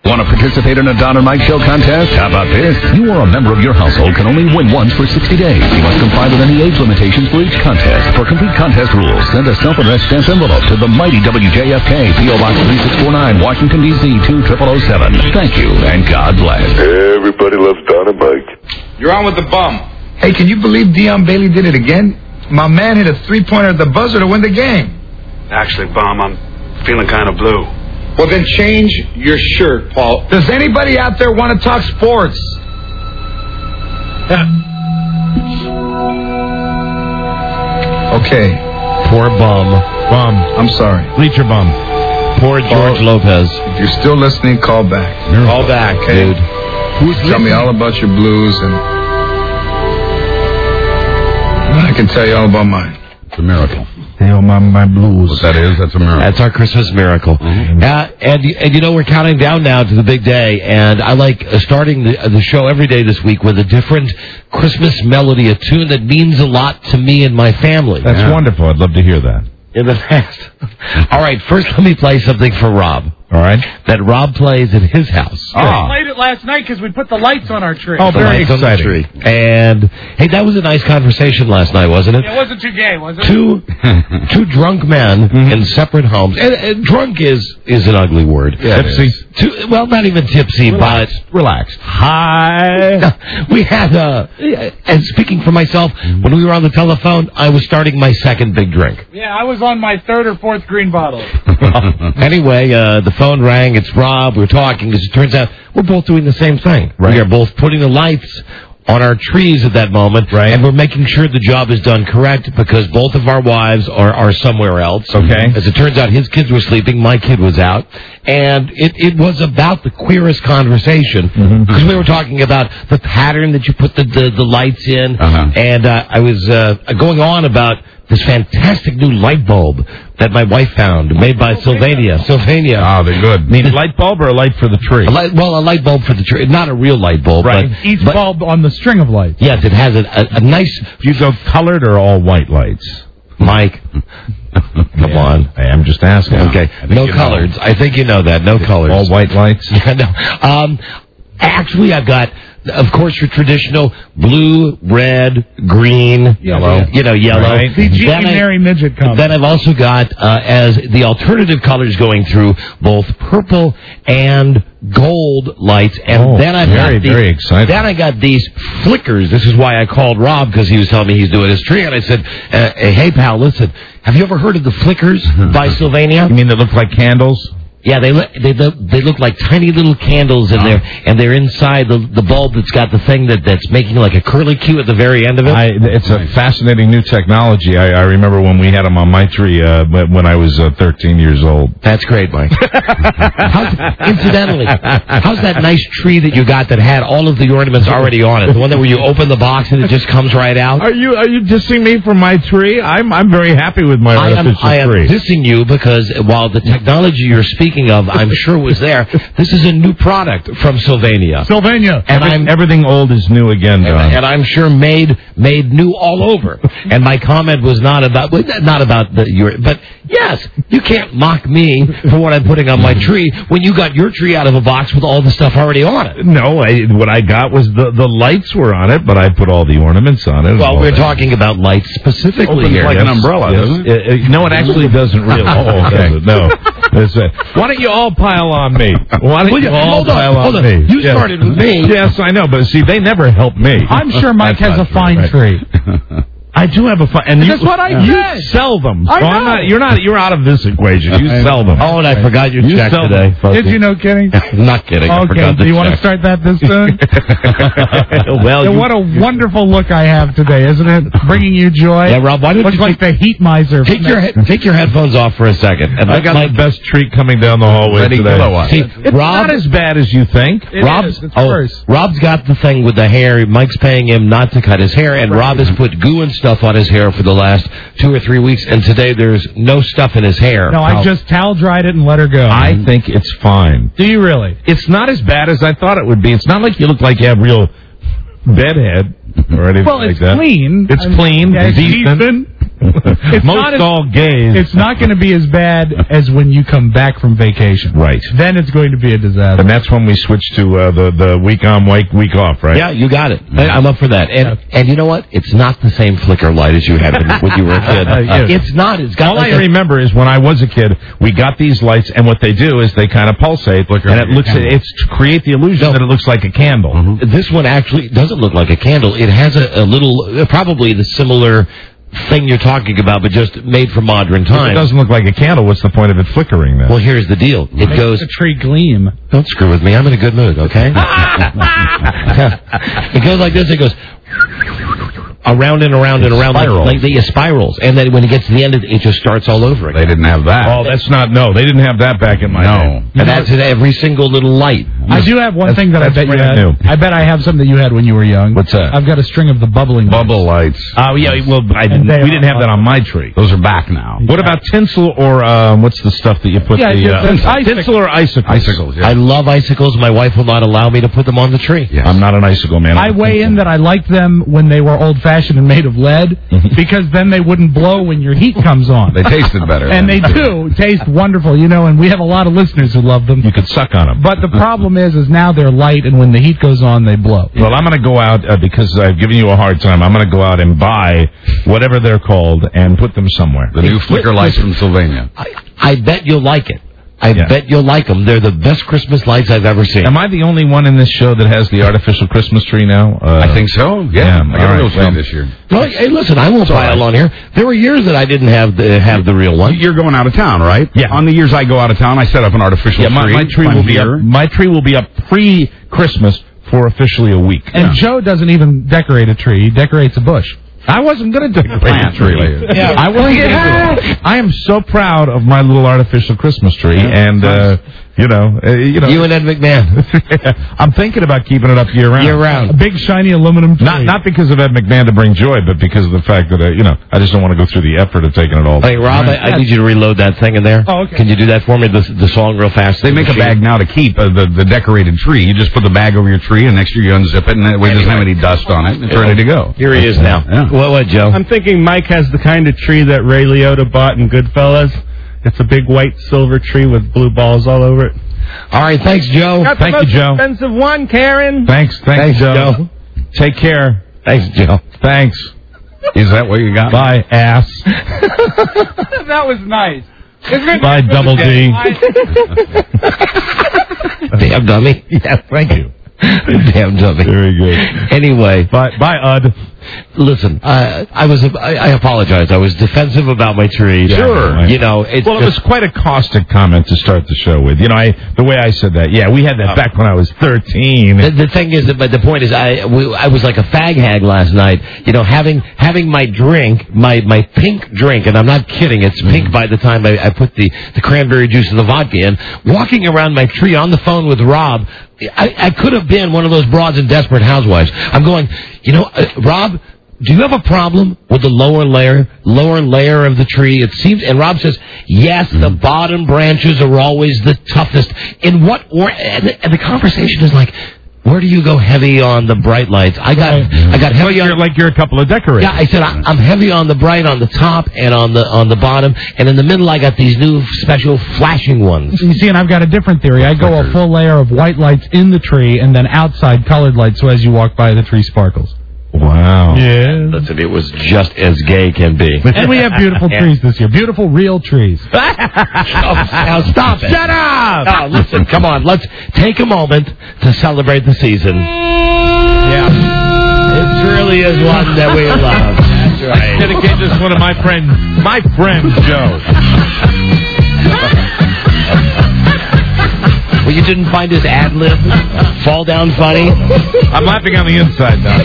Want to participate in a Don and Mike Show contest? How about this? You or a member of your household can only win once for 60 days. You must comply with any age limitations for each contest. For complete contest rules, send a self-addressed stamped envelope to the mighty WJFK, P.O. Box 3649, Washington, D.C. 20007. Thank you, and God bless. Everybody loves Don and Mike. You're on with the bum. Hey, can you believe Dion Bailey did it again? My man hit a three-pointer at the buzzer to win the game. Actually, Bum, I'm feeling kind of blue. Well, then change your shirt, Paul. Does anybody out there want to talk sports? Okay. Poor Bum. I'm sorry. Bleacher Bum. Poor George Lopez. If you're still listening, call back. Call back, okay? dude. Tell me all about your blues, and I can tell you all about mine. It's a miracle. Tell my blues. What that is, that's a miracle. That's our Christmas miracle. Mm-hmm. And you know, we're counting down now to the big day, and I like starting the show every day this week with a different Christmas melody, a tune that means a lot to me and my family. That's wonderful. I'd love to hear that. In the past. All right, first let me play something for Rob. All right. That Rob plays at his house. I played it last night because we put the lights on our tree. Oh, very exciting. And, hey, that was a nice conversation last night, wasn't it? It wasn't too gay, was it? Two drunk men in separate homes. And drunk is an ugly word. Yeah, tipsy. Well, not even tipsy, but... Relaxed. Hi. We had, and speaking for myself, when we were on the telephone, I was starting my second big drink. Yeah, I was on my third or fourth green bottle. Anyway, the phone rang. It's Rob. We're talking. As it turns out, we're both doing the same thing. Right. We are both putting the lights on our trees at that moment, right. And we're making sure the job is done correct because both of our wives are somewhere else. Okay. As it turns out, his kids were sleeping. My kid was out. And it was about the queerest conversation because we were talking about the pattern that you put the lights in. And I was going on about this fantastic new light bulb that my wife found, made by Sylvania. Sylvania. Oh, they're good. Mean a light bulb or a light for the tree? A light bulb for the tree. Not a real light bulb. Right. But, Each bulb on the string of lights. Yes, it has a nice... You go colored or all white lights? Mike, come on. I'm just asking. Okay, no colors. I think you know that. No colors. All white lights? No. Actually, I've got... Of course, your traditional blue, red, green, yellow. Yellow. Right. The Merry Midget comes. Then I've also got, as the alternative colors going through, both purple and gold lights. And then I've got very exciting. Then I got these flickers. This is why I called Rob, because he was telling me he's doing his tree. And I said, hey, pal, listen, have you ever heard of the flickers by Sylvania? You mean they look like candles? Yeah, they look like tiny little candles in there, and they're inside the bulb that's got the thing that's making like a curlicue at the very end of it. It's a fascinating new technology. I remember when we had them on my tree when I was 13 years old. That's great, Mike. Incidentally, how's that nice tree that you got that had all of the ornaments already on it? The one that where you open the box and it just comes right out? Are you dissing me for my tree? I'm very happy with my artificial tree. I am dissing you because while the technology you're speaking of, I'm sure was there. This is a new product from Sylvania. And everything old is new again, John. And I'm sure made new all over. And my comment was not about but yes, you can't mock me for what I'm putting on my tree when you got your tree out of a box with all the stuff already on it. No, what I got was the lights were on it, but I put all the ornaments on it. Well, we're talking about lights specifically here. Like an umbrella, doesn't it? No, it actually doesn't really. Oh, okay. No. Why don't you all pile on me? Why don't you all pile on me? You started with me. Yes, I know, but see, they never help me. I'm sure Mike has a fine tree. I do have a fun, and that's what I said. You sell them. I know. You're out of this equation. You sell them. Oh, and I forgot your check today. Did you know, kidding? Not kidding. Okay. Do you want to start that this soon? Well, what a wonderful look I have today, isn't it? Bringing you joy. Yeah, Rob. Why don't Looks you like the heat miser. Take your headphones off for a second. And I got the best treat coming down the hallway today. See, it's not as bad as you think. Rob's got the thing with the hair. Mike's paying him not to cut his hair, and Rob has put goo and stuff on his hair for the last 2 or 3 weeks, and today there's no stuff in his hair. No, I just towel dried it and let her go. I think it's fine. Do you really? It's not as bad as I thought it would be. It's not like you look like you have real bedhead or anything like that. Well, it's clean. It's clean. Yeah, decent. Most all gays. It's not going to be as bad as when you come back from vacation. Right. Then it's going to be a disaster. And that's when we switch to the week on, week off, right? Yeah, you got it. I'm up for that. And you know what? It's not the same flicker light as you had when you were a kid. It's not. It's got. All I remember is when I was a kid, we got these lights, and what they do is they kind of pulsate, and it looks. It's to create the illusion that it looks like a candle. Mm-hmm. This one actually doesn't look like a candle. It has a little, probably the similar thing you're talking about, but just made for modern times. If it doesn't look like a candle, what's the point of it flickering then? Well, here's the deal. It goes... the tree gleam. Don't screw with me. I'm in a good mood, okay? It goes like this. It goes... around and around and around, like the spirals. And then when it gets to the end, it just starts all over again. They didn't have that. Oh, that's not, no, they didn't have that back in my day. And that's in every single little light. I do have one thing that I bet you had. I bet I have something that you had when you were young. What's that? I've got a string of the bubbling Bubble lights. Oh, yeah, well, we didn't have that on my tree. Those are back now. What about tinsel or, what's the stuff that you put tinsel or icicles? Icicles, yeah. I love icicles. My wife will not allow me to put them on the tree. Yes. I'm not an icicle man. I weigh in that I liked them when they were old-fashioned and made of lead, because then they wouldn't blow when your heat comes on. They tasted better. And they do taste wonderful, and we have a lot of listeners who love them. You could suck on them. But the problem is now they're light, and when the heat goes on, they blow. Well, I'm going to go out, because I've given you a hard time, I'm going to go out and buy whatever they're called and put them somewhere. The new flicker lights from Sylvania. I bet you'll like it. I bet you'll like them. They're the best Christmas lights I've ever seen. Am I the only one in this show that has the artificial Christmas tree now? I think so. Yeah. I got a real tree this year. Well, hey, listen, I won't pile on here. There were years that I didn't have the real one. You're going out of town, right? Yeah. On the years I go out of town, I set up an artificial tree. My tree will be up. My tree will be up pre-Christmas for officially a week. And Joe doesn't even decorate a tree; he decorates a bush. I wasn't going to decorate a tree. Yeah. I wasn't going to do it. I am so proud of my little artificial Christmas tree, and you and Ed McMahon. I'm thinking about keeping it up year round. Year round. A big shiny aluminum tree. Not because of Ed McMahon to bring joy, but because of the fact that I just don't want to go through the effort of taking it all. Hey, Rob, I need you to reload that thing in there. Oh, okay. Can you do that for me? The song real fast. They make a bag now to keep the decorated tree. You just put the bag over your tree, and next year you unzip it, and that way it doesn't have any dust on it. It's ready to go. Here he is now. Yeah. What, Joe? I'm thinking Mike has the kind of tree that Ray Liotta bought in Goodfellas. It's a big white silver tree with blue balls all over it. All right, thanks, Joe. Thank you, Joe. Expensive one, Karen. Thanks, Joe. Take care. Thanks, Joe. Thanks. Is that what you got? Bye, ass. That was nice. Bye, Double D. Damn dummy. Yeah, thank you. Damn dummy. Very good. Anyway. Bye, Ud. Listen, I apologize. I was defensive about my tree. Sure. It was quite a caustic comment to start the show with. The way I said that. Yeah, we had that back when I was 13. The thing is, but the point is, I was like a fag hag last night. Having my drink, my pink drink, and I'm not kidding. It's pink by the time I put the cranberry juice and the vodka in. Walking around my tree on the phone with Rob. I could have been one of those broads in Desperate Housewives. I'm going, Rob, do you have a problem with the lower layer of the tree? It seems, and Rob says, yes, the bottom branches are always the toughest. And the conversation is like, where do you go heavy on the bright lights? I got heavy on. You're a couple of decorators. Yeah, I said I'm heavy on the bright on the top and on the bottom, and in the middle I got these new special flashing ones. You see, and I've got a different theory. I go a full layer of white lights in the tree, and then outside colored lights, so as you walk by, the tree sparkles. Wow. Yeah. Listen, it was just as gay can be. And we have beautiful trees this year. Beautiful, real trees. Now stop it. Shut up! No, listen, come on. Let's take a moment to celebrate the season. Yeah. It really is one that we love. That's right. Dedicate this one to my friend Joe. Well, you didn't find his ad-lib fall down funny? I'm laughing on the inside now.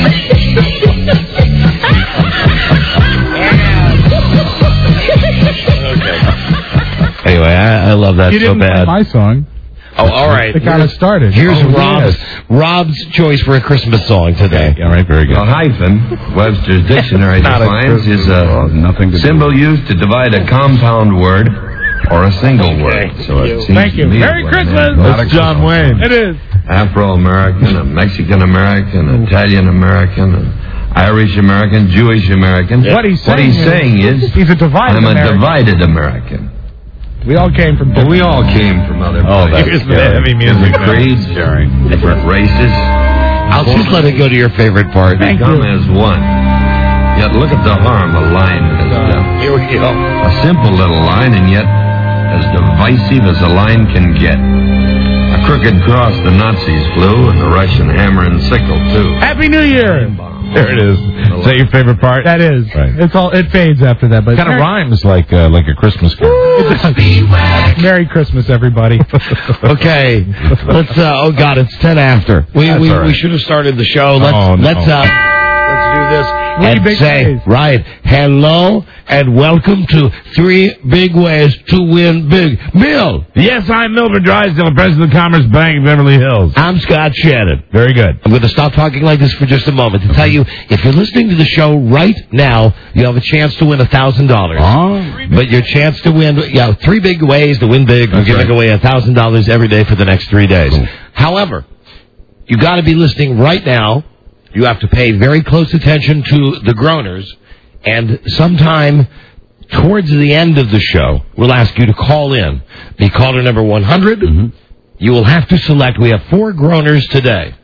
Okay. Anyway, I love that you so bad. You didn't my song. Oh, all right. It kind of started. Here's Rob's choice for a Christmas song today. All right, very good. A hyphen, Webster's dictionary defines, is a symbol used to divide a compound word or a single word. So it seems Thank you. Merry Christmas. That's John Wayne. It is. Afro-American, a Mexican-American, Italian-American, Irish American, Jewish American. Yeah. What he's saying is he's a divided I'm American. a divided American. We all came from we all came from other places. Here's the heavy music. Different creeds, different races. I'll just let it go to your favorite part. Become as one. Yet look at the harm a line has done. Here we go. A simple little line, and yet as divisive as a line can get. A crooked cross the Nazis flew, and the Russian hammer and sickle, too. Happy New Year! There it is. Is that your favorite part? That is. Right. It fades after that, but kind of rhymes like a Christmas carol. It does. Merry Christmas, everybody. Okay, let's. Oh God, it's 10 after. We should have started the show. Let's do this and say right. Hello and welcome to 3 Big Ways to Win Big. Bill. Yes, I'm Milford Drysdale, president of Commerce Bank, Beverly Hills. I'm Scott Shannon. Very good. I'm going to stop talking like this for just a moment to tell you, if you're listening to the show right now, you have a chance to win $1,000. But your chance to win, 3 big ways to win big. We're giving away $1,000 every day for the next 3 days. Cool. However, you got to be listening right now. You have to pay very close attention to the groaners, and sometime towards the end of the show, we'll ask you to call in. Be caller number 100. Mm-hmm. You will have to select. We have 4 groaners today.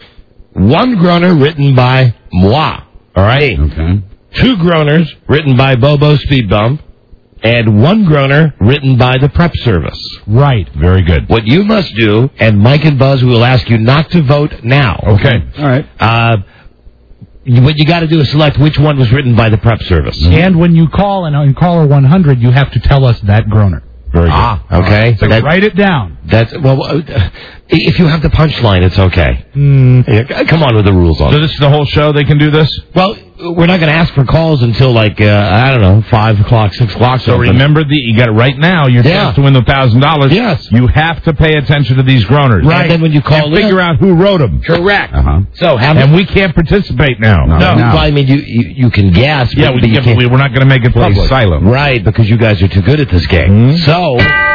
1 groaner written by moi. All right? Okay. 2 groaners written by Bobo Speed Bump. And 1 groaner written by the Prep Service. Right. Very good. What you must do, and Mike and Buzz will ask you not to vote now. Okay. All right. What you got to do is select which one was written by the Prep Service. Mm-hmm. And when you call in caller 100, you have to tell us that groaner. Very good. Okay. So write it down. That's if you have the punchline, it's okay. Come on with the rules on. So this is the whole show. They can do this. Well, we're not going to ask for calls until I don't know, 5 o'clock, 6 o'clock. So remember you got it right now. Your chance to win the $1,000. Yes. You have to pay attention to these groaners. Right. And then when you call and figure out who wrote them. Correct. Uh-huh. So and we can't participate now. No. Well, I mean, you can guess. Yeah, but you can't. We're not going to make it public. Silent. Right, because you guys are too good at this game. Mm-hmm. So.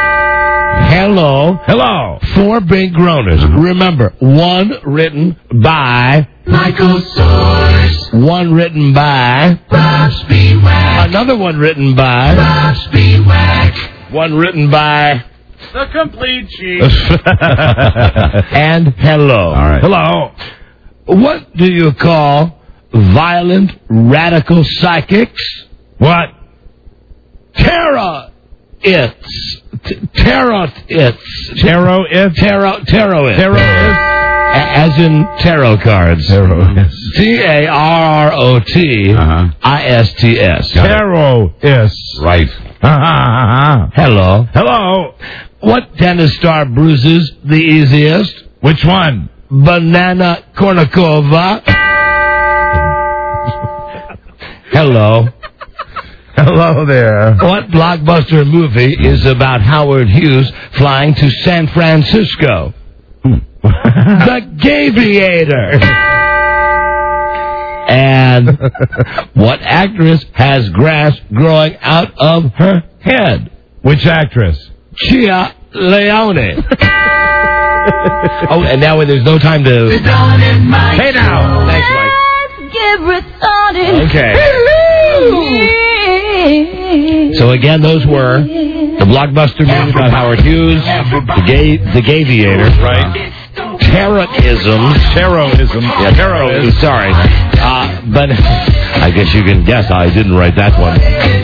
Hello. 4 big groaners. Remember, 1 written by Michael Source. 1 written by Bob Speedwack. Another 1 written by Bob Speedwack. 1 written by The Complete Chief. And hello. All right. Hello. What do you call violent radical psychics? What? Terrorists. As in tarot cards. Tarrotists. Terrorists. Right. Hello. What tennis star bruises the easiest? Which one? Banana Kornikova. Hello. Hello there. What blockbuster movie is about Howard Hughes flying to San Francisco? The Gaviator. And what actress has grass growing out of her head? Which actress? Chia Leone. Oh, and now when there's no time to... Hey now. Thanks, Mike. Okay. So again, those were the blockbuster movie about Howard Hughes, the Gaviator, right? Terrorism. Yeah, terrorism. Sorry. But I guess you can guess I didn't write that one.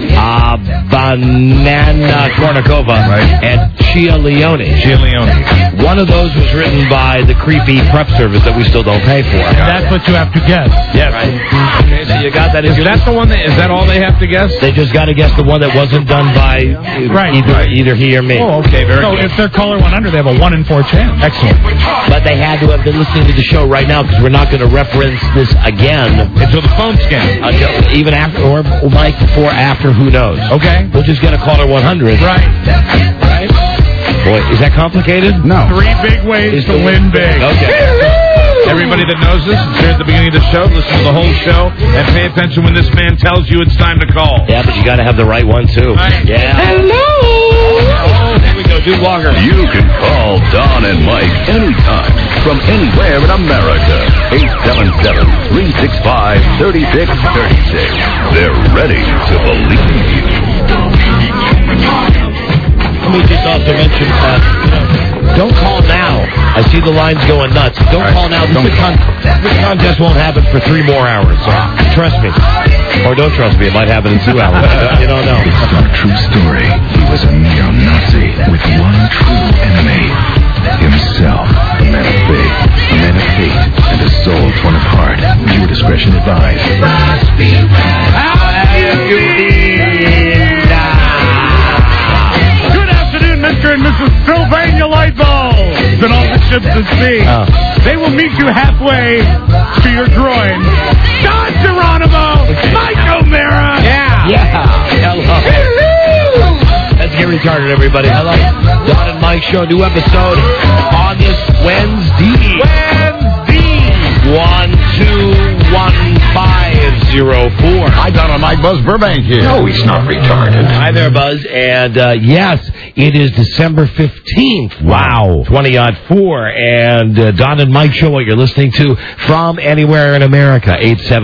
Banana Kornikova, right? And Chia Leone. One of those was written by the creepy Prep Service that we still don't pay for. And that's what you have to guess. Yes. Right. Okay, so you got that. Is that the one is that all they have to guess? They just got to guess the one that wasn't done by either he or me. Oh, okay, very good. So if they're caller 100, they have a 1 in 4 chance. Excellent. But they had to have been listening to the show right now because we're not going to reference this again until the phone scan. Even after, or Mike, before, after, who knows? Okay. We'll just get a caller 100. Right. Boy, is that complicated? No. 3 big ways to win big. Okay. Everybody that knows this is here at the beginning of the show. Listen to the whole show and pay attention when this man tells you it's time to call. Yeah, but you got to have the right one, too. Right. Yeah. Hello. There we go. Do Walker. You can call Don and Mike anytime from anywhere in America. 877-365-3636. They're ready to believe you. Let me just also mention, don't call now. I see the lines going nuts. Don't call now. This contest won't happen for 3 more hours. So trust me. Or don't trust me. It might happen in 2 hours. You don't know. It's our true story. He was a neo-Nazi with one true enemy. Himself. A man of faith, a man of hate, and a soul torn apart. Viewer discretion advised. Mr. and Mrs. Sylvania Lightballs and all the ships at sea. They will meet you halfway to your groin. Don Geronimo, Mike O'Mara. Hello. Let's get retarded, everybody. Hello. Don and Mike Show, new episode August Wednesday. 121504. Hi, Don and Mike. Buzz Burbank here. No, he's not retarded. Hi there, Buzz. And yes, it is December 15th. Wow. 2004. And Don and Mike Show, what you're listening to from anywhere in America.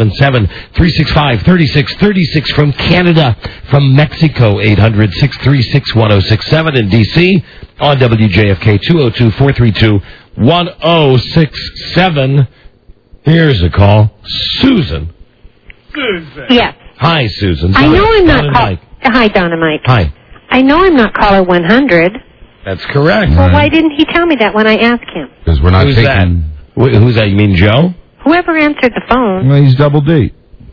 877-365-3636 from Canada. From Mexico, 800-636-1067 in D.C. On WJFK, 202-432-1067. Here's a call. Susan. Yes. Hi, Susan. I know I'm not caller. Hi, Don and Mike. Hi. I know I'm not caller 100. That's correct. Well, why didn't he tell me that when I asked him? Because we're not Who's taking... that? Who's that? You mean Joe? Whoever answered the phone. Well, he's double D.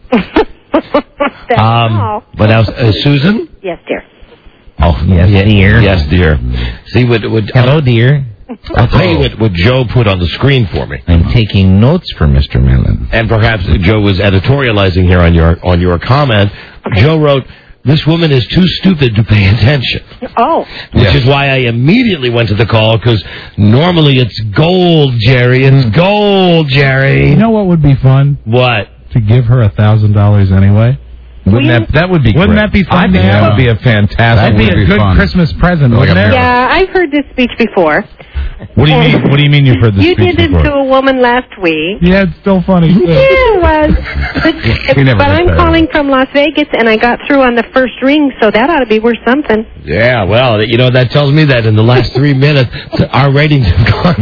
That's all. But now, Susan? Yes, dear. Oh, yes, dear. Yes, dear. See, hello, dear. I'll tell you what Joe put on the screen for me. I'm taking notes for Mr. Mellon. And perhaps Joe was editorializing here on your comment. Okay. Joe wrote, "This woman is too stupid to pay attention." Oh. Which is why I immediately went to the call, because normally it's gold, Jerry. It's gold, Jerry. You know what would be fun? What? To give her $1,000 anyway. That would be great. Wouldn't that be fun? I think that would be a fantastic. That'd be a good Christmas present, wouldn't it? Yeah, I've heard this speech before. What do you mean? What do you mean you've heard this speech You did before? it to a woman last week. Yeah, it's still funny. Yeah, it was. But I'm calling from Las Vegas, and I got through on the first ring, so that ought to be worth something. Yeah, well, that tells me that in the last 3 minutes, our ratings have gone.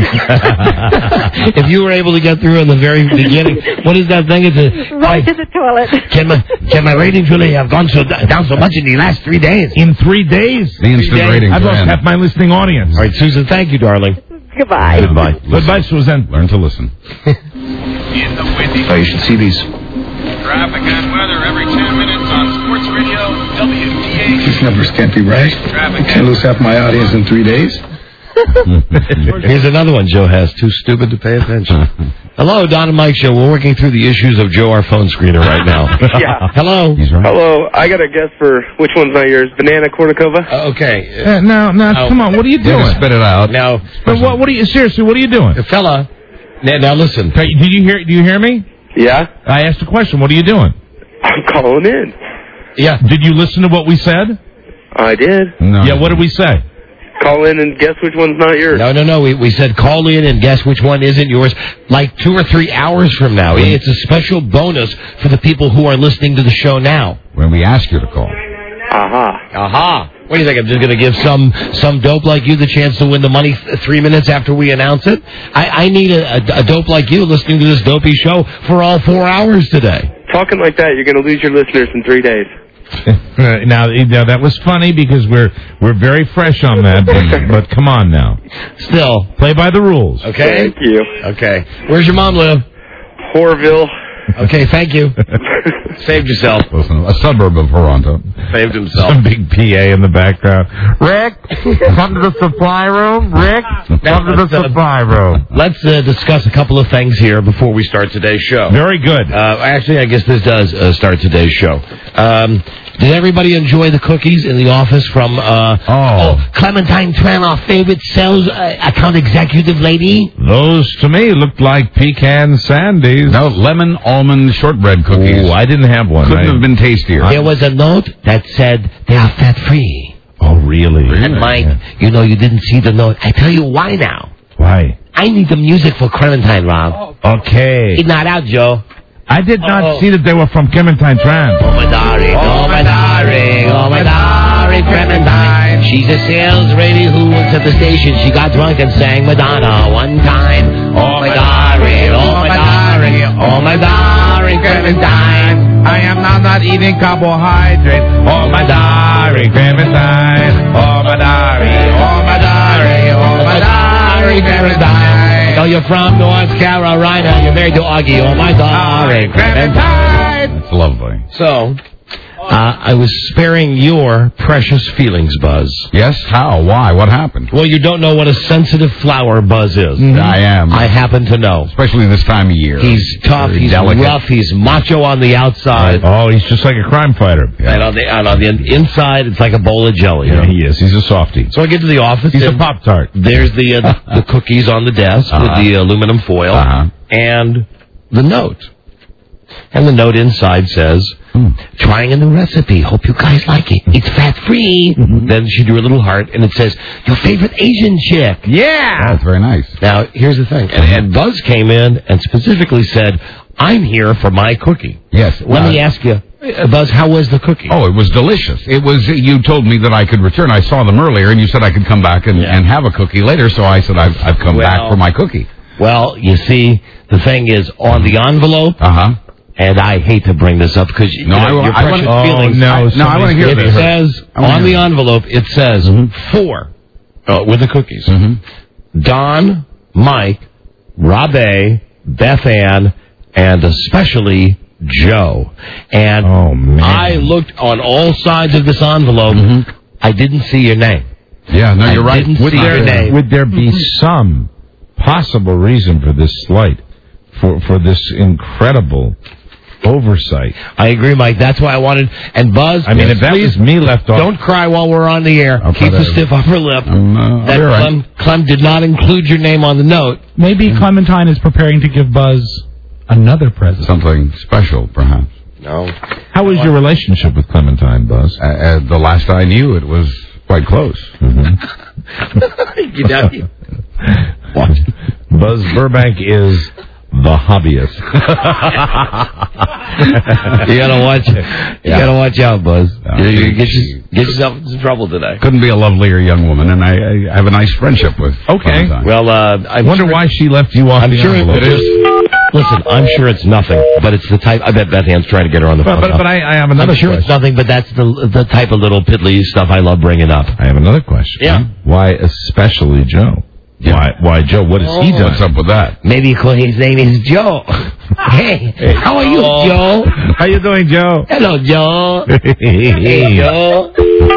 If you were able to get through in the very beginning, what is that thing? It's right to the toilet. Can my ratings really have gone down so much in the last 3 days? In 3 days? The instant ratings. I've lost half my listening audience. All right, Susan, thank you, darling. Goodbye. Goodbye. Goodbye, Susan. Learn to listen. In the windy. Oh, you should see these. Traffic and weather every 10 minutes on Sports Radio WDH. These numbers can't be right. I can't lose half my audience in 3 days. Here's another one Joe has. Too stupid to pay attention. Hello, Don and Mike Show. We're working through the issues of Joe, our phone screener, right now. Yeah. Hello. He's right. Hello. I got a guess for which one's not yours. Banana Cornucopia? Okay. Now, come on. What are you doing? Spit it out. Now, But what are you? Seriously, what are you doing? fella. Now listen. Do you hear me? Yeah. I asked a question. What are you doing? I'm calling in. Yeah. Did you listen to what we said? I did. No. Yeah. What did we say? Call in and guess which one's not yours. No. We said call in and guess which one isn't yours like 2 or 3 hours from now. It's a special bonus for the people who are listening to the show now. When we ask you to call. Aha. What do you think? I'm just going to give some dope like you the chance to win the money 3 minutes after we announce it? I need a dope like you listening to this dopey show for all 4 hours today. Talking like that, you're going to lose your listeners in 3 days. Now that was funny because we're very fresh on that, but come on now. Still. Play by the rules. Okay? Thank you. Okay. Where's your mom live? Horville. Okay, thank you. Saved yourself. Listen, a suburb of Toronto. Saved himself. Some big PA in the background. Rick, come to the supply room. Rick, come to the supply room. Let's discuss a couple of things here before we start today's show. Very good. Actually, I guess this does start today's show. Did everybody enjoy the cookies in the office from Clementine Tran, our favorite sales account executive lady? Those, to me, looked like pecan sandies. No, lemon almond shortbread cookies. Oh, I didn't have one. Couldn't have been tastier. There was a note that said they are fat-free. Oh, really? And Mike, you didn't see the note. I tell you why now. Why? I need the music for Clementine, Rob. Okay. He's not out, Joe. I did not see that they were from Clementine Tran. Oh, my darling, oh, my darling, oh, my darling, Clementine. She's a sales lady who was at the station. She got drunk and sang Madonna one time. Oh, my darling, oh, my darling, oh, my darling, Clementine. I am now not eating carbohydrates. Oh, my darling, Clementine. Oh, my darling, oh, my darling, oh, my darling, Clementine. Oh, you're from North Carolina. You're married to Augie. Oh, my darling, Clementine. It's lovely. So, I was sparing your precious feelings, Buzz. Yes? How? Why? What happened? Well, you don't know what a sensitive flower Buzz is. Mm-hmm. I am. I happen to know. Especially this time of year. He's tough, very he's delicate. rough, he's macho on the outside. Oh, he's just like a crime fighter. Yeah. And on the inside, it's like a bowl of jelly. Yeah, he is. He's a softie. So I get to the office. He's a Pop-Tart. There's the cookies on the desk with the aluminum foil and the note. And the note inside says, trying a new recipe. Hope you guys like it. It's fat-free. Then she drew a little heart, and it says, your favorite Asian chick. Yeah! That's very nice. Now, here's the thing. And Buzz came in and specifically said, I'm here for my cookie. Yes. Let me ask you, Buzz, how was the cookie? Oh, it was delicious. It was. You told me that I could return. I saw them earlier, and you said I could come back and have a cookie later, so I said I've come back for my cookie. Well, you see, the thing is, on the envelope, and I hate to bring this up because your precious feelings. I want to hear this. It says, on the envelope, it says, for, with the cookies, Don, Mike, Rob A., Beth Ann, and especially Joe. And I looked on all sides of this envelope. I didn't see your name. Yeah, no, you're right. Would there be some possible reason for this slight, for this incredible oversight? I agree, Mike. That's why I wanted. And Buzz, I mean, if that was me left off, don't cry while we're on the air. Keep the stiff upper lip. That Clem did not include your name on the note. Maybe Clementine is preparing to give Buzz another present. Something special, perhaps. No. How was your relationship with Clementine, Buzz? The last I knew, it was quite close. You know, Watch. Buzz Burbank is the hobbyist. You gotta watch. You gotta watch out, Buzz. You get yourself into trouble today. Couldn't be a lovelier young woman, and I have a nice friendship with. Okay. Well, I wonder why she left you off. I'm the sure envelope. it is. Listen, I'm sure it's nothing, but it's the type. I bet Beth Ann's trying to get her on the phone. But I have another. I'm sure it's nothing, but that's the type of little piddly stuff I love bringing up. I have another question. Yeah. Why especially Joe? Yeah. Why Joe? What has he done? What's up with that? Maybe because his name is Joe. Hey, how are you, Joe? How you doing, Joe? Hello, Joe. Hey, Joe.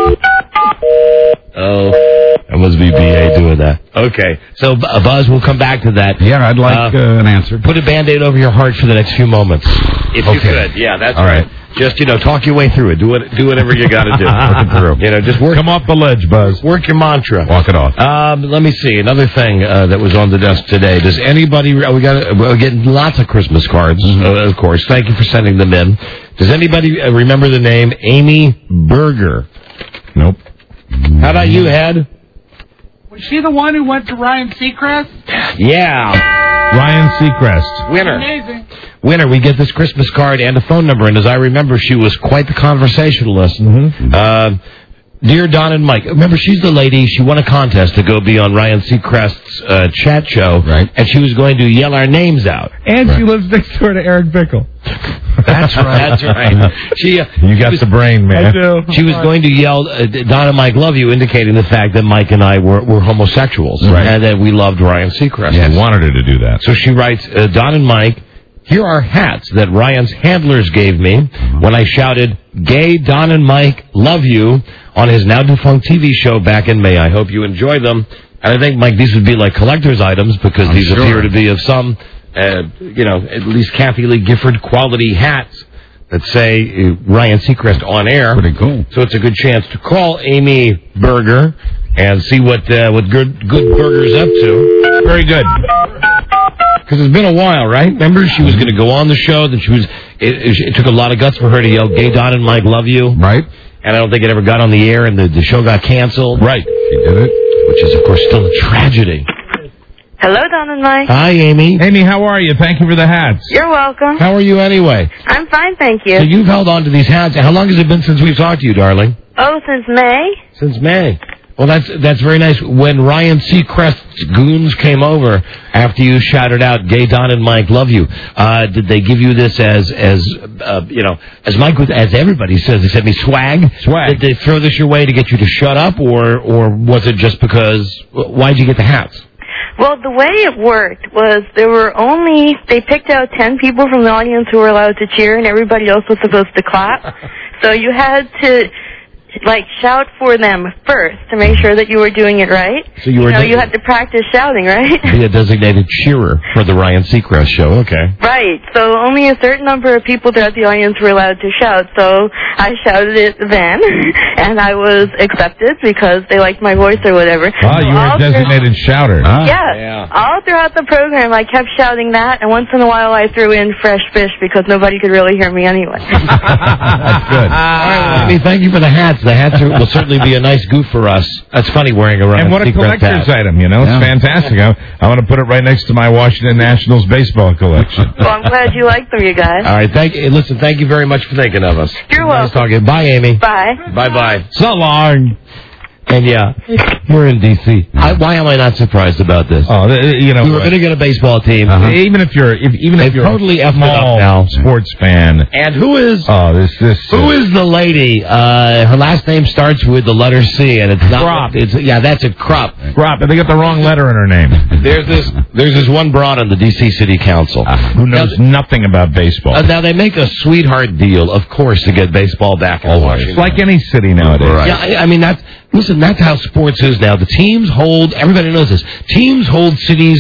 Oh, that must be B.A. doing that. Okay, so Buzz, we'll come back to that. Yeah, I'd like an answer. Put a Band-Aid over your heart for the next few moments. If you could. Yeah, that's all right. Just, talk your way through it. Do whatever you got to do. Work it through. Just work. Come off the ledge, Buzz. Work your mantra. Walk it off. Let me see. Another thing that was on the desk today. Does anybody... We're getting lots of Christmas cards, of course. Thank you for sending them in. Does anybody remember the name Amy Berger? Nope. How about you, Ed? Was she the one who went to Ryan Seacrest? Yeah. Ryan Seacrest. Winner. Amazing. Winner, we get this Christmas card and a phone number, and as I remember, she was quite the conversationalist. Dear Don and Mike, remember, she's the lady, she won a contest to go be on Ryan Seacrest's chat show, right? And she was going to yell our names out. And she lives next door to Eric Bickel. That's right. That's right. You got the brain, man. I do. She was going to yell, Don and Mike love you, indicating the fact that Mike and I were homosexuals, right? And that we loved Ryan Seacrest. Yes. Wanted her to do that. So she writes, Don and Mike, here are hats that Ryan's handlers gave me when I shouted, Gay Don and Mike love you, on his now-defunct TV show back in May. I hope you enjoy them. And I think, Mike, these would be like collector's items because these appear to be of some, at least Kathy Lee Gifford quality hats that say Ryan Seacrest on air. Pretty cool. So it's a good chance to call Amy Berger and see what good Berger's up to. Very good. Because it's been a while, right? Remember, she was going to go on the show. Then it took a lot of guts for her to yell, Gay Don and Mike love you. Right. And I don't think it ever got on the air, and the show got canceled. Right. She did it. Which is, of course, still a tragedy. Hello, Don and Mike. Hi, Amy. Amy, how are you? Thank you for the hats. You're welcome. How are you anyway? I'm fine, thank you. So you've held on to these hats. How long has it been since we've talked to you, darling? Oh, since May. Since May. Well, that's very nice. When Ryan Seacrest's goons came over after you shouted out, "Gay Don and Mike love you," did they give you this as Mike as everybody says, they said me swag? Swag. Did they throw this your way to get you to shut up, or was it just because? Why'd you get the hats? Well, the way it worked was they picked out 10 people from the audience who were allowed to cheer, and everybody else was supposed to clap. So you had to shout for them first to make sure that you were doing it right. So you had to practice shouting, right? Be a designated cheerer for the Ryan Seacrest show, okay. Right. So only a certain number of people throughout the audience were allowed to shout. So I shouted it then, and I was accepted because they liked my voice or whatever. Oh, you were a designated shouter. Yeah. All throughout the program, I kept shouting that, and once in a while I threw in fresh fish because nobody could really hear me anyway. That's good. All right, Amy, thank you for the hats. The hats will certainly be a nice goof for us. That's funny wearing a Ryan And what a Seacrest collector's hat. item, It's fantastic. I want to put it right next to my Washington Nationals baseball collection. Well, I'm glad you like them, you guys. All right, thank you very much for thinking of us. You're welcome. Nice talking. Bye, Amy. Bye. Bye-bye. So long. And yeah, we're in D.C. Why am I not surprised about this? Oh, we were going to get a baseball team. Even if you're totally a small sports fan. And who is? Oh, who is the lady? Her last name starts with the letter C, and it's not. Crop. That's a Crop. Crop, and they got the wrong letter in her name. There's this one broad on the D.C. City Council who knows nothing about baseball. Now they make a sweetheart deal, of course, to get baseball back in Washington. Like any city nowadays. Right. Yeah, I mean that's how sports is now. The teams hold, everybody knows this, teams hold cities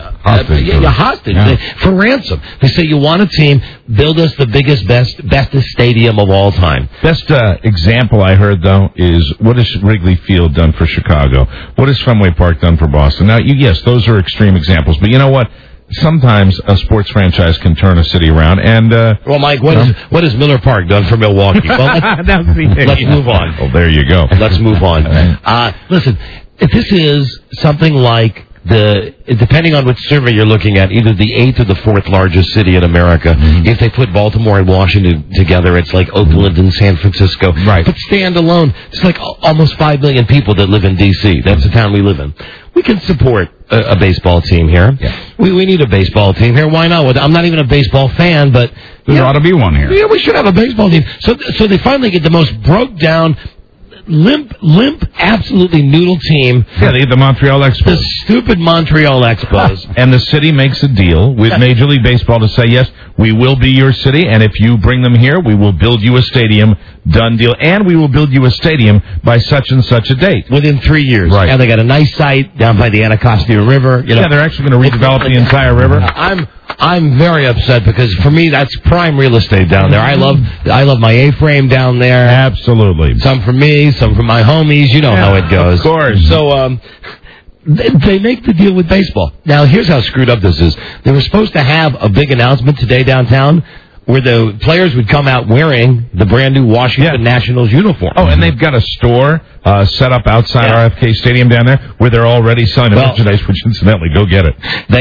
hostage for ransom. They say, you want a team, build us the biggest, bestest stadium of all time. Best example I heard, though, is what has Wrigley Field done for Chicago? What has Fenway Park done for Boston? Now, yes, those are extreme examples, but you know what? Sometimes a sports franchise can turn a city around. And well, Mike, what has Miller Park done for Milwaukee? Well, let's move on. Oh, there you go. Let's move on. Listen, if this is something like depending on which survey you're looking at, either the 8th or the 4th largest city in America. If they put Baltimore and Washington together, it's like Oakland and San Francisco. Right. But standalone, it's like almost 5 million people that live in D.C. That's the town we live in. We can support a baseball team here. Yeah. We need a baseball team here. Why not? I'm not even a baseball fan, but there ought to be one here. Yeah, we should have a baseball team. So they finally get the most broke down, limp, absolutely noodle team. Yeah, they get the Montreal Expos. The stupid Montreal Expos. And the city makes a deal with Major League Baseball to say, yes, we will be your city, and if you bring them here, we will build you a stadium. Done deal. And we will build you a stadium by such and such a date. Within 3 years. Right. And they got a nice site down by the Anacostia River. Yeah, they're actually going to redevelop the entire river. I'm very upset because for me that's prime real estate down there. I love my A-frame down there. Absolutely. Some for me, some for my homies. You know how it goes. Of course. So they make the deal with baseball. Now here's how screwed up this is. They were supposed to have a big announcement today downtown where the players would come out wearing the brand new Washington Nationals uniform. Oh, and they've got a store set up outside RFK Stadium down there where they're already selling merchandise, which incidentally, go get it.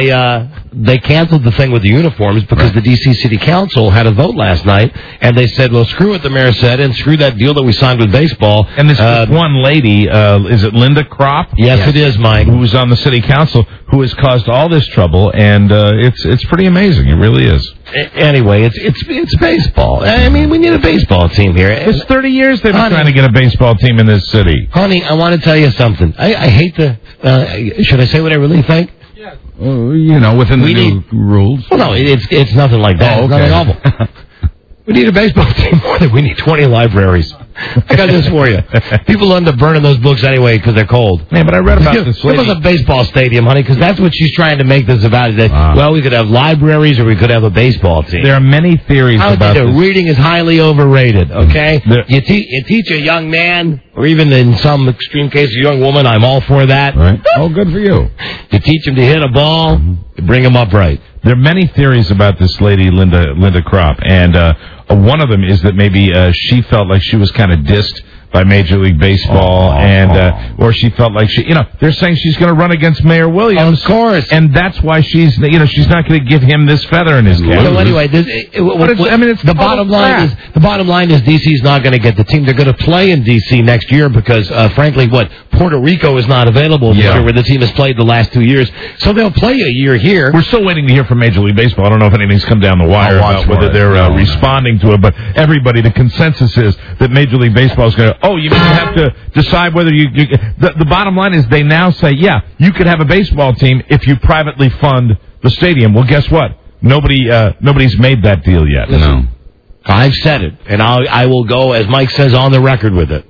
They canceled the thing with the uniforms because the D.C. City Council had a vote last night, and they said, well, screw what the mayor said, and screw that deal that we signed with baseball. And this one lady, is it Linda Crop? Yes, it is, Mike. Who's on the city council, who has caused all this trouble, and it's pretty amazing. It really is. Anyway, it's baseball. I mean, we need a baseball team here. It's 30 years they've been trying to get a baseball team in this city. Honey, I want to tell you something. I hate should I say what I really think? Yeah. Within the new rules. Well, no, it's nothing like that. Oh, okay. It's nothing awful. We need a baseball team more than we need 20 libraries. I got this for you. People end up burning those books anyway because they're cold. Man, but I read about this lady. Give us a baseball stadium, honey, because that's what she's trying to make this about. Well, we could have libraries or we could have a baseball team. There are many theories about this. Reading is highly overrated, okay? You teach a young man, or even in some extreme case, a young woman, I'm all for that. Right. Oh, good for you. You teach him to hit a ball, you bring him up right. There are many theories about this lady, Linda Crop, and one of them is that maybe she felt like she was kind of dissed by Major League Baseball, or she felt like they're saying she's going to run against Mayor Williams. Of course. And that's why she's not going to give him this feather in his cap. So anyway, the bottom line is DC's not going to get the team. They're going to play in DC next year because, frankly, Puerto Rico is not available this year, where the team has played the last 2 years. So they'll play a year here. We're still waiting to hear from Major League Baseball. I don't know if anything's come down the wire about whether they're responding to it, but the consensus is that Major League Baseball is going to, you mean you have to decide whether the bottom line is they now say, you could have a baseball team if you privately fund the stadium. Well, guess what? Nobody's made that deal yet. No. I've said it, and I will go, as Mike says, on the record with it.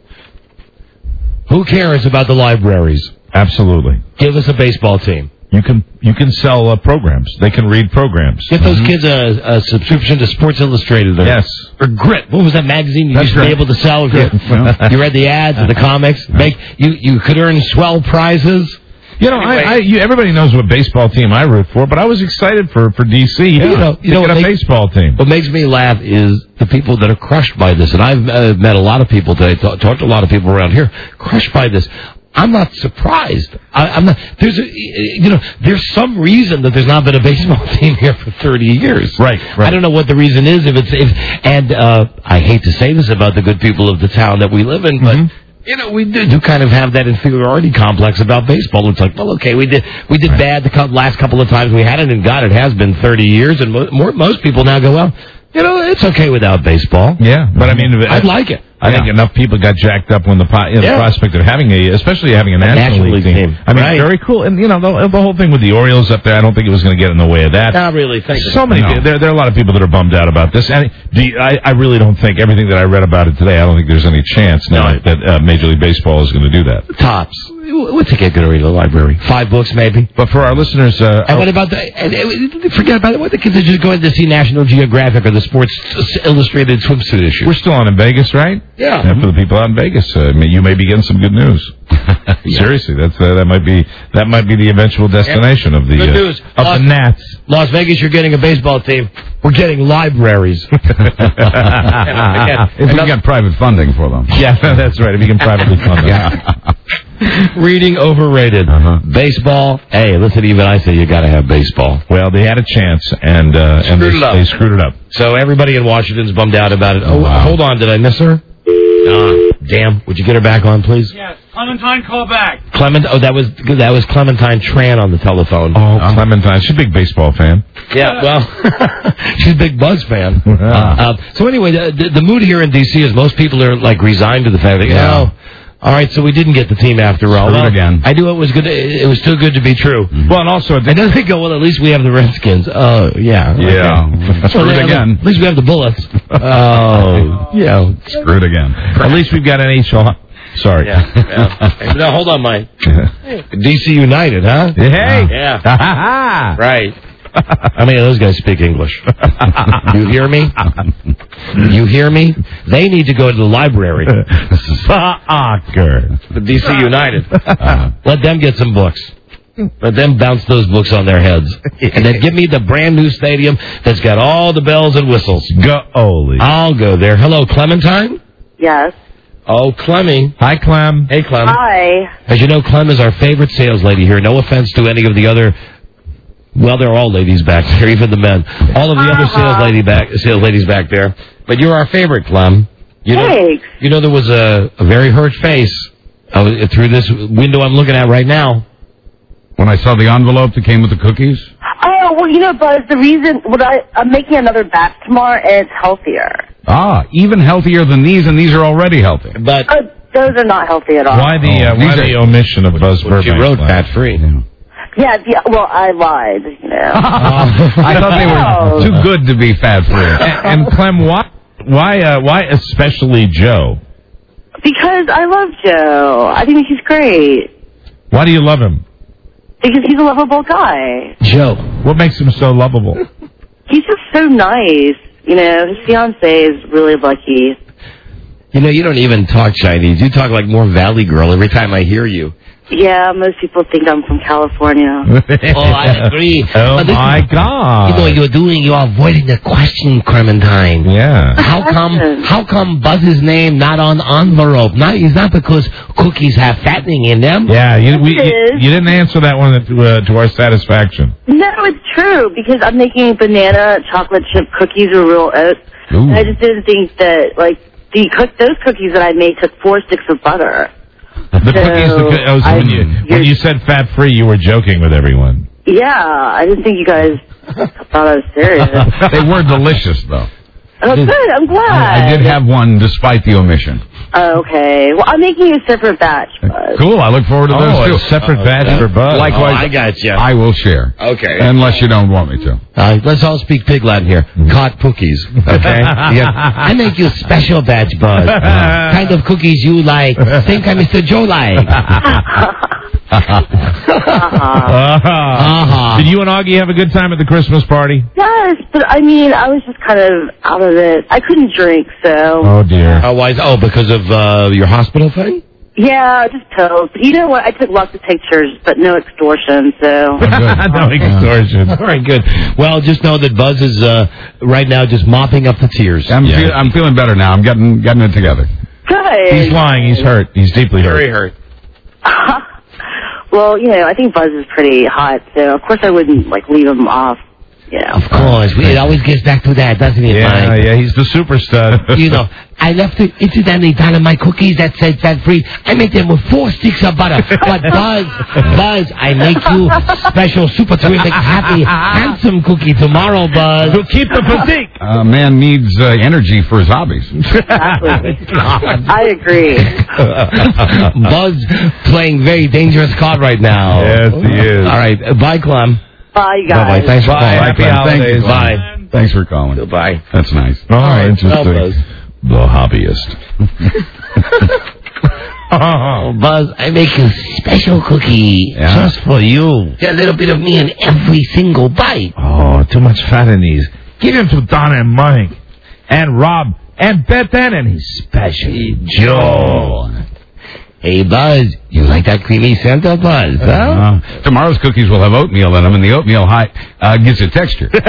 Who cares about the libraries? Absolutely. Give us a baseball team. You can sell programs. They can read programs. Get those kids a subscription to Sports Illustrated. Or Grit. What was that magazine you used to be able to sell? You read the ads and the comics. You could earn swell prizes. Everybody knows what baseball team I root for, but I was excited for DC. A baseball team. What makes me laugh is the people that are crushed by this, and I've met a lot of people today, talked to a lot of people around here, crushed by this. I'm not surprised. I'm not. There's some reason that there's not been a baseball team here for 30 years. Right. I don't know what the reason is. I hate to say this about the good people of the town that we live in, but. We do kind of have that inferiority complex about baseball. It's like, well, okay, we did bad the last couple of times we had it, and God, it has been 30 years, and most people now go, well, it's okay without baseball. Yeah, but I mean, I'd like it. I think enough people got jacked up when the prospect of especially having a National League team. I mean, very cool. And, the whole thing with the Orioles up there, I don't think it was going to get in the way of that. Not really. So many people. There are a lot of people that are bummed out about this. And I really don't think, everything that I read about it today, I don't think there's any chance now that Major League Baseball is going to do that. Tops. What's a kid going to read in the library? 5 books, maybe? But for our listeners... and what about forget about it. What the kids are just going to see National Geographic or the Sports Illustrated swimsuit issue? We're still on in Vegas, right? Yeah. And for the people out in Vegas, you may be getting some good news. Seriously, that might be the eventual destination of the good news. The Nats. Las Vegas, you're getting a baseball team. We're getting libraries. If we get private funding for them. Yeah, that's right. If you can privately fund them. Reading overrated. Baseball. Hey, listen, even I say you got to have baseball. Well, they had a chance, and they screwed it up. So everybody in Washington's bummed out about it. Oh, wow. Hold on. Did I miss her? Damn. Would you get her back on, please? Yes. Clementine, call back. That was Clementine Tran on the telephone. Oh, Clementine. She's a big baseball fan. Yeah, well, she's a big Buzz fan. So anyway, the mood here in D.C. is most people are like resigned to the fact that, all right, so we didn't get the team after all. Again. I knew it was good. It was too good to be true. Mm-hmm. Well, and also, and then they go, well, at least we have the Redskins. Oh, yeah. Yeah. Okay. Screwed again. At least we have the Bullets. Oh, yeah. Screwed again. At least we've got NHL. Sorry. Yeah. No, hold on, Mike. DC United, huh? Hey. Yeah. Right. How many of those guys speak English? You hear me? You hear me? They need to go to the library. Soccer. The DC United. Let them get some books. Let them bounce those books on their heads. And then give me the brand new stadium that's got all the bells and whistles. Go-Oli. I'll go there. Hello, Clementine? Yes. Oh, Clemmy. Hi, Clem. Hey, Clem. Hi. As you know, Clem is our favorite sales lady here. No offense to any of the other... Well, they're all ladies back there, even the men. All of the other sales ladies back there. But you're our favorite, Clem. Thanks. There was a very hurt face through this window I'm looking at right now. When I saw the envelope that came with the cookies? Oh, well, Buzz, the reason... I'm making another batch tomorrow, and it's healthier. Even healthier than these, and these are already healthy. But those are not healthy at all. Why the omission of Buzz Burbank? She wrote fat-free. Yeah, well, I lied, I thought they were too good to be fat-free. And Clem, why especially Joe? Because I love Joe. I think he's great. Why do you love him? Because he's a lovable guy. Joe. What makes him so lovable? He's just so nice. His fiancée is really lucky. You don't even talk Chinese. You talk like more Valley Girl every time I hear you. Yeah, most people think I'm from California. Oh, I agree. Oh, my God. You know what you're doing? You're avoiding the question, Clementine. Yeah. How come Buzz's name not on envelope? It's not because cookies have fattening in them. Yeah, you didn't answer that one to our satisfaction. No, it's true, because I'm making banana chocolate chip cookies with real oats. And I just didn't think that, like, those cookies that I made took 4 sticks of butter. When you said fat-free, you were joking with everyone. Yeah, I didn't think you guys thought I was serious. They were delicious, though. Oh, good. I'm glad. I did have one despite the omission. Okay. Well, I'm making a separate batch, Buzz. Cool. I look forward to those, too. A separate batch for Buzz. Likewise, I got you. I will share. Okay. Unless you don't want me to. Let's all speak pig Latin here. Caught cookies. Okay? I make you special batch, Buzz. Kind of cookies you like. Same kind Mr. Joe like. Did you and Augie have a good time at the Christmas party? Yes, but I mean, I was just kind of out of it. I couldn't drink, so. Oh, dear. Why? Oh, because of your hospital thing? Yeah, just pills. But you know what? I took lots of pictures, but no extortion, so. No extortion. All right, good. Well, just know that Buzz is right now just mopping up the tears. I'm feeling better now. I'm getting it together. Good. He's lying. He's hurt. He's deeply hurt. Very hurt. Well, you know, I think Buzz is pretty hot, so of course I wouldn't, like, leave him off, you know. Of course. It always gets back to that, doesn't it, Mike? Yeah, he's the super stud. You know, I left it incidentally down in my cookies that said fat-free. I make them with 4 sticks of butter. But Buzz, I make you special, super terrific, happy, handsome cookie tomorrow, Buzz. To keep the physique. A man needs energy for his hobbies. I agree. Buzz playing very dangerous card right now. Yes, he is. All right, bye, Clem. Bye, guys. Bye-bye. Thanks for calling. Happy holidays. Bye. Thanks for calling. Goodbye. That's nice. Oh, interesting. Buzz. The hobbyist. Oh, Buzz, I make a special cookie just for you. Get a little bit of me in every single bite. Oh, too much fat in these. Give him to Donna and Mike. And Rob. And Beth Ann. And especially Joe. Hey, Buzz, you like that creamy Santa, Buzz, huh? Tomorrow's cookies will have oatmeal in them, and the oatmeal gives it texture. Of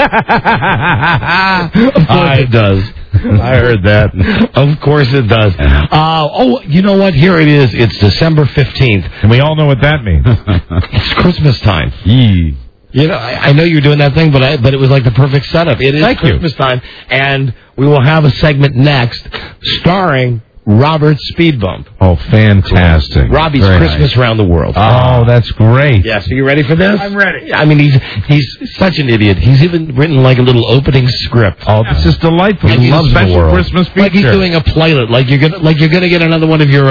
course it does. I heard that. Of course it does. You know what? Here it is. It's December 15th. And we all know what that means. It's Christmas time. Yee. You know, I know you're doing that thing, but it was like the perfect setup. It is Christmas time, and we will have a segment next starring Robert Speed Bump. Oh, fantastic. Robbie's Very Christmas nice. Around the World. Oh, that's great. Yeah, so you ready for this? I'm ready. I mean, he's such an idiot. He's even written like a little opening script. Oh, this is delightful. Like He loves the special world. Christmas feature. Like he's doing a pilot. Like you're gonna get another one of your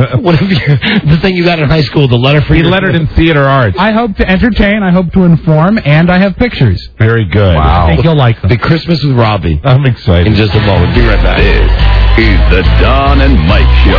the thing you got in high school, the letter for He your lettered in theater arts. I hope to entertain, I hope to inform, and I have pictures. Very good. I think you'll like them. The Christmas with Robbie. I'm excited. In just a moment. Be right back. This is the Don and Mike Show.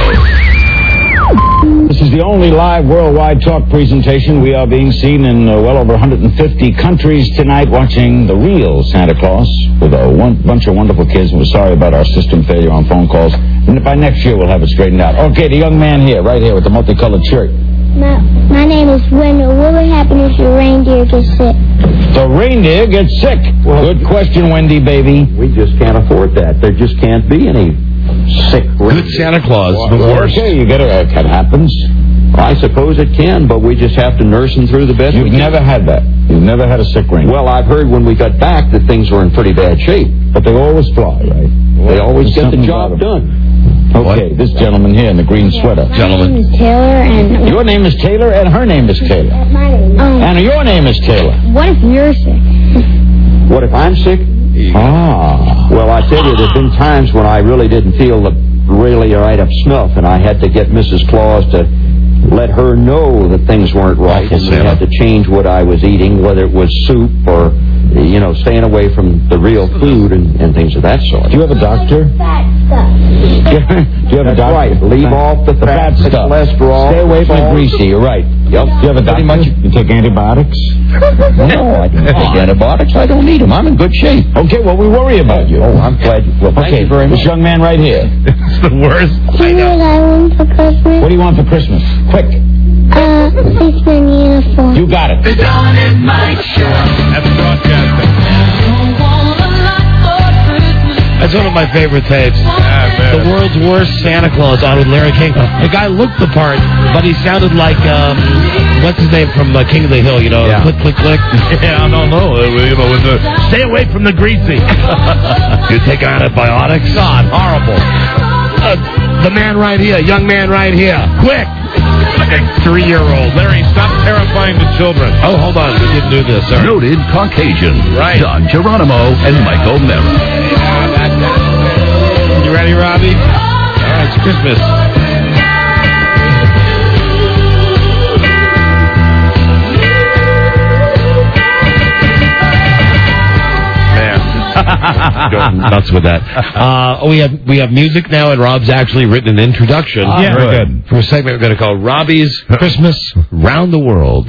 This is the only live worldwide talk presentation. We are being seen in well over 150 countries tonight, watching the real Santa Claus with a bunch of wonderful kids. And we're sorry about our system failure on phone calls. And by next year, we'll have it straightened out. Okay, the young man here, right here with the multicolored shirt. My name is Wendell. What would happen if your reindeer gets sick? The reindeer gets sick. Good question, Wendy, baby. We just can't afford that. There just can't be any sick reindeer. Good Santa Claus, the worst. Okay, you get it. That happens. I suppose it can, but we just have to nurse them through the best we You've can. never had that. You've never had a sick reindeer. Well, I've heard when we got back that things were in pretty bad shape. But they always fly, right? They always There's get the something job about 'em. done. Okay, this gentleman here in the green sweater. My name is Taylor, and Your name is Taylor, and her name is Taylor. And your name is Taylor. what if you're sick? What if I'm sick? Well, I tell you, there's been times when I really didn't feel really right up snuff, and I had to get Mrs. Claus to let her know that things weren't right, and we had to change what I was eating, whether it was soup or, staying away from the real food and things of that sort. Do you have a doctor? Fat stuff. Do you have a doctor? Right. Leave off the fat, the stuff. cholesterol. Stay away from the salt. greasy. You're right. Yep. Do you have a doctor? You take antibiotics? No, I don't take antibiotics. I don't need them. I'm in good shape. Okay, well, we worry about you. Oh, I'm glad. Well, thank you very much. This young man right here. It's the worst. Do you know what I want for Christmas? What do you want for Christmas? Quick. Policeman uniform. You got it. The Dawn and Mike Show. That's broadcasting. That's one of my favorite tapes. The World's Worst Santa Claus on with Larry King. The guy looked the part, but he sounded like, what's his name from King of the Hill, you know, click, click, click. Yeah, I don't know. Stay away from the greasy. You take antibiotics? God, horrible. The man right here, young man right here. Quick! Like a 3-year-old. Larry, stop terrifying the children. Oh, hold on. We didn't do this. Sorry. Noted Caucasian. Right. Don Geronimo and Mike O'Mara. You ready, Robbie? All right, it's Christmas. Go nuts with that. We have music now, and Rob's actually written an introduction. Yeah, very good. For a segment we're going to call Robbie's Christmas Round the World.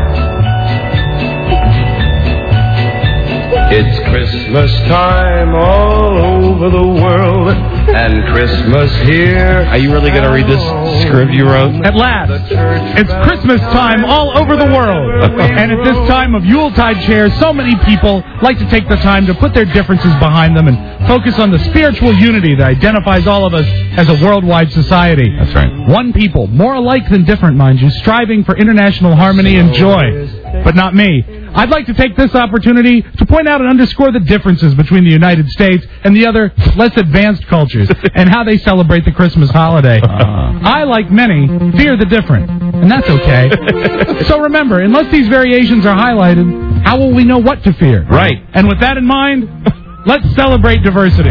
It's Christmas time all over the world, and Christmas here. Are you really going to read this script you wrote? At last, it's Christmas time all over the world. And at this time of Yuletide cheer, so many people like to take the time to put their differences behind them and focus on the spiritual unity that identifies all of us as a worldwide society. That's right. One people, more alike than different, mind you, striving for international harmony and joy. But not me. I'd like to take this opportunity to point out and underscore the differences between the United States and the other less advanced cultures and how they celebrate the Christmas holiday. I, like many, fear the different, and that's okay. So remember, unless these variations are highlighted, how will we know what to fear? Right. And with that in mind, let's celebrate diversity.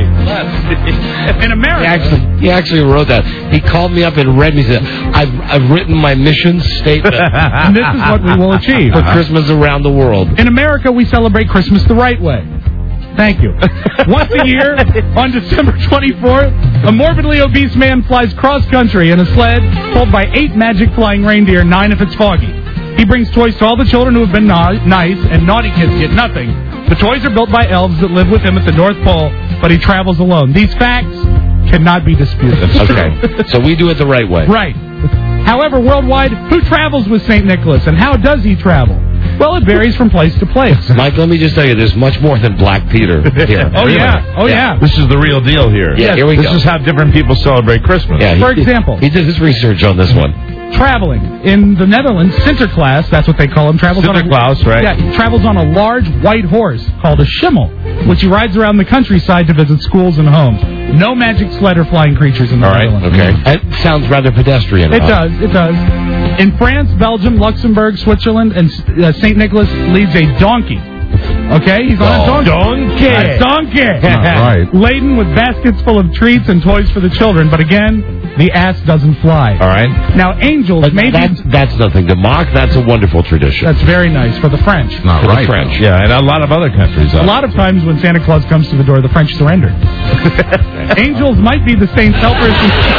In America... He actually wrote that. He called me up and read me. He said, I've written my mission statement. And this is what we will achieve. For Christmas around the world. In America, we celebrate Christmas the right way. Thank you. Once a year, on December 24th, a morbidly obese man flies cross-country in a sled pulled by 8 magic flying reindeer, 9 if it's foggy. He brings toys to all the children who have been nice, and naughty kids get nothing. The toys are built by elves that live with him at the North Pole, but he travels alone. These facts cannot be disputed. Okay. So we do it the right way. Right. However, worldwide, who travels with St. Nicholas, and how does he travel? Well, it varies from place to place. Mike, let me just tell you, there's much more than Black Peter here. Oh, really? Yeah. Oh, yeah. This is the real deal here. Yeah, here we go. This is how different people celebrate Christmas. Yeah, For example, he did his research on this one. Traveling. In the Netherlands, Sinterklaas, that's what they call him, travels Sinterklaas, right? Yeah, he travels on a large white horse called a schimmel, which he rides around the countryside to visit schools and homes. No magic sled or flying creatures in the Netherlands. Okay. That sounds rather pedestrian. It does. In France, Belgium, Luxembourg, Switzerland, and St. Nicholas leads a donkey. Okay? He's on a donkey. A donkey. Right. Laden with baskets full of treats and toys for the children. But again, the ass doesn't fly. All right. Now, angels maybe... That's nothing to mock. That's a wonderful tradition. That's very nice for the French. Not for right. The French. Yeah, and a lot of other countries. A lot of times when Santa Claus comes to the door, the French surrender. Angels might be the saints' helpers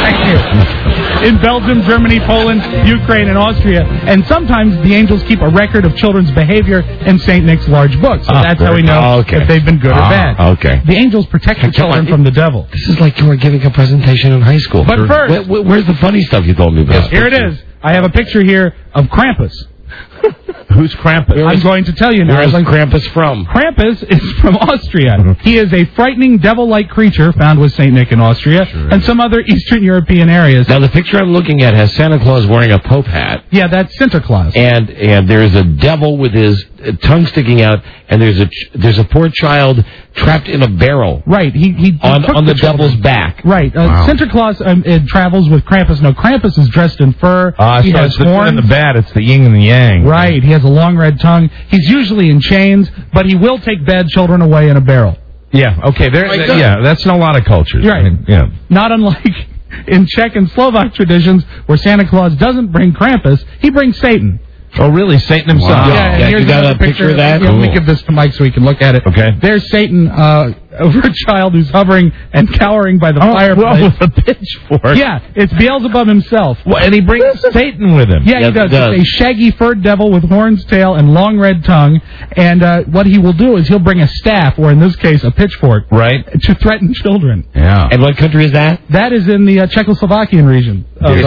in Belgium, Germany, Poland, Ukraine, and Austria. And sometimes the angels keep a record of children's behavior in St. Nick's large book. So that's how we know if they've been good or bad. Okay. The angels protect the children from the devil. This is like you were giving a presentation in high school. But first... Where's the funny stuff you told me about? Here it is. I have a picture here of Krampus. Who's Krampus? I'm going to tell you now. Where is Krampus from? Krampus is from Austria. He is a frightening devil-like creature found with St. Nick in Austria and some other Eastern European areas. Now, the picture I'm looking at has Santa Claus wearing a Pope hat. Yeah, that's Sinterklaas. And there's a devil with his tongue sticking out, and there's a poor child trapped in a barrel. Right. He on the devil's back. Right. Sinterklaas travels with Krampus. No, Krampus is dressed in fur. He so has it's the good horns. and the bad. It's the yin and the yang. Right. He has a long red tongue. He's usually in chains, but he will take bad children away in a barrel. Yeah. Okay. Yeah. That's in a lot of cultures. Right. I mean, yeah. Not unlike in Czech and Slovak traditions, where Santa Claus doesn't bring Krampus, he brings Satan. Oh, really? Satan himself? Wow. Yeah, you got a picture of that? Yeah, let me give this to Mike so he can look at it. Okay. There's Satan over a child who's hovering and cowering by the fireplace. Well, with a pitchfork. Yeah, it's Beelzebub himself. Well, and he brings Satan with him. Yeah, he does. It's a shaggy furred devil with horns, tail, and long red tongue. And what he will do is he'll bring a staff, or in this case, a pitchfork, right, to threaten children. Yeah. And what country is that? That is in the Czechoslovakian region.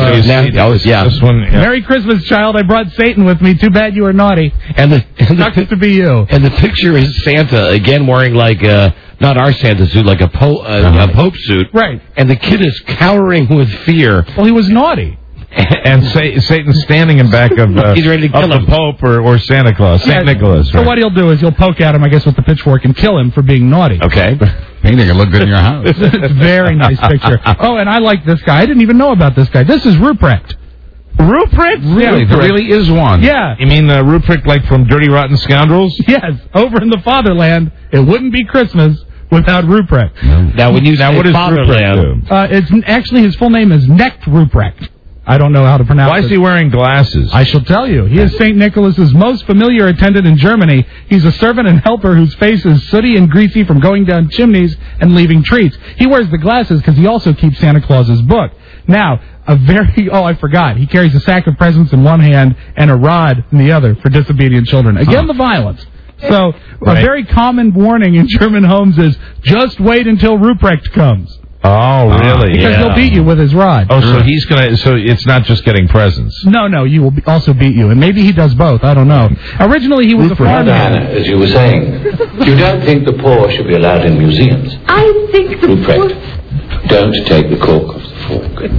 This one. Yeah. Merry Christmas, child! I brought Satan with me. Too bad you were naughty. And the to be you. And the picture is Santa again wearing like not our Santa suit, like a Pope suit. Right. And the kid is cowering with fear. Well, he was naughty. And Satan's standing in back of he's ready to kill the Pope or Santa Claus, Saint Nicholas. So what he'll do is he'll poke at him, I guess, with the pitchfork and kill him for being naughty. Okay. Painting it look good in your house. It's a very nice picture. Oh, and I like this guy. I didn't even know about this guy. This is Ruprecht. Ruprecht? Really? There really is one. Yeah. You mean Ruprecht like from Dirty Rotten Scoundrels? Yes. Over in the fatherland, it wouldn't be Christmas without Ruprecht. Now, when you say what is fatherland, it's actually his full name is Knecht Ruprecht. I don't know how to pronounce it. Why is he wearing glasses? I shall tell you. He is St. Nicholas's most familiar attendant in Germany. He's a servant and helper whose face is sooty and greasy from going down chimneys and leaving treats. He wears the glasses because he also keeps Santa Claus's book. Now, I forgot. He carries a sack of presents in one hand and a rod in the other for disobedient children. Again, the violence. So, a very common warning in German homes is, just wait until Ruprecht comes. Oh, really? Because he'll beat you with his rod. Oh, so he's gonna. So it's not just getting presents. No, he will also beat you, and maybe he does both. I don't know. Originally, he was a farmer. As you were saying, you don't think the poor should be allowed in museums. I think the Ruprecht, don't take the cork off the fork.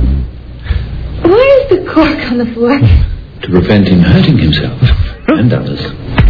Why is the cork on the fork? To prevent him hurting himself and others.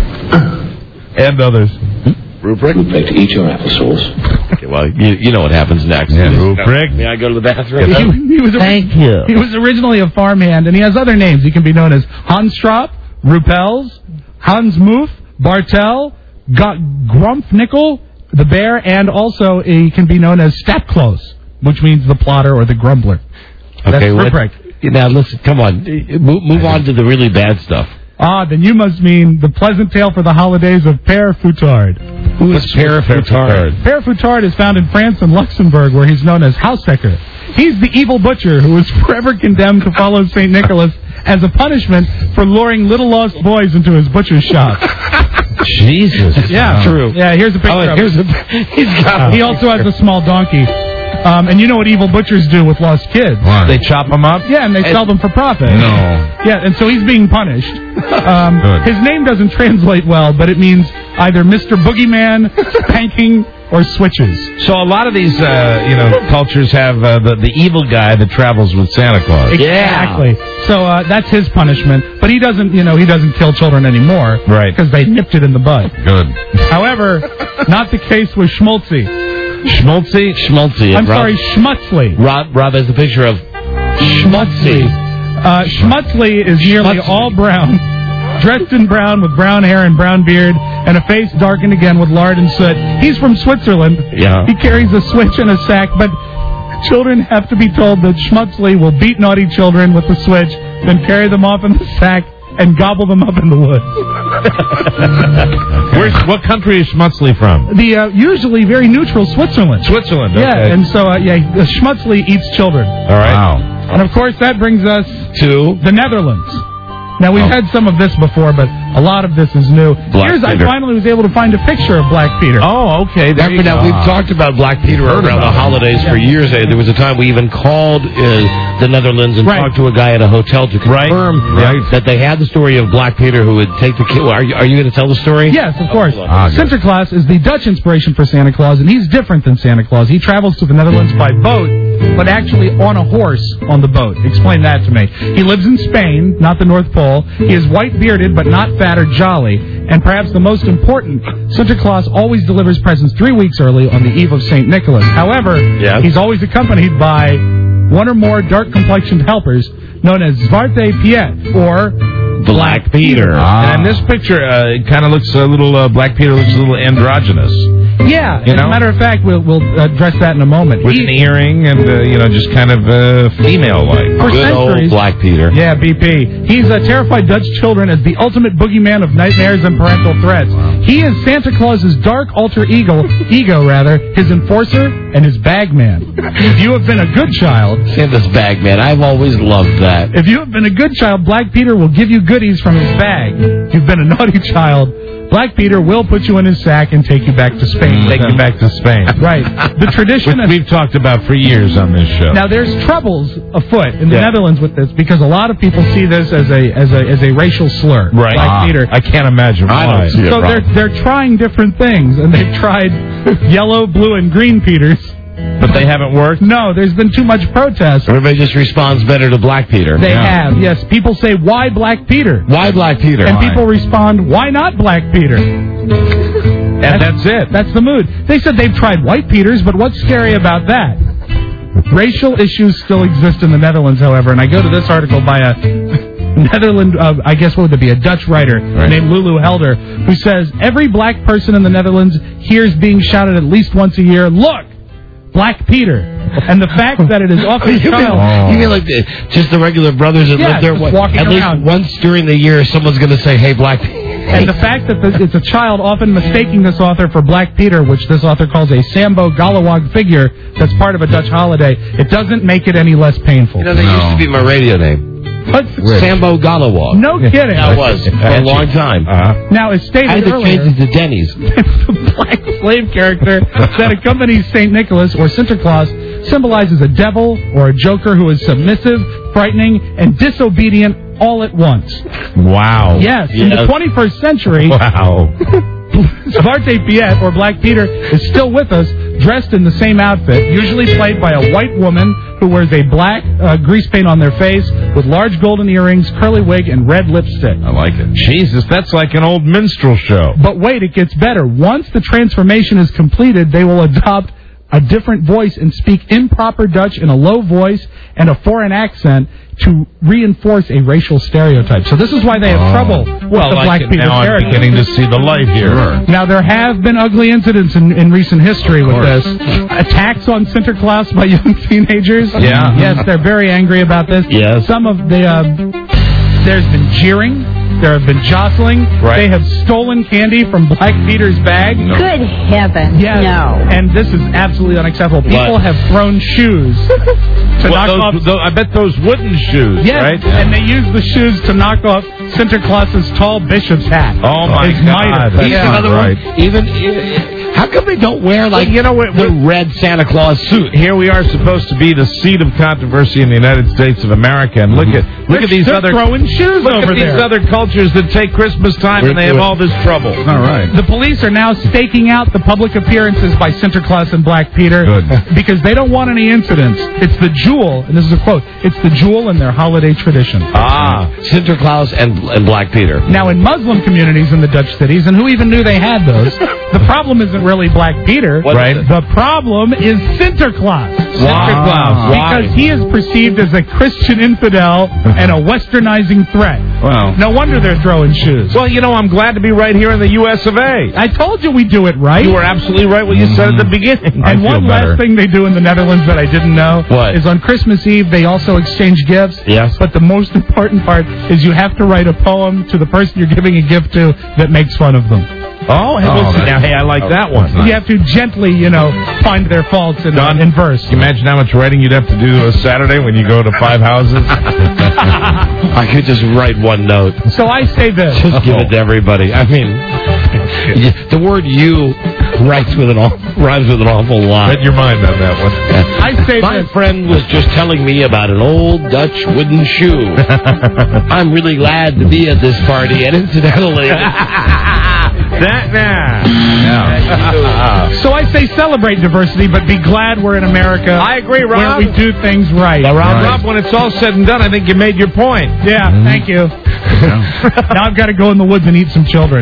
And others. Ruprecht, eat your applesauce. Okay, well, you know what happens next. Yeah. Ruprecht. May I go to the bathroom? Thank you. He was originally a farmhand, and he has other names. He can be known as Hans Straub, Rupels, Hans Muth, Bartel, Grumpfnickel, the bear, and also he can be known as Stapklos, which means the plotter or the grumbler. That's Ruprecht. Now, listen, come on. Move on to the really bad stuff. Then you must mean the pleasant tale for the holidays of Père Foutard. Who is Père Foutard? Père Foutard is found in France and Luxembourg, where he's known as Housesecker. He's the evil butcher who is forever condemned to follow St. Nicholas as a punishment for luring little lost boys into his butcher's shop. Jesus. Yeah, true. Yeah, here's a picture of him. He also has a small donkey. And you know what evil butchers do with lost kids? What? They chop them up? Yeah, and they sell them for profit. No. Yeah, and so he's being punished. His name doesn't translate well, but it means either Mr. Boogeyman, spanking, or switches. So a lot of these, cultures have the evil guy that travels with Santa Claus. Exactly. So that's his punishment. But he doesn't kill children anymore. Right. Because they nipped it in the bud. Good. However, not the case with Schmulzy. Schmulzy. I'm sorry, Schmutzli. Rob has a picture of Schmutzli. Schmutzli is nearly all brown, dressed in brown with brown hair and brown beard, and a face darkened again with lard and soot. He's from Switzerland. Yeah. He carries a switch and a sack, but children have to be told that Schmutzli will beat naughty children with the switch, then carry them off in the sack and gobble them up in the woods. What country is Schmutzli from? The usually very neutral Switzerland. Switzerland, okay. Yeah, and so, Schmutzli eats children. All right. Wow. And, of course, that brings us to the Netherlands. Now, we've had some of this before, but a lot of this is new. I finally was able to find a picture of Black Peter. Oh, okay. Now, we've talked about Black Peter around the holidays for years. There was a time we even called the Netherlands and talked to a guy at a hotel to confirm that they had the story of Black Peter who would take the kid. Are you going to tell the story? Yes, of course. Sinterklaas is the Dutch inspiration for Santa Claus, and he's different than Santa Claus. He travels to the Netherlands by boat, but actually on a horse on the boat. Explain that to me. He lives in Spain, not the North Pole. He is white-bearded, but not fat or jolly. And perhaps the most important, Sinterklaas always delivers presents 3 weeks early on the eve of St. Nicholas. However, he's always accompanied by one or more dark-complexioned helpers known as Zwarte Piet, or Black Peter. And this picture it kind of looks a little, Black Peter looks a little androgynous. Yeah, as a matter of fact, we'll address that in a moment. With an earring and, just kind of female-like. For Good centuries, old Black Peter. Yeah, BP. He's terrified Dutch children as the ultimate boogeyman of nightmares and parental threats. He is Santa Claus's dark alter ego, his enforcer, and his bagman. If you have been a good child... Santa's bagman. I've always loved that. If you have been a good child, Black Peter will give you goodies from his bag. If you've been a naughty child... Black Peter will put you in his sack and take you back to Spain. Take you back to Spain. Right. The tradition... Which we've talked about for years on this show. Now, there's troubles afoot in the Netherlands with this because a lot of people see this as a racial slur. Right. Black Peter. I can't imagine why. So they're trying different things, and they've tried yellow, blue, and green Peters. But they haven't worked? No, there's been too much protest. Everybody just responds better to Black Peter. They have, yes. People say, why Black Peter? Why Black Peter? And people respond, why not Black Peter? And that's it. That's the mood. They said they've tried white Peters, but what's scary about that? Racial issues still exist in the Netherlands, however, and I go to this article by a I guess what would it be, a Dutch writer named Lulu Helder, who says, every black person in the Netherlands hears being shouted at least once a year, look! Black Peter. And the fact that it is often You mean like just the regular brothers that live there? just walking at around. Least once during the year, someone's going to say, hey, Black Peter. And the fact that it's a child often mistaking this author for Black Peter, which this author calls a Sambo Galawag figure that's part of a Dutch holiday, it doesn't make it any less painful. That used to be my radio name. Sambo Galawag. No kidding. That was for a long time. Now, as stated I had to earlier, change it to Denny's. the black slave character that accompanies St. Nicholas or Sinterklaas symbolizes a devil or a joker who is submissive, frightening, and disobedient all at once. Wow. Yes. In the 21st century... Wow. Zwarte Piet, or Black Peter, is still with us, dressed in the same outfit, usually played by a white woman who wears a black grease paint on their face with large golden earrings, curly wig, and red lipstick. I like it. Jesus, that's like an old minstrel show. But wait, it gets better. Once the transformation is completed, they will adopt a different voice and speak improper Dutch in a low voice and a foreign accent to reinforce a racial stereotype. So this is why they have trouble with the Black Peter now character. I'm beginning to see the light here. Now, there have been ugly incidents in recent history with this. Attacks on Sinterklaas by young teenagers. Yeah. Yes, they're very angry about this. Yes. Some of the... there's been jeering. There have been jostling. Right. They have stolen candy from Black Peter's bag. Good heavens, Yes. no. And this is absolutely unacceptable. People have thrown shoes to knock off... I bet those wooden shoes, Yes, right? and they use the shoes to knock off Sinterklaas's tall bishop's hat. Oh, my His God. mitre. That's not right. How come they don't wear, like, the red Santa Claus suit? Here we are supposed to be the seat of controversy in the United States of America, and look at these other throwing shoes look over at these there. other cultures that take Christmas time and they have all this trouble. All right. The police are now staking out the public appearances by Sinterklaas and Black Peter because they don't want any incidents. It's the jewel, and this is a quote, it's the jewel in their holiday tradition. Sinterklaas and Black Peter. Now, in Muslim communities in the Dutch cities, and who even knew they had those, the problem isn't really Black Peter. Right. The problem is Sinterklaas. Sinterklaas. Why? Because he is perceived as a Christian infidel and a westernizing threat. Wow. No wonder they're throwing shoes. Well, I'm glad to be right here in the U.S. of A. I told you we do it right. You were absolutely right what you said at the beginning. And one last thing they do in the Netherlands that I didn't know is on Christmas Eve they also exchange gifts. Yes. But the most important part is you have to write a poem to the person you're giving a gift to that makes fun of them. Hey, I like that one. You have to gently, find their faults in verse. Can you imagine how much writing you'd have to do a Saturday when you go to 5 houses? I could just write one note. So I say this. Just give it to everybody. I mean, the word "you" rhymes with an awful lot. Read your mind on that one. I say My this. friend was just telling me about an old Dutch wooden shoe. I'm really glad to be at this party, and incidentally... So I say celebrate diversity, but be glad we're in America. I agree, Rob. Where we do things right. Rob, when it's all said and done, I think you made your point. Yeah, thank you. Now I've got to go in the woods and eat some children.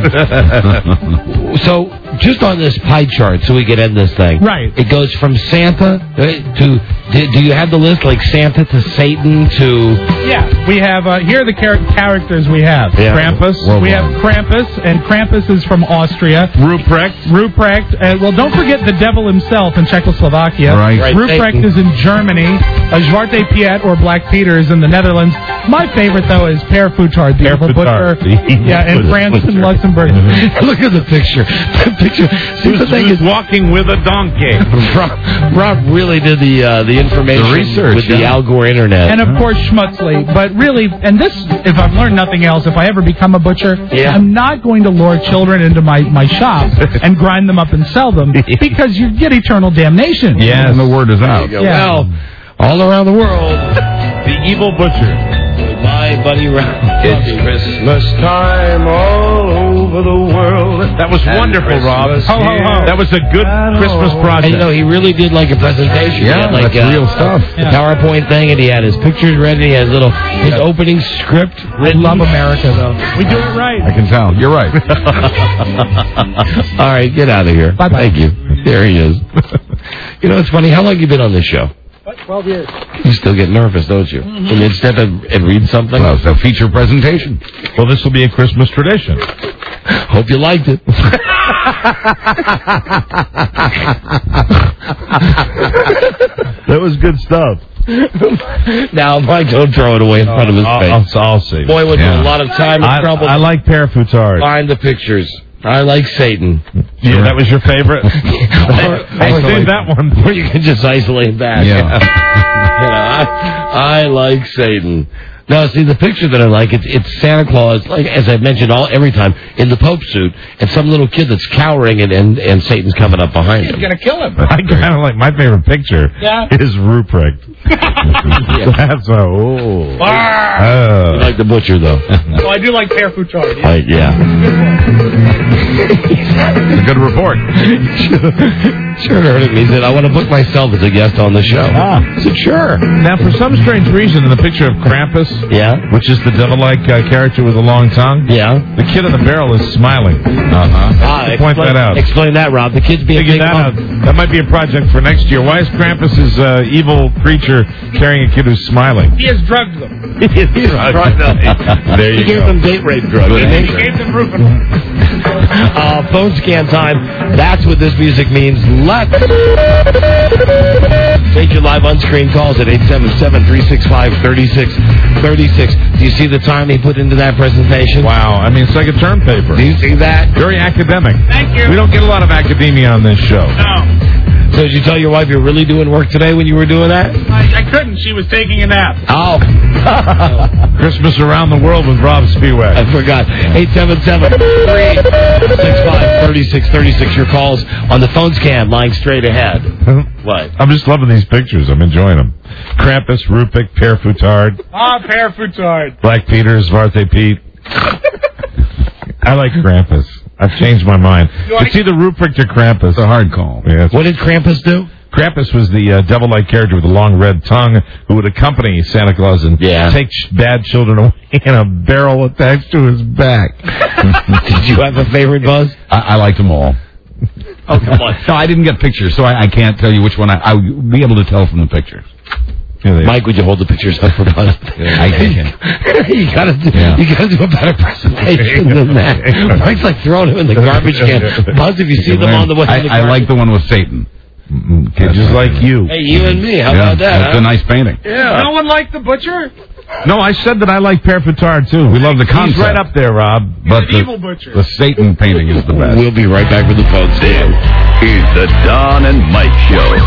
So, just on this pie chart, so we can end this thing. Right. It goes from Santa to Do you have the list like Santa to Satan to? Yeah, we have here are the characters we have. Yeah. Krampus. We have Krampus, and Krampus is from Austria. Ruprecht. Well, don't forget the devil himself in Czechoslovakia. Right. Ruprecht is in Germany. Zwarte Piet or Black Peter is in the Netherlands. My favorite though is Père Fouettard, the evil butcher. Yeah, in France and Luxembourg. Look at the picture. The picture. See, the thing is walking with a donkey. Rob really did the information research with the Al Gore internet. And of course Schmutzli. But really, and this, if I've learned nothing else, if I ever become a butcher, I'm not going to lure children into my shop and grind them up and sell them because you get eternal damnation. Yeah, and the word is out. Yeah. Well, all around the world, the evil butcher. My buddy Rob. It's Christmas time all over the world. That was wonderful, Rob. Ho, ho, ho. That was a good Christmas project. And, he really did like a presentation. Yeah, he had, that's real stuff. The PowerPoint thing, and he had his pictures ready. He had his opening script. I love America, though. We do it right. I can tell. You're right. All right, get out of here. Bye-bye. Thank you. There he is. You know, it's funny. How long have you been on this show? 12 years. You still get nervous, don't you? And instead of read something? Well, it's a feature presentation. Well, this will be a Christmas tradition. Hope you liked it. That was good stuff. Now, Mike, don't throw it away in front of his face. I'll see. Boy went through a lot of time and trouble. I like Père Fouettard. Find the pictures. I like Satan. Yeah, that was your favorite? I saved that one. Where you can just isolate that. Yeah. I like Satan. Now, see, the picture that I like, it's Santa Claus, like as I've mentioned every time, in the Pope suit, and some little kid that's cowering, and Satan's coming up behind him. He's going to kill him. I kind of like, my favorite picture is Ruprecht. That's You like the butcher, though. Well, I do like Père Fouettard. It's a good report. Sure heard of me. He said, I want to book myself as a guest on the show. I said, sure. Now, for some strange reason, in the picture of Krampus, which is the devil-like character with a long tongue, the kid in the barrel is smiling. Point that out. Explain that, Rob. The kid's being Figure that out. That might be a project for next year. Why is Krampus' evil creature carrying a kid who's smiling? He has drugged them. He's drugged them. There you go. He gave them date rape drugs. He gave them roofing. Phone scan time. That's what this music means. Let's take your live on-screen calls at 877-365-3636. Do you see the time he put into that presentation? Wow. I mean, it's like a term paper. Do you see that? Very academic. Thank you. We don't get a lot of academia on this show. No. So did you tell your wife you're really doing work today when you were doing that? I couldn't. She was taking a nap. Oh. Christmas around the world with Rob Spiewak. I forgot. 877-365-3636. Your calls on the phone scan lying straight ahead. What? I'm just loving these pictures. I'm enjoying them. Krampus, Ruprecht, Père Fouettard. Père Fouettard. Black Peter, Zwarte Piet. I like Krampus. I've changed my mind. It's either Ruprecht or Krampus. It's a hard call. Yeah, what did Krampus do? Krampus was the devil-like character with a long red tongue who would accompany Santa Claus and take bad children away in a barrel attached to his back. Did you have a favorite, Buzz? I liked them all. Oh, come on. No, I didn't get pictures, so I can't tell you which one. I would be able to tell from the pictures. Mike, would you hold the pictures up for Buzz? I can. You gotta do a better presentation than that. Mike's like throwing him in the garbage can. Buzz, if you see them on the way, I like the one with Satan. Just like you. Hey, you and me. How about that? That's a nice painting. Yeah. No one liked the butcher? No, I said that I like Père Fouettard, too. We love the concept. He's right up there, Rob. But the evil butcher. The Satan painting is the best. We'll be right back with the phone stand. Is the Don and Mike Show.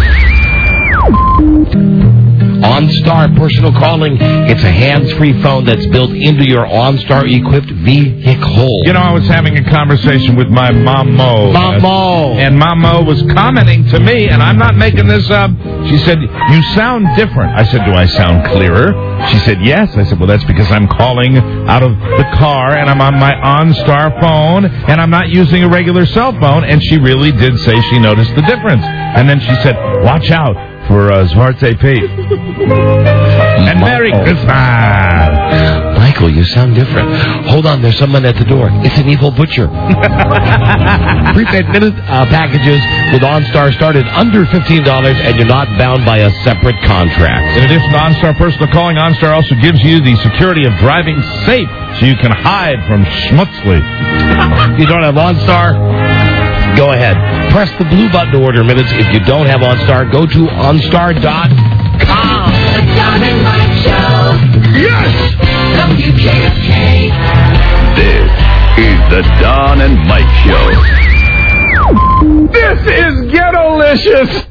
OnStar Personal Calling. It's a hands-free phone that's built into your OnStar-equipped vehicle. You know, I was having a conversation with my Mom-Mo. Mom-Mo. And Mom-Mo was commenting to me, and I'm not making this up. She said, you sound different. I said, do I sound clearer? She said, yes. I said, well, that's because I'm calling out of the car, and I'm on my OnStar phone, and I'm not using a regular cell phone. And she really did say she noticed the difference. And then she said, watch out for Zwarte Piet. And Merry Christmas. Michael, you sound different. Hold on, there's someone at the door. It's an evil butcher. Prepaid minute packages with OnStar start at under $15, and you're not bound by a separate contract. In addition to OnStar Personal Calling, OnStar also gives you the security of driving safe so you can hide from schmutzly. If you don't have OnStar, go ahead. Press the blue button to order minutes. If you don't have OnStar, go to OnStar.com. The Don and Mike Show. Yes! WKFK. This is the Don and Mike Show. This is Ghetto-licious.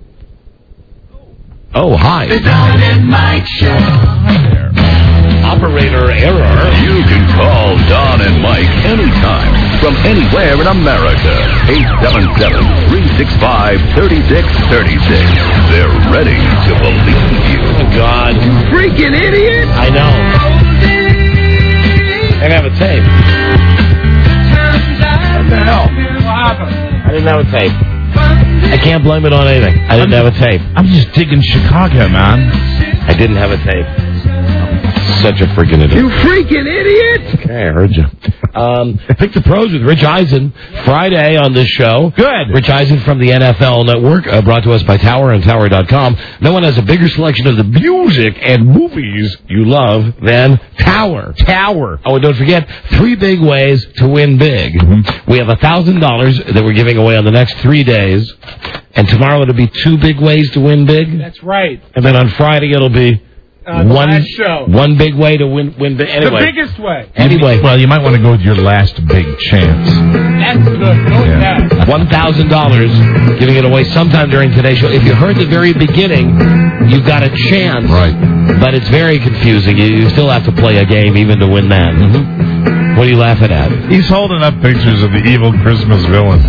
Oh, hi. The Don and Mike Show. Operator error. You can call Don and Mike anytime from anywhere in America. 877-365-3636. They're ready to believe you. Oh, God. Freaking idiot. I know. I have a tape. What the hell? What happened? I didn't have a tape. I can't blame it on anything. I didn't have a tape. I'm just digging Chicago, man. I didn't have a tape. Such a freaking idiot. You freaking idiot! Okay, I heard you. Pick the Pros with Rich Eisen Friday on this show. Good. Rich Eisen from the NFL Network, brought to us by Tower and Tower.com. No one has a bigger selection of the music and movies you love than Tower. Tower. Oh, and don't forget, 3 big ways to win big. Mm-hmm. We have $1,000 that we're giving away on the next 3 days. And tomorrow it'll be 2 big ways to win big. That's right. And then on Friday it'll be last show. One big way to win big. Anyway. The biggest way. Anyway. Well, you might want to go with your last big chance. That's good. Go with that. $1,000, giving it away sometime during today's show. If you heard the very beginning, you've got a chance. Right. But it's very confusing. You still have to play a game even to win that. Mm-hmm. What are you laughing at? He's holding up pictures of the evil Christmas villain.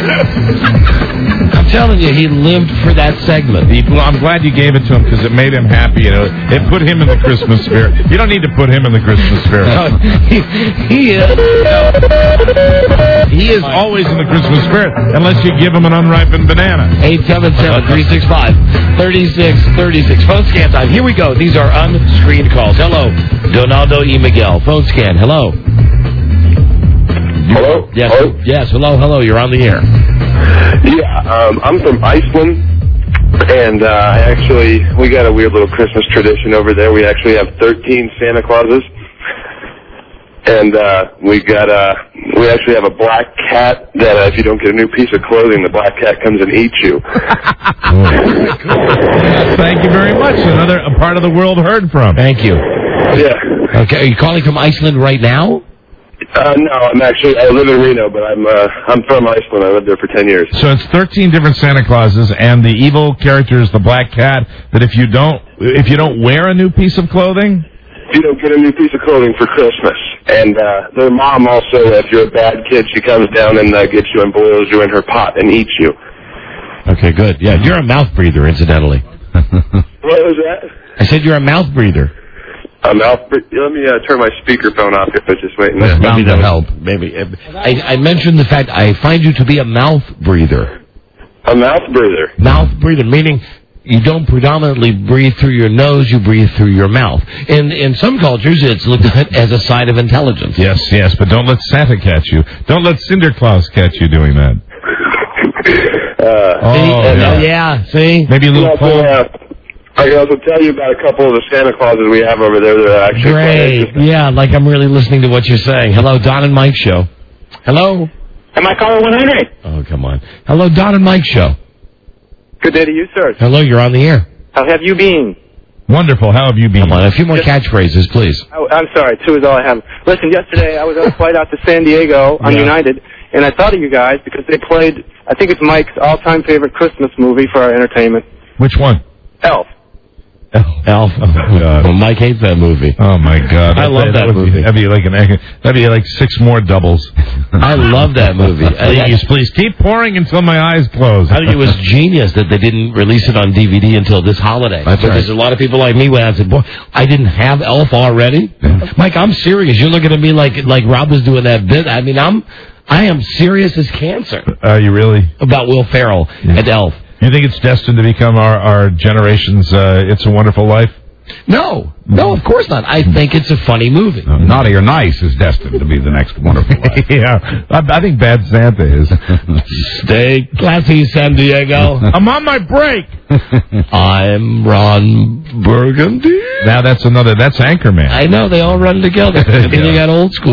I'm telling you, he lived for that segment. I'm glad you gave it to him because it made him happy. You know, it put him in the Christmas spirit. You don't need to put him in the Christmas spirit. No, he is. He is always in the Christmas spirit unless you give him an unripened banana. 877-365-3636. Phone scan time. Here we go. These are unscreened calls. Hello, Donaldo E. Miguel. Phone scan. Hello. Hello? Yes. Hello? Yes. Hello. You're on the air. Yeah, I'm from Iceland, and we got a weird little Christmas tradition over there. We actually have 13 Santa Clauses, and we actually have a black cat that if you don't get a new piece of clothing, the black cat comes and eats you. Thank you very much. Another part of the world heard from. Thank you. Yeah. Okay. Are you calling from Iceland right now? No, I live in Reno, but I'm from Iceland. I lived there for 10 years. So it's 13 different Santa Clauses, and the evil character is the black cat. That if you don't wear a new piece of clothing, you don't get a new piece of clothing for Christmas. And their mom also, if you're a bad kid, she comes down and gets you and boils you in her pot and eats you. Okay, good. Yeah, you're a mouth breather, incidentally. What was that? I said you're a mouth breather. Let me turn my speakerphone off if it's just waiting. Maybe that'll help. Maybe. I mentioned the fact I find you to be a mouth breather. A mouth breather? Mouth breather, meaning you don't predominantly breathe through your nose, you breathe through your mouth. In some cultures, it's looked at as a sign of intelligence. Yes, but don't let Santa catch you. Don't let Cinder Claus catch you doing that. See? Maybe a little cold. I can also tell you about a couple of the Santa Clauses we have over there that are actually great. Yeah, like I'm really listening to what you're saying. Hello, Don and Mike Show. Hello? Am I calling 100? Oh, come on. Hello, Don and Mike Show. Good day to you, sir. Hello, you're on the air. How have you been? Wonderful. How have you been? Come on, a few more catchphrases, please. I'm sorry, 2 is all I have. Listen, yesterday I was on a flight out to San Diego on United, and I thought of you guys because they played, I think it's Mike's all-time favorite Christmas movie for our entertainment. Which one? Elf. Elf. Oh, God. Well, Mike hates that movie. Oh, my God. I love that movie. That'd be like 6 more doubles. I love that movie. Please keep pouring until my eyes close. I think it was genius that they didn't release it on DVD until this holiday. That's because a lot of people like me went out and said, boy, I didn't have Elf already. Yeah. Mike, I'm serious. You're looking at me like Rob was doing that bit. I mean, I am serious as cancer. Are you really? About Will Ferrell and Elf. You think it's destined to become our generation's It's a Wonderful Life? No, of course not. I think it's a funny movie. Naughty or Nice is destined to be the next Wonderful Life. Yeah, I think Bad Santa is. Stay classy, San Diego. I'm on my break. I'm Ron Burgundy. Now that's Anchorman. I know, they all run together. And then you got Old School.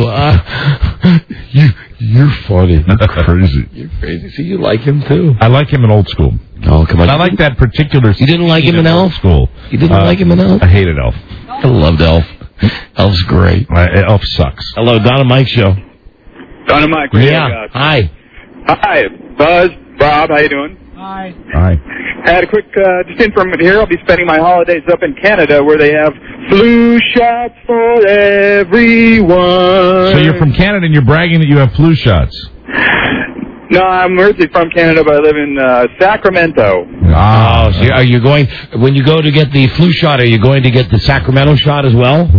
You're funny. You're crazy. You're crazy. See, you like him, too. I like him in Old School. Oh, come on. I like that particular... You didn't like him in Elf? School. You didn't like him in Elf? I hated Elf. I loved Elf. Elf's great. Elf sucks. Hello, Don and Mike Show. Don and Mike. Yeah. Hi. Hi, Buzz, Bob, how you doing? Hi. I had a quick just information here. I'll be spending my holidays up in Canada where they have flu shots for everyone. So you're from Canada and you're bragging that you have flu shots. No, I'm originally from Canada, but I live in Sacramento. Oh, so are you going, when you go to get the flu shot, are you going to get the Sacramento shot as well?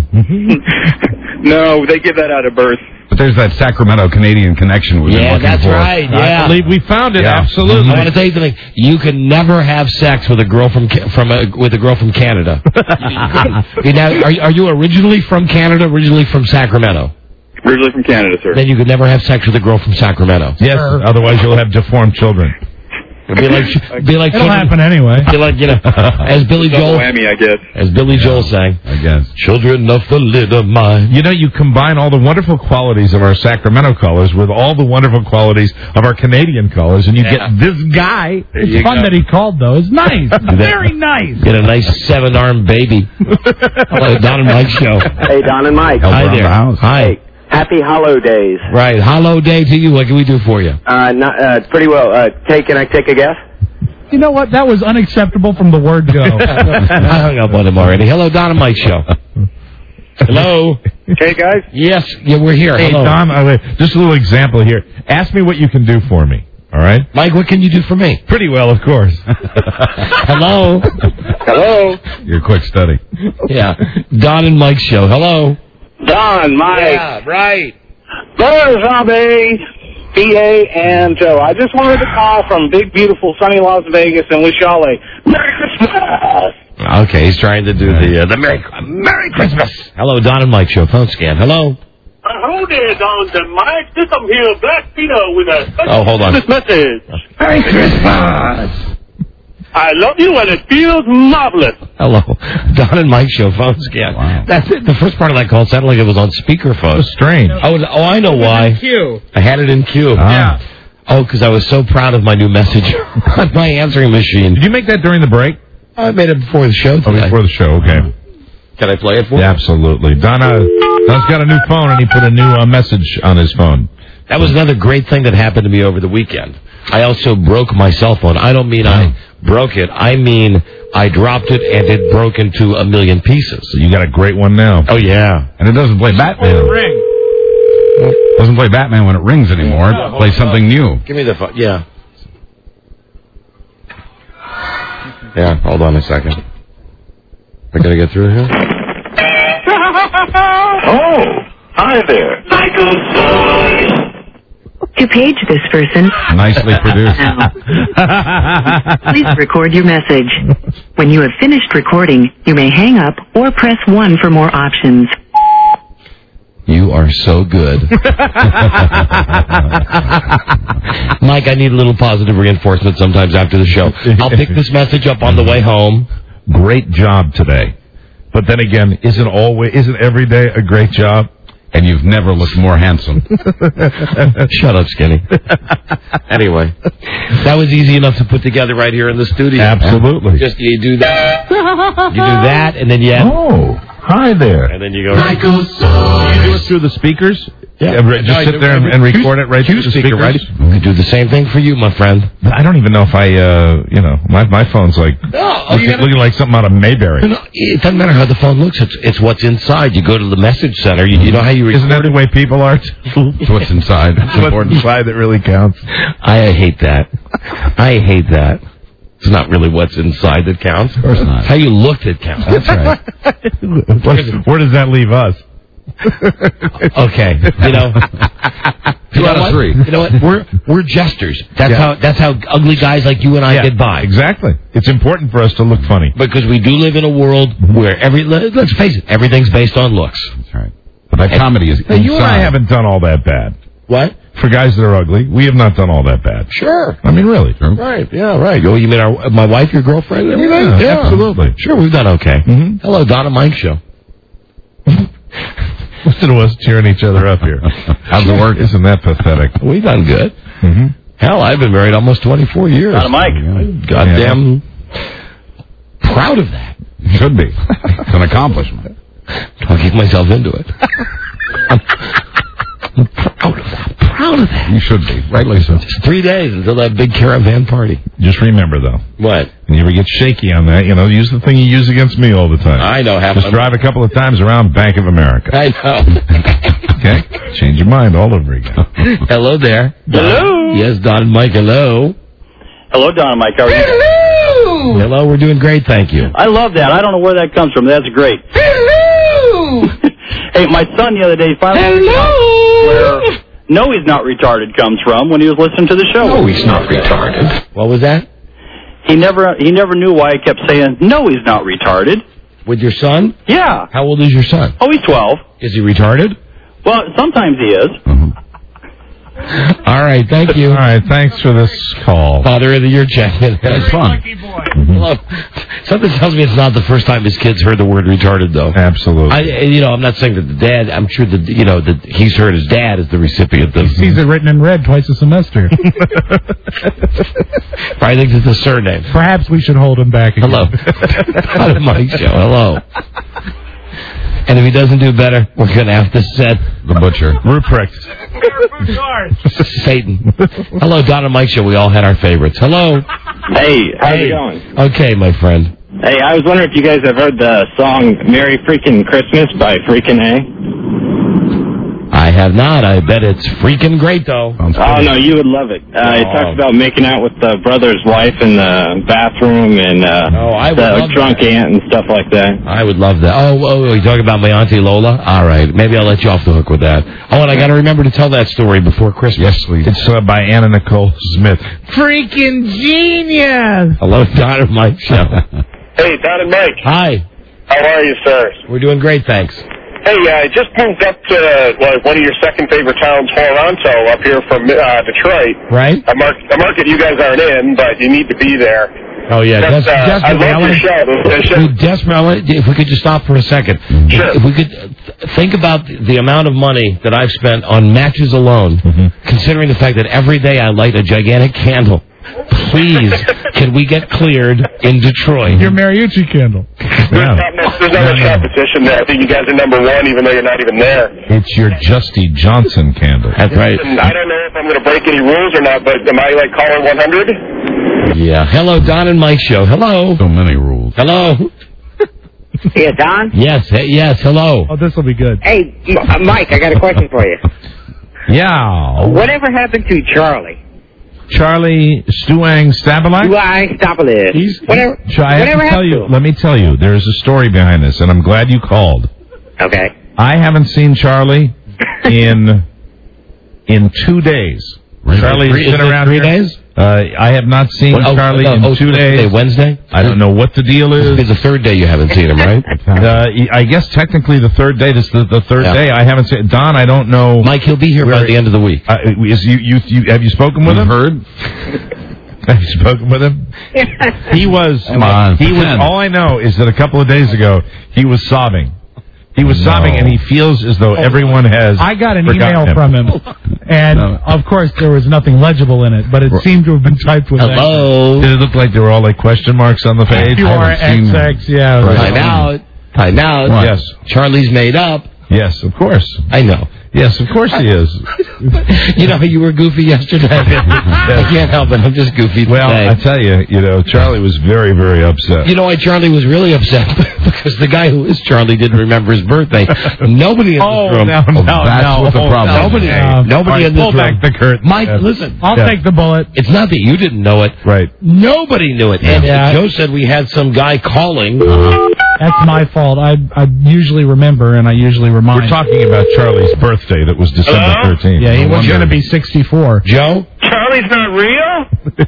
No, they give that out at birth. But there's that Sacramento-Canadian connection we've been looking that's for. right, yeah. I believe we found it, absolutely. I want to tell you something. You can never have sex with a girl from Canada. Now, are you originally from Canada, originally from Sacramento? Originally from Canada, sir. Then you could never have sex with a girl from Sacramento. Yes, otherwise you'll have deformed children. It'll happen anyway. Be like, as Billy Joel, whammy, I guess. As Billy Joel sang, I guess. Children of the lid of mine. You know, you combine all the wonderful qualities of our Sacramento colors with all the wonderful qualities of our Canadian colors, and you get this guy. It's fun that he called, though. It's nice. Very nice. Get a nice 7-armed baby. Hello, Don and Mike Show. Hey, Don and Mike. Hi there. Hi. Hey, happy holidays. Right. Hollow day to you. What can we do for you? Pretty well. Can I take a guess? You know what? That was unacceptable from the word go. I hung up on him already. Hello, Don and Mike Show. Hello. Hey, guys. Yes. Yeah, we're here. Hey, hello. Don, just a little example here. Ask me what you can do for me. All right? Mike, what can you do for me? Pretty well, of course. Hello. Hello. Your quick study. Yeah. Don and Mike Show. Hello. Don, Mike. Yeah, right. Buzz, Zombie, PA, and Joe. I just wanted to call from big, beautiful, sunny Las Vegas and wish y'all a Merry Christmas. Okay, he's trying to do the Merry Christmas. Hello, Don and Mike Show. Phone scan. Hello. Hello there, Don and Mike. This I'm here, Black Peter, with a hold on. Christmas message. Merry Christmas. I love you, and it feels marvelous. Hello, Don and Mike Show. Phone scan. Wow. That's it. The first part of that call sounded like it was on speakerphone. It was strange. Oh, I know why. Q. I had it in queue. Yeah. Oh, because I was so proud of my new message on my answering machine. Did you make that during the break? I made it before the show today. Oh, before the show, okay. Can I play it for you? Yeah, absolutely. Donna's got a new phone, and he put a new message on his phone. That was another great thing that happened to me over the weekend. I also broke my cell phone. I don't mean I broke it. I mean I dropped it, and it broke into a million pieces. So you got a great one now. Oh, yeah. And it doesn't play Batman. It doesn't play Batman when it rings anymore. It plays something new. Give me the phone. Yeah. Yeah, hold on a second. We're going to get through here? Oh, hi there. To page this person, Nicely produced. please record your message. When you have finished recording, you may hang up or press 1 for more options. You are so good. Mike, I need a little positive reinforcement sometimes after the show. I'll pick this message up on the way home. Great job today. But then again, isn't every day a great job? And you've never looked more handsome. Shut up, Skinny. Anyway, that was easy enough to put together right here in the studio. Absolutely. Just you do that. You do that, and then you add... Oh, hi there. And then you go... You do it through the speakers? Yeah. Just sit there and record it right through the speaker, right? We could do the same thing for you, my friend. I don't even know if my phone's like looking like something out of Mayberry. No, it doesn't matter how the phone looks. It's what's inside. You go to the message center. You know how you record. Isn't that the way people are? It's what's inside. It's what's inside that really counts. I hate that. I hate that. It's not really what's inside that counts. Of course not. How you look that counts. That's right. Where does that leave us? Okay, 2 out of 3. You know what? We're jesters. That's how ugly guys like you and I get by. Exactly. It's important for us to look funny. Because we do live in a world where let's face it, everything's based on looks. That's right. But that comedy is you and I haven't done all that bad. What? For guys that are ugly, we have not done all that bad. Sure. I mean, really. Right. Yeah, right. Oh, you mean my wife, your girlfriend, and everything? Yeah, absolutely. Sure, we've done okay. Mm-hmm. Hello, Don and Mike Show. Listen to us cheering each other up here. How's it work? Isn't that pathetic? We've done good. Mm-hmm. Hell, I've been married almost 24 years. Don and Mike. Goddamn proud of that. Should be. It's an accomplishment. I'll get myself into it. I'm proud of that. Proud of that. You should be. Rightly so. Just 3 days until that big caravan party. Just remember, though. What? When you ever get shaky on that, use the thing you use against me all the time. I know. Just drive a couple of times around Bank of America. I know. Okay? Change your mind all over again. Hello there. Hello. Yes, Don and Mike, hello. Hello, Don and Mike. How are you? Hello. Hello, we're doing great, thank you. I love that. I don't know where that comes from. That's great. Hello. Hey, my son the other day finally figured out where "No, he's not retarded" comes from when he was listening to the show. No, he's not retarded. What was that? He never knew why I kept saying "No, he's not retarded." With your son? Yeah. How old is your son? Oh, he's 12. Is he retarded? Well, sometimes he is. All right, thank you. All right, thanks for this call. Father of the Year check. That's fun. Lucky boy. Hello. Something tells me it's not the first time his kids heard the word retarded, though. Absolutely. I'm not saying that the dad. I'm sure that that he's heard his dad as the recipient of. He sees it written in red twice a semester. I think it's a surname. Perhaps we should hold him back again. Hello. Not a Mike Show. Hello. And if he doesn't do better, we're going to have to set the butcher. Ruprecht. Satan. Hello, Don and Mike Show. We all had our favorites. Hello. Hey, how's it going? Okay, my friend. Hey, I was wondering if you guys have heard the song "Merry Freaking Christmas" by Freakin' A. I have not. I bet it's freaking great, though. Oh, no, you would love it. It talks about making out with the brother's wife in the bathroom and the drunk aunt and stuff like that. I would love that. Oh, you talking about my Auntie Lola? All right. Maybe I'll let you off the hook with that. Oh, and I got to remember to tell that story before Christmas. Yes, please. It's by Anna Nicole Smith. Freaking genius! Hello, Don and Mike Show. Hey, Don and Mike. Hi. How are you, sir? We're doing great, thanks. Hey, I just moved up to one of your second favorite towns, Toronto, up here from Detroit. Right. I mark it you guys aren't in, but you need to be there. Oh, yeah. I love your show. We desperately, if we could just stop for a second. Sure. If we could think about the amount of money that I've spent on matches alone, considering the fact that every day I light a gigantic candle. Please, can we get cleared in Detroit? Your Mariucci candle. There's not much competition there. I think you guys are number one, even though you're not even there. It's your Justy Johnson candle. That's right. And I don't know if I'm going to break any rules or not, but am I like caller 100? Yeah. Hello, Don and Mike Show. Hello. So many rules. Hello. Yeah, Don? Yes. Yes. Hello. Oh, this will be good. Hey, Mike, I got a question for you. Yeah. Whatever happened to Charlie? Charlie Stuang Stabalak? Whatever Let me tell you, there's a story behind this, and I'm glad you called. Okay. I haven't seen Charlie in 2 days. Charlie's been around 3 here. days? I have not seen Charlie in 2 days. Wednesday? I don't know what the deal is. It's the third day you haven't seen him, right? I guess technically the third day. This is the third day. I haven't seen Don. I don't know. Mike, he'll be here by the end of the week. Have you spoken with him? Heard? Have you spoken with him? He was. All I know is that a couple of days ago he was sobbing. He was sobbing, and he feels as though everyone has. I got an email from him, and of course there was nothing legible in it, but it seemed to have been typed with. Hello. Did it look like there were all like question marks on the page? XX, yeah. Time out. What? Yes. Charlie's made up. Yes, of course. I know. Yes, of course he is. You were goofy yesterday. I can't help it. I'm just goofy today. Well, I tell you, Charlie was very, very upset. You know why Charlie was really upset? Because the guy who is Charlie didn't remember his birthday. Nobody in this room. That's what the problem is. Nobody in this room. Pull back the curtain. Mike, listen. I'll take the bullet. It's not that you didn't know it. Right. Nobody knew it. And Joe said we had some guy calling. That's my fault. I usually remember, and I usually remind. We're talking about Charlie's birthday that was December 13th. Yeah, he was going to be 64. Joe? Charlie's not real?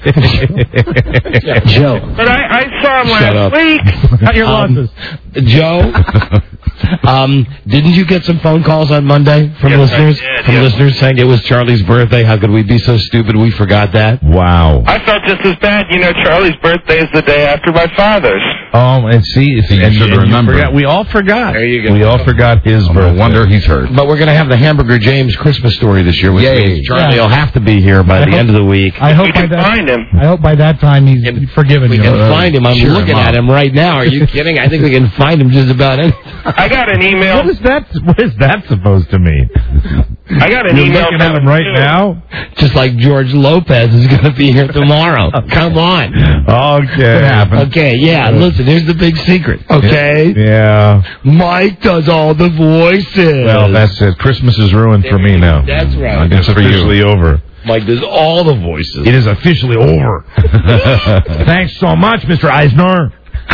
Joe. But I saw him Shut last up. week. Cut your losses. Joe, didn't you get some phone calls on Monday from listeners? Listeners saying it was Charlie's birthday. How could we be so stupid we forgot that? Wow. I felt just as bad. You know, Charlie's birthday is the day after my father's. Oh, and see, you should remember. We all forgot. There you go. We all forgot his birthday. No wonder he's hurt. But we're going to have the Hamburger James Christmas story this year, which means Charlie will have to be here by the end of the week. I hope by that time he's forgiven We you. can find him. I'm looking at him right now. Are you kidding? I think we can find him just about anything. I got an email. What is that supposed to mean? I got an You're email looking at him right now? Just like George Lopez is going to be here tomorrow. Come on. Okay. Okay, yeah. Listen, here's the big secret. Okay? Yeah. Mike does all the voices. Well, that's it. Christmas is ruined for me now. That's right. It's officially over. Mike does all the voices. It is officially over. Thanks so much, Mr. Eisner.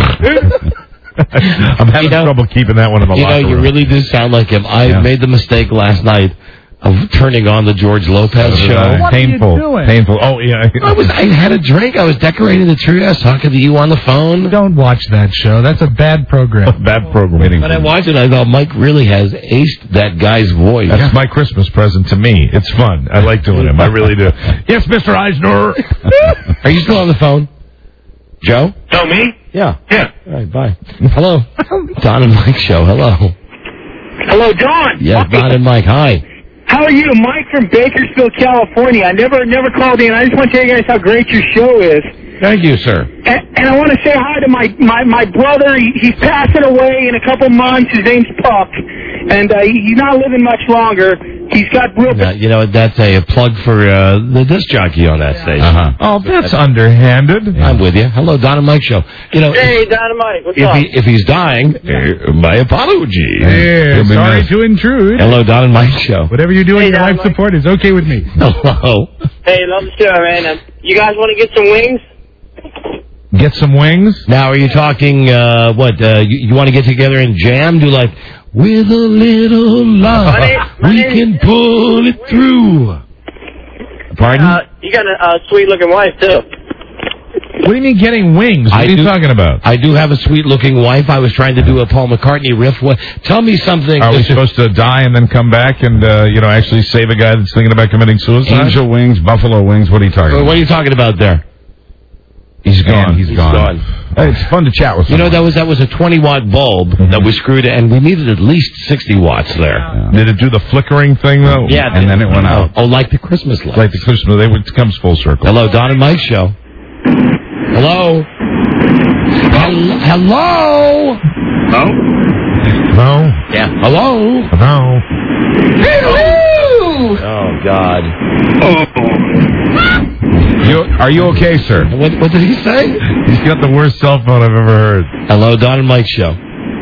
I'm having trouble keeping that one in the locker room. You really do sound like him. I made the mistake last night of turning on the George Lopez show. What Painful. are you doing? Painful. Oh, yeah. I had a drink. I was decorating the tree. I was talking to you on the phone. Don't watch that show. That's a bad program. Bad programming. But I watched it. I thought Mike really has aced that guy's voice. That's my Christmas present to me. It's fun. I like doing him. I really do. Yes, Mr. Eisner. Are you still on the phone? Joe? Oh, me? Yeah. Yeah. All right, bye. Hello. Don and Mike show. Hello. Hello, Don. Yeah, Don and Mike. Hi. How are you? Mike from Bakersfield, California. I never called in. I just want to tell you guys how great your show is. Thank you, sir. And I want to say hi to my brother. He's passing away in a couple months. His name's Puck. And he's not living much longer. He's got real... that's a plug for the disc jockey on that station. Uh-huh. Oh, that's underhanded. I'm with you. Hello, Don and Mike show. Hey, Don and Mike. What's up? If he's dying, my apologies. Yeah, sorry to intrude. Hello, Don and Mike show. Whatever you're doing, your life support is okay with me. Hello. Hey, love the show, man. You guys want to get some wings? Get some wings? Now, are you talking, you want to get together and jam? Do like, with a little love, we can pull it through. Pardon? You got a sweet-looking wife, too. What do you mean getting wings? What are you talking about? I do have a sweet-looking wife. I was trying to do a Paul McCartney riff. Tell me something. Are we supposed to die and then come back and, actually save a guy that's thinking about committing suicide? Angel wings, buffalo wings, what are you talking about? What are you talking about there? He's gone. He's gone. Hey, it's fun to chat with someone. That was a 20-watt bulb that we screwed in, and we needed at least 60 watts there. Yeah. Did it do the flickering thing, though? Yeah. And then it went out. Oh, like the Christmas lights. Like the Christmas, it comes full circle. Hello, Don and Mike show. Hello? Hello? No? No? Yeah. Hello? No. Hello? Oh, God. Are you okay, sir? What did he say? He's got the worst cell phone I've ever heard. Hello, Don and Mike show.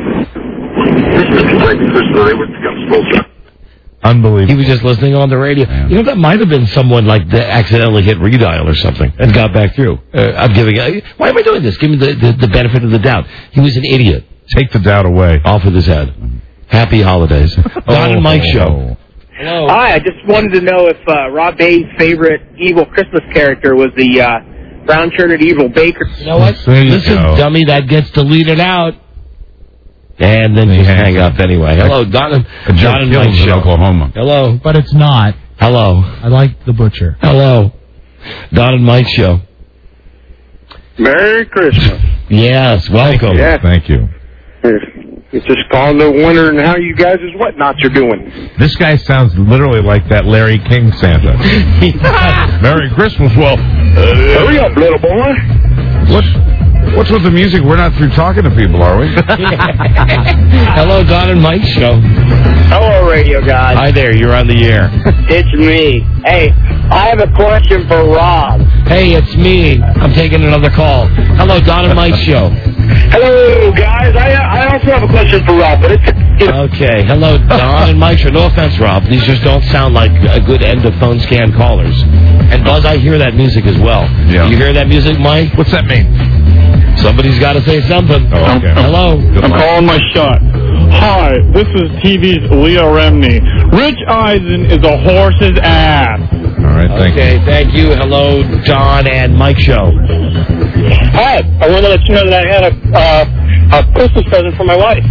Unbelievable. He was just listening on the radio. Yeah. That might have been someone like that accidentally hit redial or something and got back through. I'm giving. Why am I doing this? Give me the benefit of the doubt. He was an idiot. Take the doubt away. Off with his head. Happy holidays. Don and Mike show. Hello. Hi, I just wanted to know if Rob Bay's favorite evil Christmas character was the brown-shirted evil baker. You know what? Listen, dummy, that gets deleted out. And then just hang up anyway. Hello, Don and Mike show. Oklahoma. Hello. But it's not. Hello. I like the butcher. Hello. Don and Mike show. Merry Christmas. Yes, welcome. Yeah. Thank you. It's just calling to wondering how you guys' whatnots are doing. This guy sounds literally like that Larry King Santa. Merry Christmas. Well, hurry up, little boy. What's with the music? We're not through talking to people, are we? Hello, Don and Mike show. Hello, radio guys. Hi there, you're on the air. It's me. Hey, I have a question for Rob. Hey, it's me. I'm taking another call. Hello, Don and Mike show. Hello, guys. I also have a question for Rob, but Okay. Hello, Don and Mike show. No offense, Rob. These just don't sound like a good end of phone scan callers. And Buzz, I hear that music as well. Yeah. You hear that music, Mike? What's that mean? Somebody's got to say something. Oh, okay. Hello. I'm calling my shot. Hi, this is TV's Leah Remini. Rich Eisen is a horse's ass. All right, thank you. Okay, thank you. Hello, Don and Mike Show. Hi, I want to let you know that I had a Christmas present for my wife.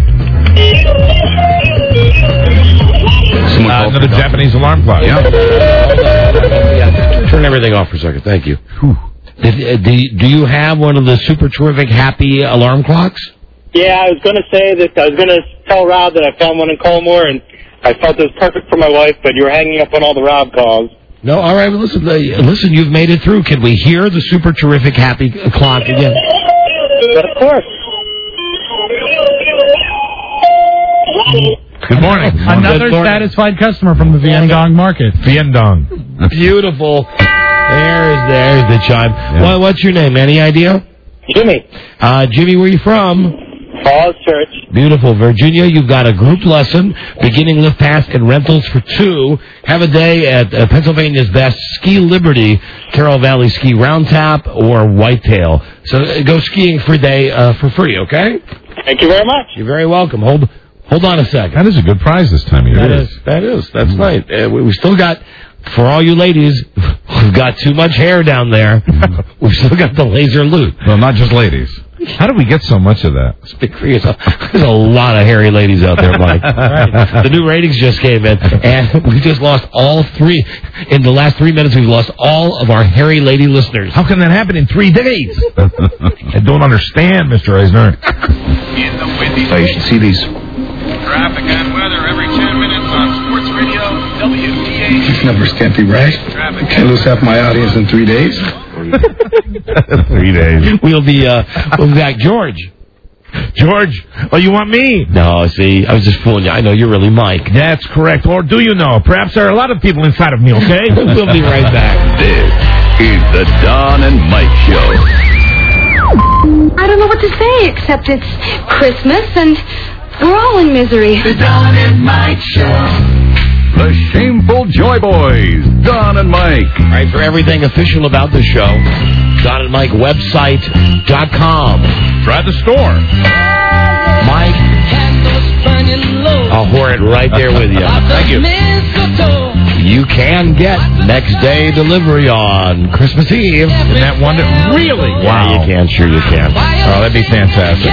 Another Japanese alarm clock. Yeah. Turn everything off for a second. Thank you. Do you have one of the super terrific happy alarm clocks? Yeah, I was going to say that I was going to tell Rob that I found one in Colmore, and I felt it was perfect for my wife, but you were hanging up on all the Rob calls. No, all right. Well, listen, you've made it through. Can we hear the super terrific happy clock again? But of course. Good morning. Another satisfied customer from the Vietnong market. Vietnong. Beautiful. There's the chime. Yeah. What's your name? Any idea? Jimmy. Jimmy, where are you from? Falls Church. Beautiful. Virginia, you've got a group lesson, beginning lift pass and rentals for 2. Have a day at Pennsylvania's best Ski Liberty, Carroll Valley Ski Round Tap, or Whitetail. So go skiing for a day for free, okay? Thank you very much. You're very welcome. Hold on a second. That is a good prize this time of year. That is. That's nice. We still got, for all you ladies, we've got too much hair down there. We've still got the laser loop. Well, not just ladies. How do we get so much of that? Speak for yourself. There's a lot of hairy ladies out there, Mike. The new ratings just came in, and we just lost all 3. In the last 3 minutes, we've lost all of our hairy lady listeners. How can that happen in 3 days? I don't understand, Mr. Eisner. You should see these. Traffic and weather every 10 minutes on Sports Radio WDA. These numbers can't be right. Can't lose half my audience in 3 days. 3 days. We'll be back. George. Oh, you want me? No, see, I was just fooling you. I know you're really Mike. That's correct. Or do you know? Perhaps there are a lot of people inside of me, okay? We'll be right back. This is the Don and Mike Show. I don't know what to say, except it's Christmas and we're all in misery. The Don and Mike Show. The Shameful Joy Boys, Don and Mike. All right, for everything official about the show, DonandMikeWebsite.com. Try the store. Mike, I'll whore it right there with you. Thank you. You can get next day delivery on Christmas Eve. Isn't that wonderful? Really? Wow. Yeah, you can. Sure you can. Oh, that'd be fantastic.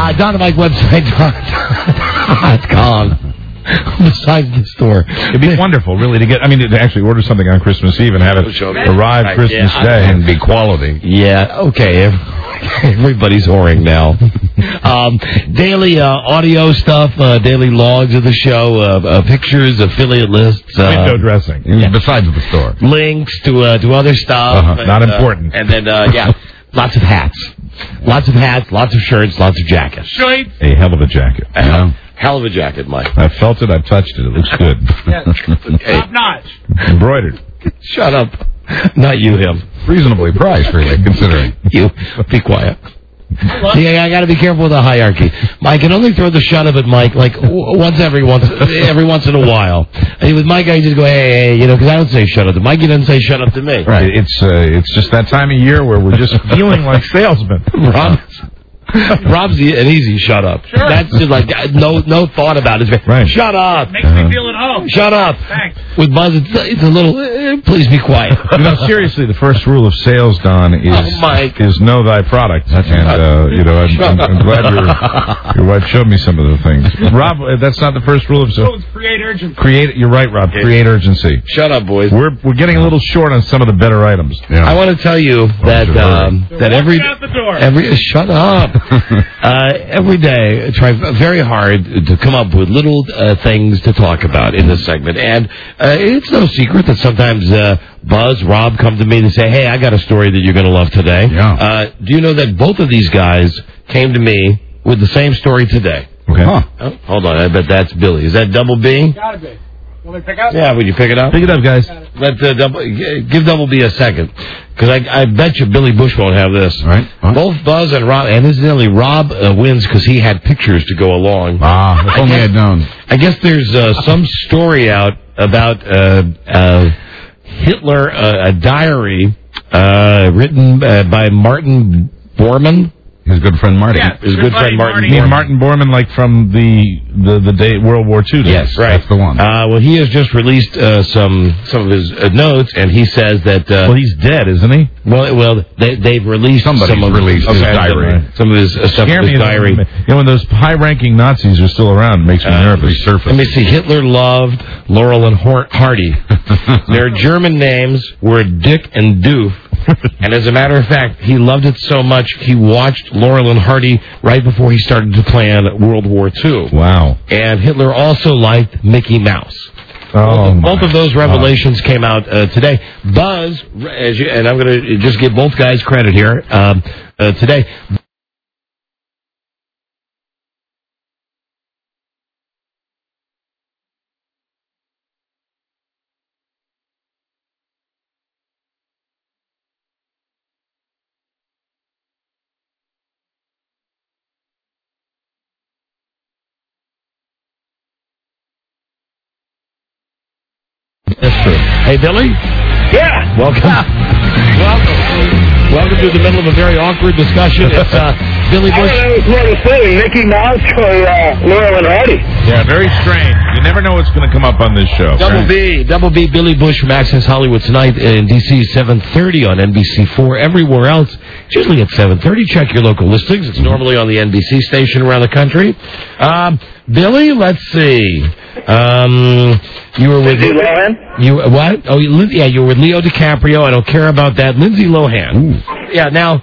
DonandMikeWebsite.com. Besides the store. It'd be wonderful, really, to actually order something on Christmas Eve and have it arrive Christmas Day and be quality. Yeah, okay. Everybody's whoring now. Daily audio stuff, daily logs of the show, pictures, affiliate lists. Window dressing. Yeah. Besides the store. Links to other stuff. Not important. And then, lots of hats. Lots of hats, lots of shirts, lots of jackets. A hell of a jacket. Hell of a jacket, Mike. I've felt it. I've touched it. It looks good. Top notch. Embroidered. Shut up. Not you, him. Reasonably priced, really, considering. You. Be quiet. See, I got to be careful with the hierarchy. I can only throw the shut up at Mike like every once in a while. And with Mike, I just go, hey, because I don't say shut up to Mike. He doesn't say shut up to me. Right. It's just that time of year where we're just feeling like salesmen. Rob's an easy shut up. Sure. That's just like no thought about it. Right. Shut up. Makes me feel at home. Shut up. Thanks. With Buzz, it's a little. Please be quiet. Seriously, the first rule of sales, Don, is know thy product. And I'm glad your wife showed me some of the things. Rob, that's not the first rule of sales. Create urgency. You're right, Rob. Create urgency. Shut up, boys. We're getting a little short on some of the better items. Yeah. I want to tell you that every shut up. Every day, I try very hard to come up with little things to talk about in this segment. And it's no secret that sometimes Buzz, Rob come to me to say, hey, I got a story that you're going to love today. Yeah. Do you know that both of these guys came to me with the same story today? Okay. Huh. Oh, hold on. I bet that's Billy. Is that Double B? Gotta be. Want me to pick up? Yeah, would you pick it up? Pick it up, guys. Give Double B a second. Because I bet you Billy Bush won't have this. Right. Huh? Both Buzz and Rob, and incidentally, Rob wins because he had pictures to go along. If only I'd known. I guess there's some story out about Hitler, a diary written by Martin Bormann. His good friend Marty. Yeah, his good friend Martin. You mean Martin Bormann, like from the day World War II days? Yes, right. That's the one. Well, he has just released some of his notes, and he says that. Well, he's dead, isn't he? Well, they've released his diary. Some of his stuff in his diary. You know, when those high-ranking Nazis are still around, it makes me nervous. Let me see. Hitler loved Laurel and Hardy. Their German names were Dick and Doof. And as a matter of fact, he loved it so much, he watched Laurel and Hardy right before he started to plan World War II. Wow. And Hitler also liked Mickey Mouse. Both of those revelations came out today. Buzz, and I'm going to just give both guys credit here, today. That's true. Hey, Billy? Yeah. Welcome to the middle of a very awkward discussion. It's Billy Bush. I don't know what's more fitting, Mickey Mouse or Laurel and Hardy. Yeah, very strange. You never know what's going to come up on this show. Double B, Billy Bush from Access Hollywood tonight in D.C., 7:30 on NBC4. Everywhere else, it's usually at 7:30. Check your local listings. It's normally on the NBC station around the country. Billy, let's see. You were with Lindsay Lohan? You what? Oh, yeah, you were with Leo DiCaprio. I don't care about that. Lindsay Lohan. Ooh. Yeah. Now,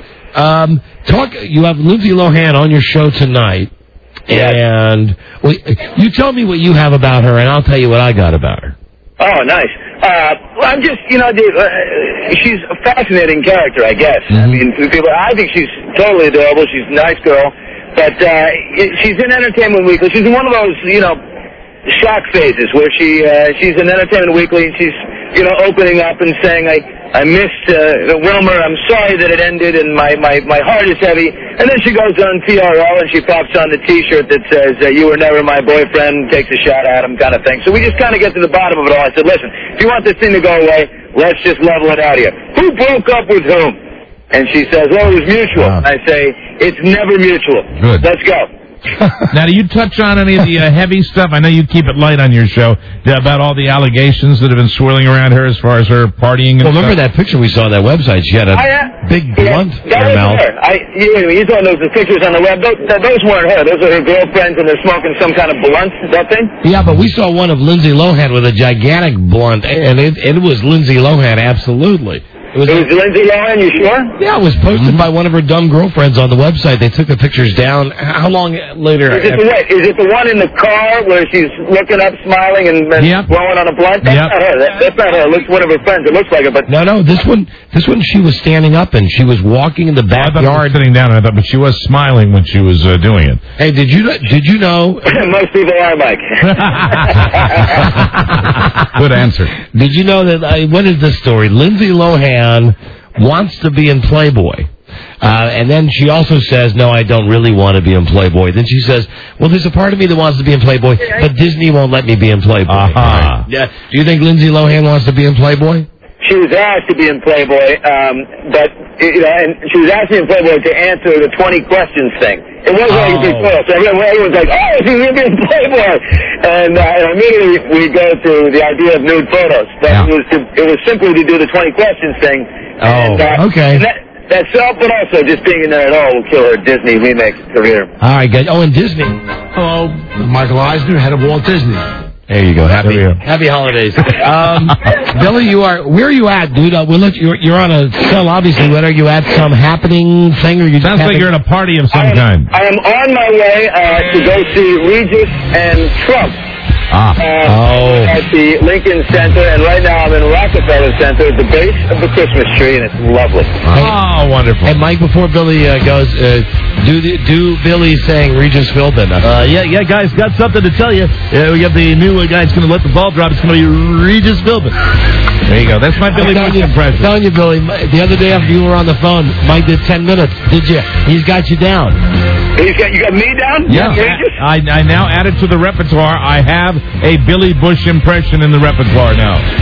you have Lindsay Lohan on your show tonight, and you tell me what you have about her, and I'll tell you what I got about her. Oh, nice. Well, I'm just, she's a fascinating character, I guess. Mm-hmm. I mean, I think she's totally adorable. She's a nice girl, but she's in Entertainment Weekly. She's in one of those, shock phases where she's in Entertainment Weekly and she's opening up and saying I missed Wilmer, I'm sorry that it ended and my heart is heavy, and then she goes on TRL and she pops on the t-shirt that says you were never my boyfriend, takes a shot at him kind of thing. So we just kind of get to the bottom of it all. I said, listen, if you want this thing to go away, let's just level it out here. Who broke up with whom? And she says, it was mutual. I say, it's never mutual. Good. Let's go. Now, do you touch on any of the heavy stuff? I know you keep it light on your show about all the allegations that have been swirling around her as far as her partying and Well, remember that picture we saw on that website? She had a big blunt in her mouth. You thought those the pictures on the web. Those weren't her. Those are her girlfriends, and they're smoking some kind of blunt, that thing? Yeah, but we saw one of Lindsay Lohan with a gigantic blunt, and it was Lindsay Lohan, absolutely. It was Lindsay Lohan, you sure? Yeah, it was posted by one of her dumb girlfriends on the website. They took the pictures down. How long later? Is it the one in the car where she's looking up, smiling, and blowing on a blunt? That's not her. That's not her. It looks one of her friends. It looks like her, but no. This one she was standing up and she was walking in the backyard. I thought she was sitting down. But she was smiling when she was doing it. Hey, did you know? Most people are, Mike. Good answer. Did you know that? What is this story? Lindsay Lohan wants to be in Playboy. And then she also says, no, I don't really want to be in Playboy. Then she says, well, there's a part of me that wants to be in Playboy, but Disney won't let me be in Playboy. Uh-huh. Yeah. Do you think Lindsay Lohan wants to be in Playboy? She was asked to be in Playboy, but and she was asked to be in Playboy to answer the 20 questions thing. It wasn't like a big deal. So everyone's like, oh, she's going to be in Playboy. And immediately we go to the idea of nude photos. But it was simply to do the 20 questions thing. Okay. And that's all, but also just being in there at all will kill her Disney remake career. All right, good. Oh, and Disney. Hello, Michael Eisner, head of Walt Disney. There you go. Happy holidays. Billy, where are you at, dude? You're on a cell, obviously. What are you at? Some happening thing? Or you Sounds like you're at a party of some kind. I am on my way to go see Regis and Trump. At the Lincoln Center, and right now I'm in Rockefeller Center at the base of the Christmas tree, and it's lovely. Oh, wonderful. And Mike, before Billy goes, do Billy saying Regis Philbin? Yeah, guys, got something to tell you. We got the new guy that's going to let the ball drop. It's going to be Regis Philbin. There you go. That's my Billy Bush impression. I'm telling you, Billy, the other day after you were on the phone, Mike did 10 minutes. Did you? He's got you down. You got me down? Yeah. I now added to the repertoire. I have a Billy Bush impression in the repertoire now.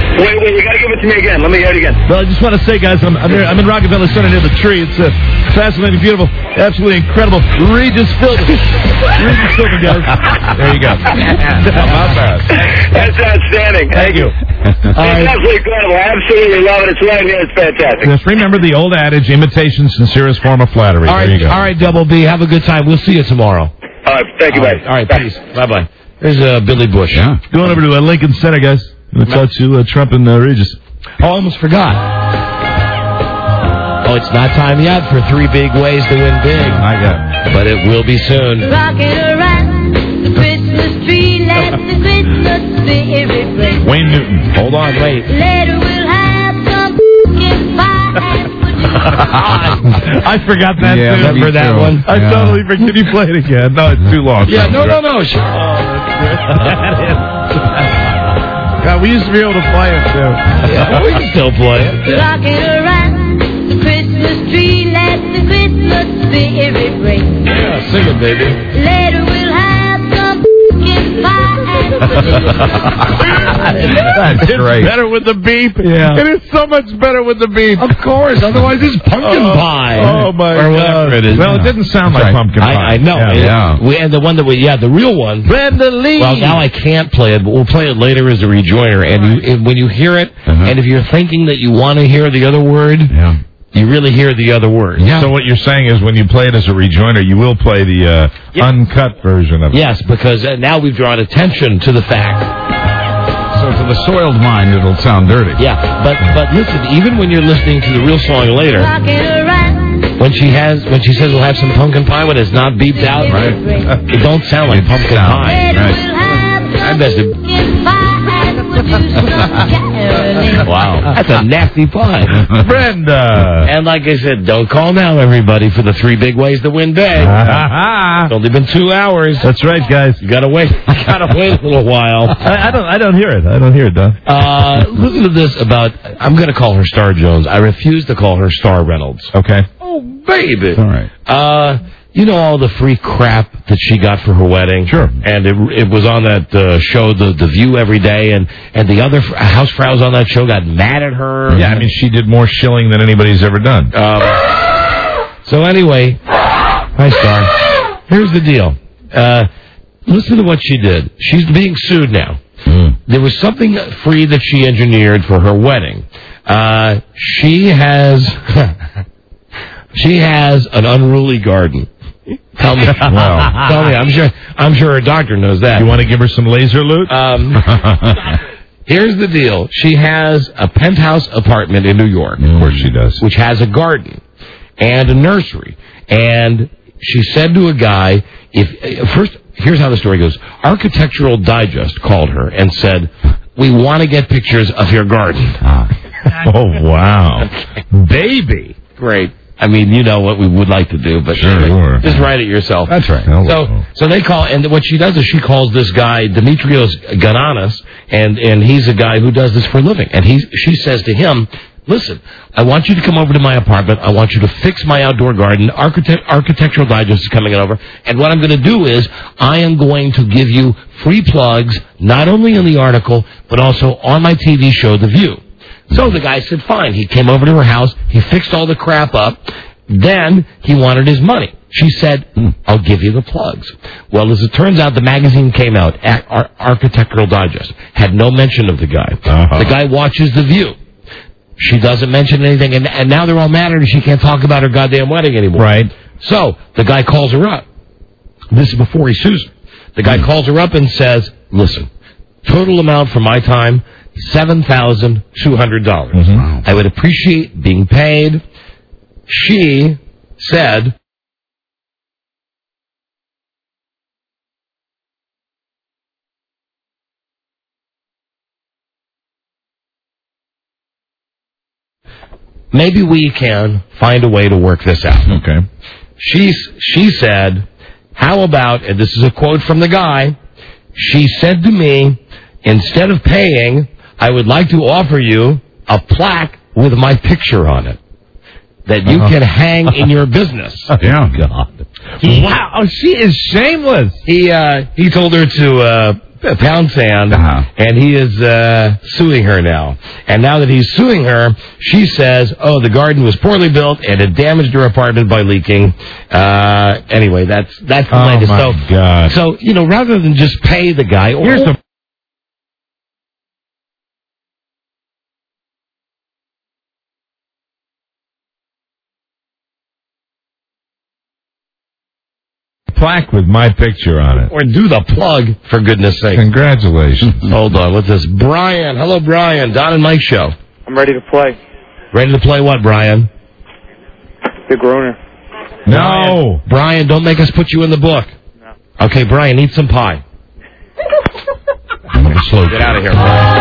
Wait, you got to give it to me again. Let me hear it again. Well, I just want to say, guys, I'm in Rockefeller Center near the tree. It's fascinating, beautiful, absolutely incredible. Regis Philbin. Regis Philbin, guys. There you go. Not bad. That's outstanding. Thank you. It's absolutely incredible. I absolutely love it. It's right here. It's fantastic. Just remember the old adage, imitation, sincerest form of flattery. All right, there you go. all right, Double B. Have a good time. We'll see you tomorrow. All right, thank you, buddy. All right, peace. Bye-bye. There's Billy Bush. Yeah. Going over to Lincoln Center, guys. I'm going to talk to Trump and Regis. Oh, I almost forgot. Oh, it's not time yet for 3 big ways to win big. I got it. But it will be soon. Rocking around the Christmas tree, let the Christmas spirit ring. Wayne Newton. Hold on, wait. Later we'll have some pumpkin pie. I forgot that too. Remember that one? I totally forgot. Can you play it again? No, it's too long. Yeah, no. Sure. Oh, that's good. God, we used to be able to play it too. Yeah, we can still play it. Rocking around the Christmas tree, let the Christmas spirit ring. Yeah, sing it, baby. Later we'll have some pumpkin pie. That's great. Better with the beep. Yeah. It is so much better with the beep. Of course. Otherwise, it's pumpkin pie. Oh, my or whatever God. it is. Well, it didn't sound like pumpkin pie. I know. Yeah. And the one that the real one. Brenda Lee. Well, now I can't play it, but we'll play it later as a rejoinder. And when you hear it, and if you're thinking that you want to hear the other word, you really hear the other word. Yeah. So what you're saying is when you play it as a rejoinder, you will play the uncut version of it. Yes, because now we've drawn attention to the fact. So to the soiled mind, it'll sound dirty. Yeah, but listen, even when you're listening to the real song later, when she says we'll have some pumpkin pie when it's not beeped out, right? It don't sound like pumpkin pie. Right. I bet wow, that's a nasty pie. Brenda. And like I said, don't call now, everybody, for the 3 big ways to win big. It's only been 2 hours. That's right, guys. You gotta wait. You gotta wait a little while. I don't hear it. I don't hear it, Don. Listen to this about. I'm gonna call her Star Jones. I refuse to call her Star Reynolds. Okay. Oh, baby. All right. You know all the free crap that she got for her wedding? Sure. And it was on that show, The View, every day, and the other housefrows on that show got mad at her. Yeah, I mean, she did more shilling than anybody's ever done. So anyway, hi, Star. Here's the deal. Listen to what she did. She's being sued now. There was something free that she engineered for her wedding. She has an unruly garden. Tell me. Wow. Tell me. I'm sure her doctor knows that. You want to give her some laser loot? Here's the deal. She has a penthouse apartment in New York. Of course she does. Which has a garden and a nursery. And she said to a guy, here's how the story goes. Architectural Digest called her and said, we want to get pictures of your garden. Oh, wow. Baby. Great. I mean, you know what we would like to do, but sure. Just write it yourself. That's right. So they call, and what she does is she calls this guy Dimitrios Gananis, and he's a guy who does this for a living. And she says to him, listen, I want you to come over to my apartment. I want you to fix my outdoor garden. Architectural Digest is coming over. And what I'm going to do is I am going to give you free plugs, not only in the article, but also on my TV show, The View. So the guy said, fine. He came over to her house. He fixed all the crap up. Then he wanted his money. She said, I'll give you the plugs. Well, as it turns out, the magazine came out, Architectural Digest, had no mention of the guy. The guy watches The View. She doesn't mention anything, and now they're all mad at her. She can't talk about her goddamn wedding anymore. Right. So the guy calls her up. This is before he sues her. The guy calls her up and says, listen, total amount for my time, $7,200. I would appreciate being paid. She said, maybe we can find a way to work this out. Okay. She said, how about, and this is a quote from the guy, she said to me, instead of paying, I would like to offer you a plaque with my picture on it that you can hang in your business. Yeah. God. Wow, she is shameless. He told her to pound sand, and he is suing her now. And now that he's suing her, she says, "Oh, the garden was poorly built and it damaged her apartment by leaking." Anyway, that's the latest. My God. So rather than just pay the guy, here's the plaque with my picture on it. Or do the plug, for goodness sake. Congratulations. Hold on, what's this? Brian. Hello, Brian. Don and Mike show. I'm ready to play. Ready to play what, Brian? The Groner. No. Brian, don't make us put you in the book. No. Okay, Brian, eat some pie. Get out of here, Brian.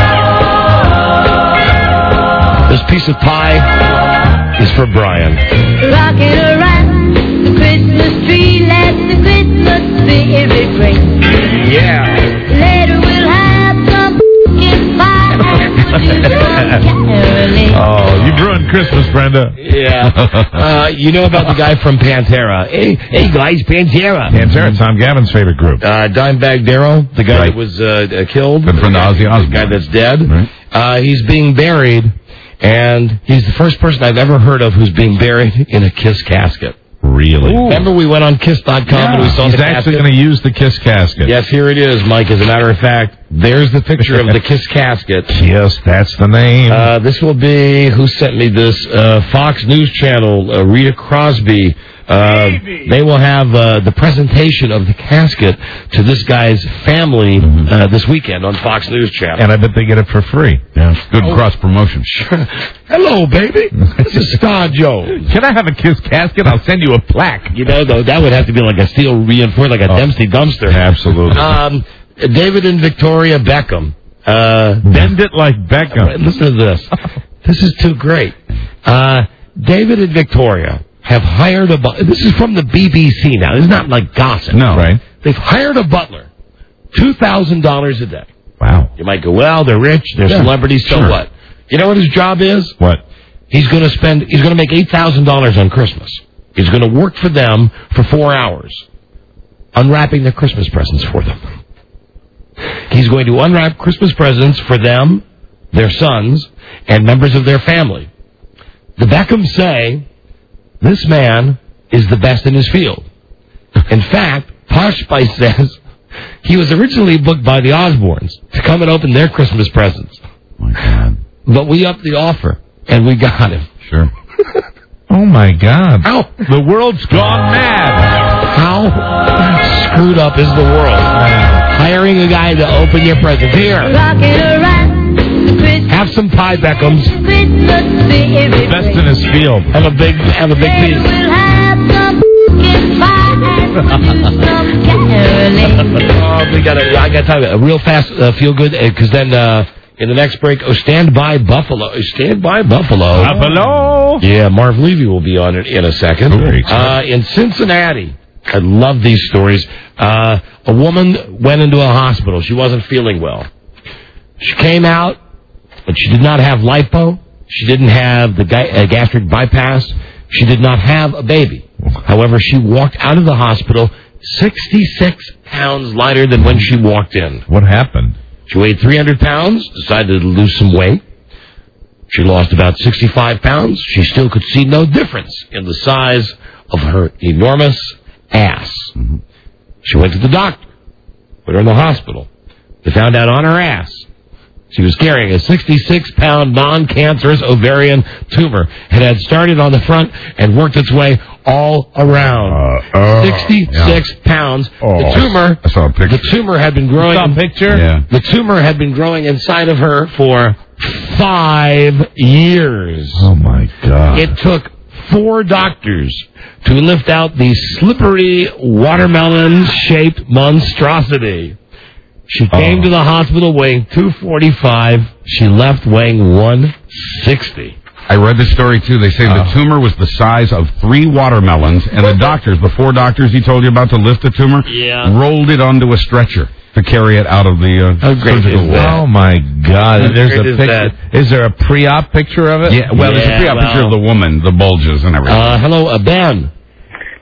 This piece of pie is for Brian. Rocking around the Christmas tree, let the Christmas spirit ring. Yeah. Later we'll have some pumpkin pie and caroling. Oh, you've ruined Christmas, Brenda. Yeah. You know about the guy from Pantera. Hey guys, Pantera. Pantera, Tom Gavin's favorite group. Dimebag Darrell, the guy that was killed. Good friend of Ozzy Osbourne. The guy that's dead. Right. He's being buried, and he's the first person I've ever heard of who's being buried in a Kiss casket. Really? Ooh. Remember we went on Kiss.com and we saw the casket? He's actually going to use the Kiss casket. Yes, here it is, Mike. As a matter of fact, there's the picture of the Kiss casket. Yes, that's the name. This will be, who sent me this? Fox News Channel, Rita Crosby. They will have the presentation of the casket to this guy's family this weekend on Fox News Channel. And I bet they get it for free. Yeah, good cross promotion. Sure. Hello, baby. This is Star Jones. Can I have a Kiss casket? I'll send you a plaque. Though, that would have to be like a steel reinforced, like a Dempsey dumpster. Absolutely. David and Victoria Beckham. Bend it like Beckham. Listen to this. This is too great. David and Victoria have hired a butler. This is from the BBC now. This is not like gossip. No. Right. They've hired a butler. $2,000 a day. Wow. You might go, well, they're rich, they're celebrities, so what? You know what his job is? What? He's going to make $8,000 on Christmas. He's going to work for them for 4 hours, unwrapping their Christmas presents for them. He's going to unwrap Christmas presents for them, their sons, and members of their family. The Beckhams say this man is the best in his field. In fact, Posh Spice says he was originally booked by the Osbournes to come and open their Christmas presents. My God. But we upped the offer, and we got him. Sure. Oh, my God. How? The world's gone mad. How screwed up is the world? Hiring a guy to open your presents. Here. Have some pie, Beckhams. The best in his field. Have a big piece. I got to tell you, a real fast feel good, because then in the next break, Stand By Buffalo. Stand By Buffalo. Buffalo. Yeah, Marv Levy will be on it in a second. In Cincinnati, I love these stories. A woman went into a hospital. She wasn't feeling well. She came out, but she did not have lipo. She didn't have the gastric bypass. She did not have a baby. However, she walked out of the hospital 66 pounds lighter than when she walked in. What happened? She weighed 300 pounds, decided to lose some weight. She lost about 65 pounds. She still could see no difference in the size of her enormous ass. Mm-hmm. She went to the doctor, put her in the hospital. They found out on her ass she was carrying a 66-pound non-cancerous ovarian tumor. It had started on the front and worked its way all around. 66 pounds. The tumor. I saw a picture. The tumor had been growing. You saw a picture? Yeah. The tumor had been growing inside of her for 5 years. Oh my God! It took 4 doctors to lift out the slippery watermelon-shaped monstrosity. She came to the hospital weighing 245. She left weighing 160. I read the story, too. They say the tumor was the size of 3 watermelons, and the doctors, the 4 doctors he told you about to lift the tumor, rolled it onto a stretcher to carry it out of the surgical ward. Oh, my God. There's a picture. Is there a pre-op picture of it? Yeah, well, there's a pre-op picture of the woman, the bulges and everything. Hello, Ben.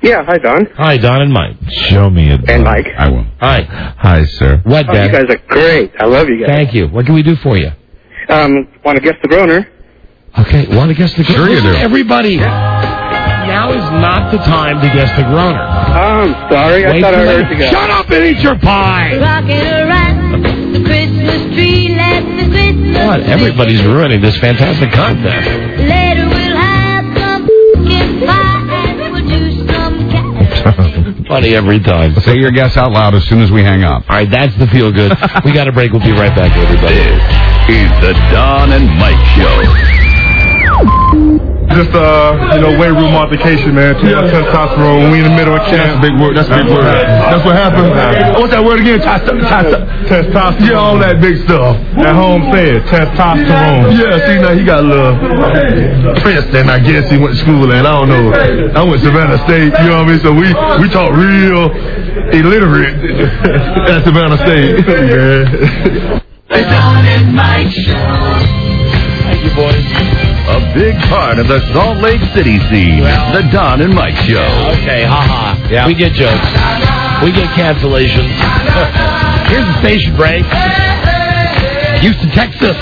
Yeah, hi, Don. Hi, Don and Mike. Show me it. And Mike. I will. Hi. Hi, sir. What, Dan? You guys are great. I love you guys. Thank you. What can we do for you? Want to guess the groaner? Okay, want to guess the groaner? Sure you do. Everybody, now is not the time to guess the groaner. I'm sorry. I thought I heard you guys. Shut up and eat your pie! Rocking around the Christmas tree, let the Christmas What? Everybody's ruining this fantastic contest. Later we'll have some pumpkin pie and we'll do some cat. Funny every time. Say your guess out loud as soon as we hang up. All right, that's the feel good. We got a break. We'll be right back, everybody. This is the Don and Mike Show. Just, weight room altercation, man. Too much testosterone. We in the middle of camp. That's a big word. That's a big word. That's what happened. What's that word again? Testosterone. Yeah, all that big stuff. At home said testosterone. Yeah, see, now he got a little Princeton, I guess he went to school in. I don't know. I went to Savannah State, you know what I mean? So we talk real illiterate at Savannah State. The Don and Mike Show. Thank you, boys. A big part of the Salt Lake City scene. The Don and Mike Show. Okay, haha. Yeah. We get jokes. We get cancellations. Here's the station break. Houston, Texas.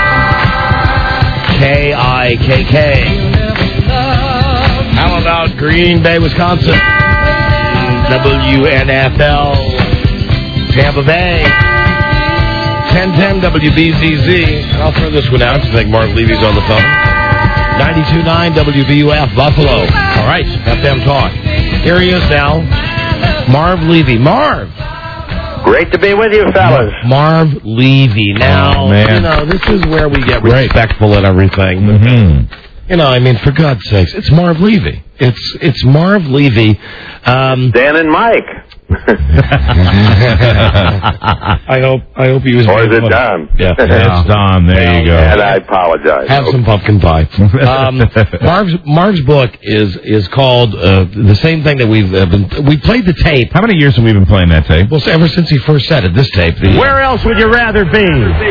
KIKK. How about Green Bay, Wisconsin? WNFL. Tampa Bay. 1010 WBZZ. I'll throw this one out to think Marv Levy's on the phone. 92.9 WVUF Buffalo. All right, FM Talk. Here he is now. Marv Levy. Marv! Great to be with you, fellas. Marv Levy. Now, this is where we get respectful and everything. Mm-hmm. For God's sakes, it's Marv Levy. It's Marv Levy. Dan and Mike. I hope he was. Or is it Don? Yeah, it's Don. There you go. And I apologize. Have some pumpkin pie. Marv's book is called the same thing that we played the tape. How many years have we been playing that tape? Well, ever since he first said it, this tape. Where else would you rather be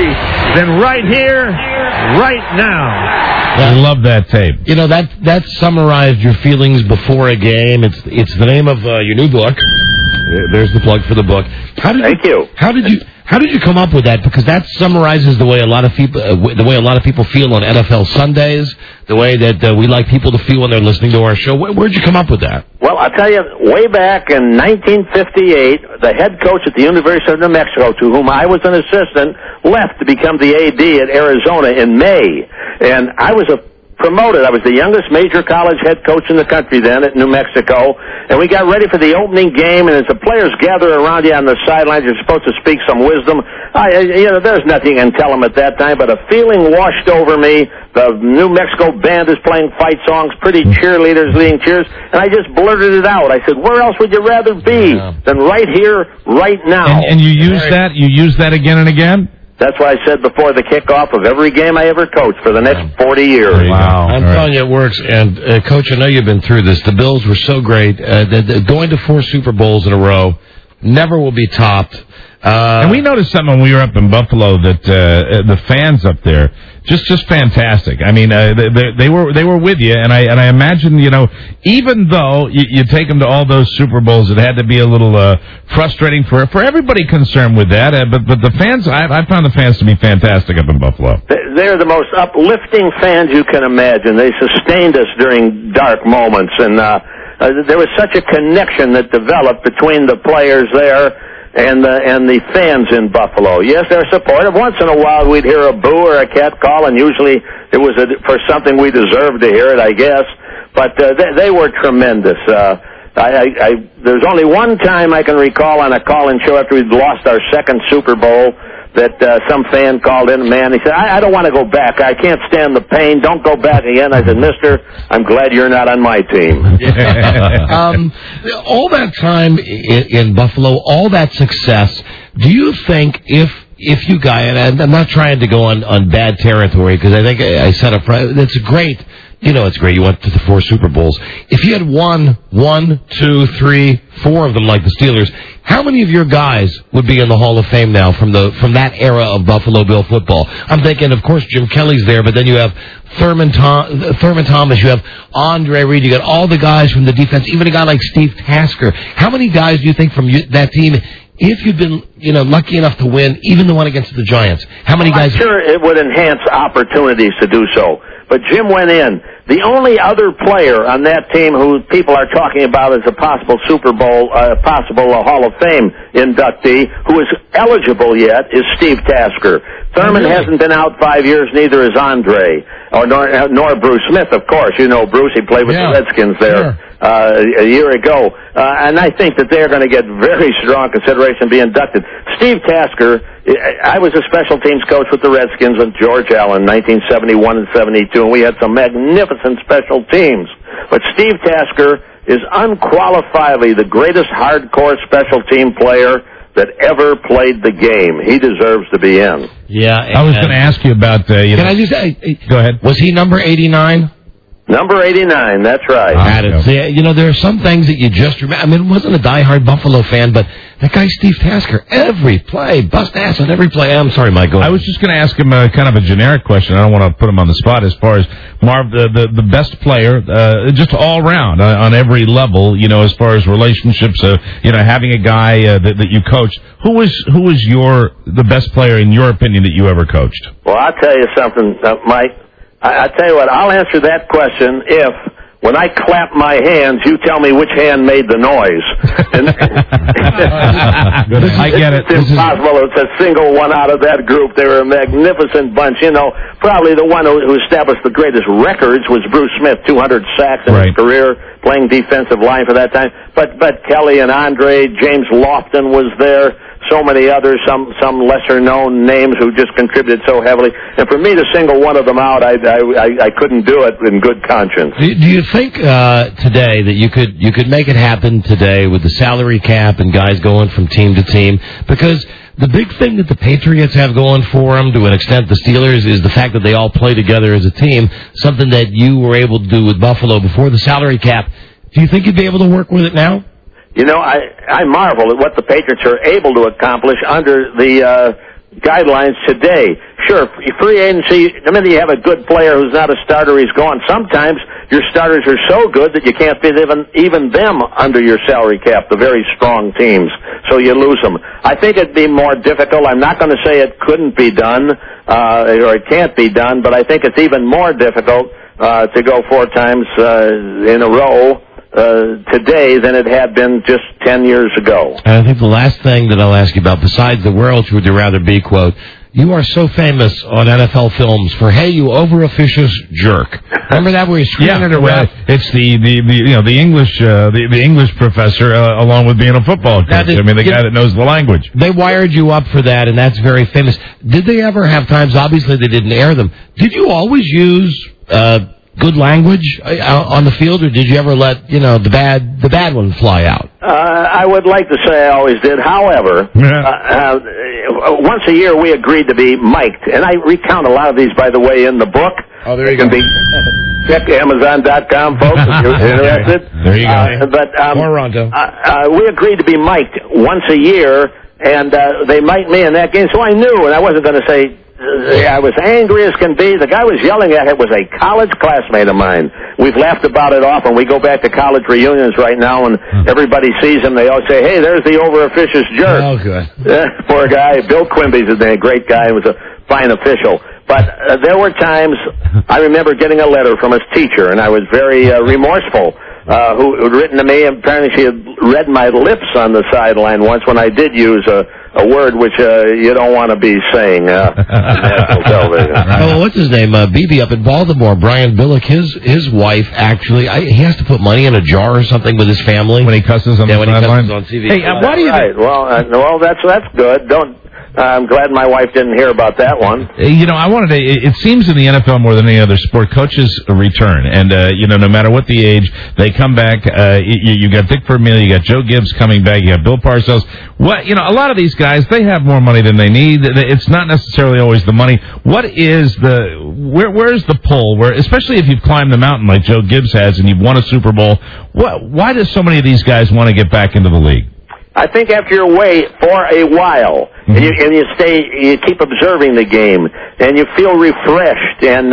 than right here, right now? I love that tape. That summarized your feelings before a game. It's the name of your new book. There's the plug for the book. Thank you. How did you come up with that? Because that summarizes the way a lot of people feel on NFL Sundays. The way that we like people to feel when they're listening to our show. Where'd you come up with that? Well, I'll tell you, way back in 1958, the head coach at the University of New Mexico, to whom I was an assistant, left to become the AD at Arizona in May, and I was promoted. I was the youngest major college head coach in the country then at New Mexico, and we got ready for the opening game, and as the players gather around you on the sidelines, you're supposed to speak some wisdom. There's nothing you can tell them at that time, but a feeling washed over me. The New Mexico band is playing fight songs, pretty cheerleaders leading cheers, and I just blurted it out. I said, where else would you rather be than right here, right now? And you use that? You use that again and again? That's what I said before the kickoff of every game I ever coached for the next 40 years. Wow. I'm telling you, it works. And, Coach, I know you've been through this. The Bills were so great. Going to 4 Super Bowls in a row never will be topped. And we noticed something when we were up in Buffalo that the fans up there, just fantastic. I mean, they were with you, and I imagine, even though you take them to all those Super Bowls, it had to be a little frustrating for everybody concerned with that. But the fans, I found the fans to be fantastic up in Buffalo. They're the most uplifting fans you can imagine. They sustained us during dark moments, and there was such a connection that developed between the players there and the fans in Buffalo. Yes, they're supportive. Once in a while, we'd hear a boo or a cat call, and usually it was for something we deserved to hear it, I guess. But they were tremendous. There's only one time I can recall on a call-in show after we'd lost our second Super Bowl that some fan called in, man, he said, I don't want to go back. I can't stand the pain. Don't go back again. I said, mister, I'm glad you're not on my team. All that time in Buffalo, all that success, do you think if if you guys, and I'm not trying to go on bad territory because I think I set up. That's great. It's great. You went to the 4 Super Bowls. If you had won 1, 2, 3, 4 of them like the Steelers, how many of your guys would be in the Hall of Fame now from that era of Buffalo Bill football? I'm thinking, of course, Jim Kelly's there, but then you have Thurman Thomas, you have Andre Reed, you got all the guys from the defense, even a guy like Steve Tasker. How many guys do you think from that team, if you'd been lucky enough to win, even the one against the Giants, how many guys? I'm sure it would enhance opportunities to do so. But Jim went in. The only other player on that team who people are talking about as a possible Super Bowl, possible Hall of Fame inductee, who is eligible yet, is Steve Tasker. Thurman hasn't been out 5 years, neither is Andre, nor Bruce Smith, of course. You know Bruce, he played with the Redskins there a year ago. And I think that they're going to get very strong consideration to be inducted. Steve Tasker, I was a special teams coach with the Redskins with George Allen, 1971 and 72, and we had some magnificent special teams. But Steve Tasker is unqualifiedly the greatest hardcore special team player that ever played the game. He deserves to be in. Yeah. I was going to ask you about the... Can I just say... Go ahead. Was he number 89? Number 89, that's right. There are some things that you just remember. I mean, I wasn't a diehard Buffalo fan, but that guy Steve Tasker, every play, bust ass on every play. I'm sorry, Mike, go ahead. I was just going to ask him kind of a generic question. I don't want to put him on the spot as far as Marv, the best player, just all around on every level, as far as relationships, having a guy that you coached. Who was the best player, in your opinion, that you ever coached? Well, I'll tell you something, Mike. I tell you what, I'll answer that question if, when I clap my hands, you tell me which hand made the noise. I get it. It's impossible. It's a single one out of that group. They were a magnificent bunch. Probably the one who established the greatest records was Bruce Smith, 200 sacks in his career, playing defensive line for that time. But Kelly and Andre, James Lofton was there. So many others, some lesser-known names who just contributed so heavily. And for me to single one of them out, I couldn't do it in good conscience. Do you think today that you could make it happen today with the salary cap and guys going from team to team? Because the big thing that the Patriots have going for them, to an extent the Steelers, is the fact that they all play together as a team, something that you were able to do with Buffalo before the salary cap. Do you think you'd be able to work with it now? I marvel at what the Patriots are able to accomplish under the guidelines today. Sure, free agency, the minute you have a good player who's not a starter, he's gone. Sometimes your starters are so good that you can't fit even them under your salary cap, the very strong teams, so you lose them. I think it'd be more difficult. I'm not going to say it couldn't be done or it can't be done, but I think it's even more difficult to go 4 times in a row today than it had been just 10 years ago. And I think the last thing that I'll ask you about, besides the "where else would you rather be" quote, you are so famous on NFL films for "Hey, you over-officious jerk." Remember that where you screamed at a ref? It's the English professor along with being a football coach. The guy that knows the language. They wired you up for that, and that's very famous. Did they ever have times? Obviously, they didn't air them. Did you always use good language on the field, or did you ever let the bad one fly out? I would like to say I always did. However, once a year we agreed to be mic'd, and I recount a lot of these, by the way, in the book. Oh, there you go. Check Amazon.com, folks, if you're interested. There you go. But we agreed to be mic'd once a year, and they mic'd me in that game, so I knew, and I wasn't going to say. I was angry as can be. The guy was yelling at it was a college classmate of mine. We've laughed about it often. We go back to college reunions right now, and everybody sees him. They all say, "Hey, there's the over-officious jerk." Oh, good. Poor guy. Bill Quimby's his name. Great guy. He was a fine official. But there were times I remember getting a letter from his teacher, and I was very remorseful. Who had written to me, and apparently she had read my lips on the sideline once when I did use a word which you don't want to be saying on national television. Oh, what's his name? BB up in Baltimore, Brian Billick. His wife actually, he has to put money in a jar or something with his family when he cusses on the sideline. On TV. Hey, why do you? Right. Well, that's good. I'm glad my wife didn't hear about that one. I wanted to. It seems in the NFL more than any other sport, coaches return, and no matter what the age, they come back. You got Dick Vermeil, you got Joe Gibbs coming back, you got Bill Parcells. A lot of these guys, they have more money than they need. It's not necessarily always the money. What is where's the pull? Where, especially if you've climbed the mountain like Joe Gibbs has and you've won a Super Bowl, why do so many of these guys want to get back into the league? I think after you're away for a while, and you keep observing the game, and you feel refreshed, and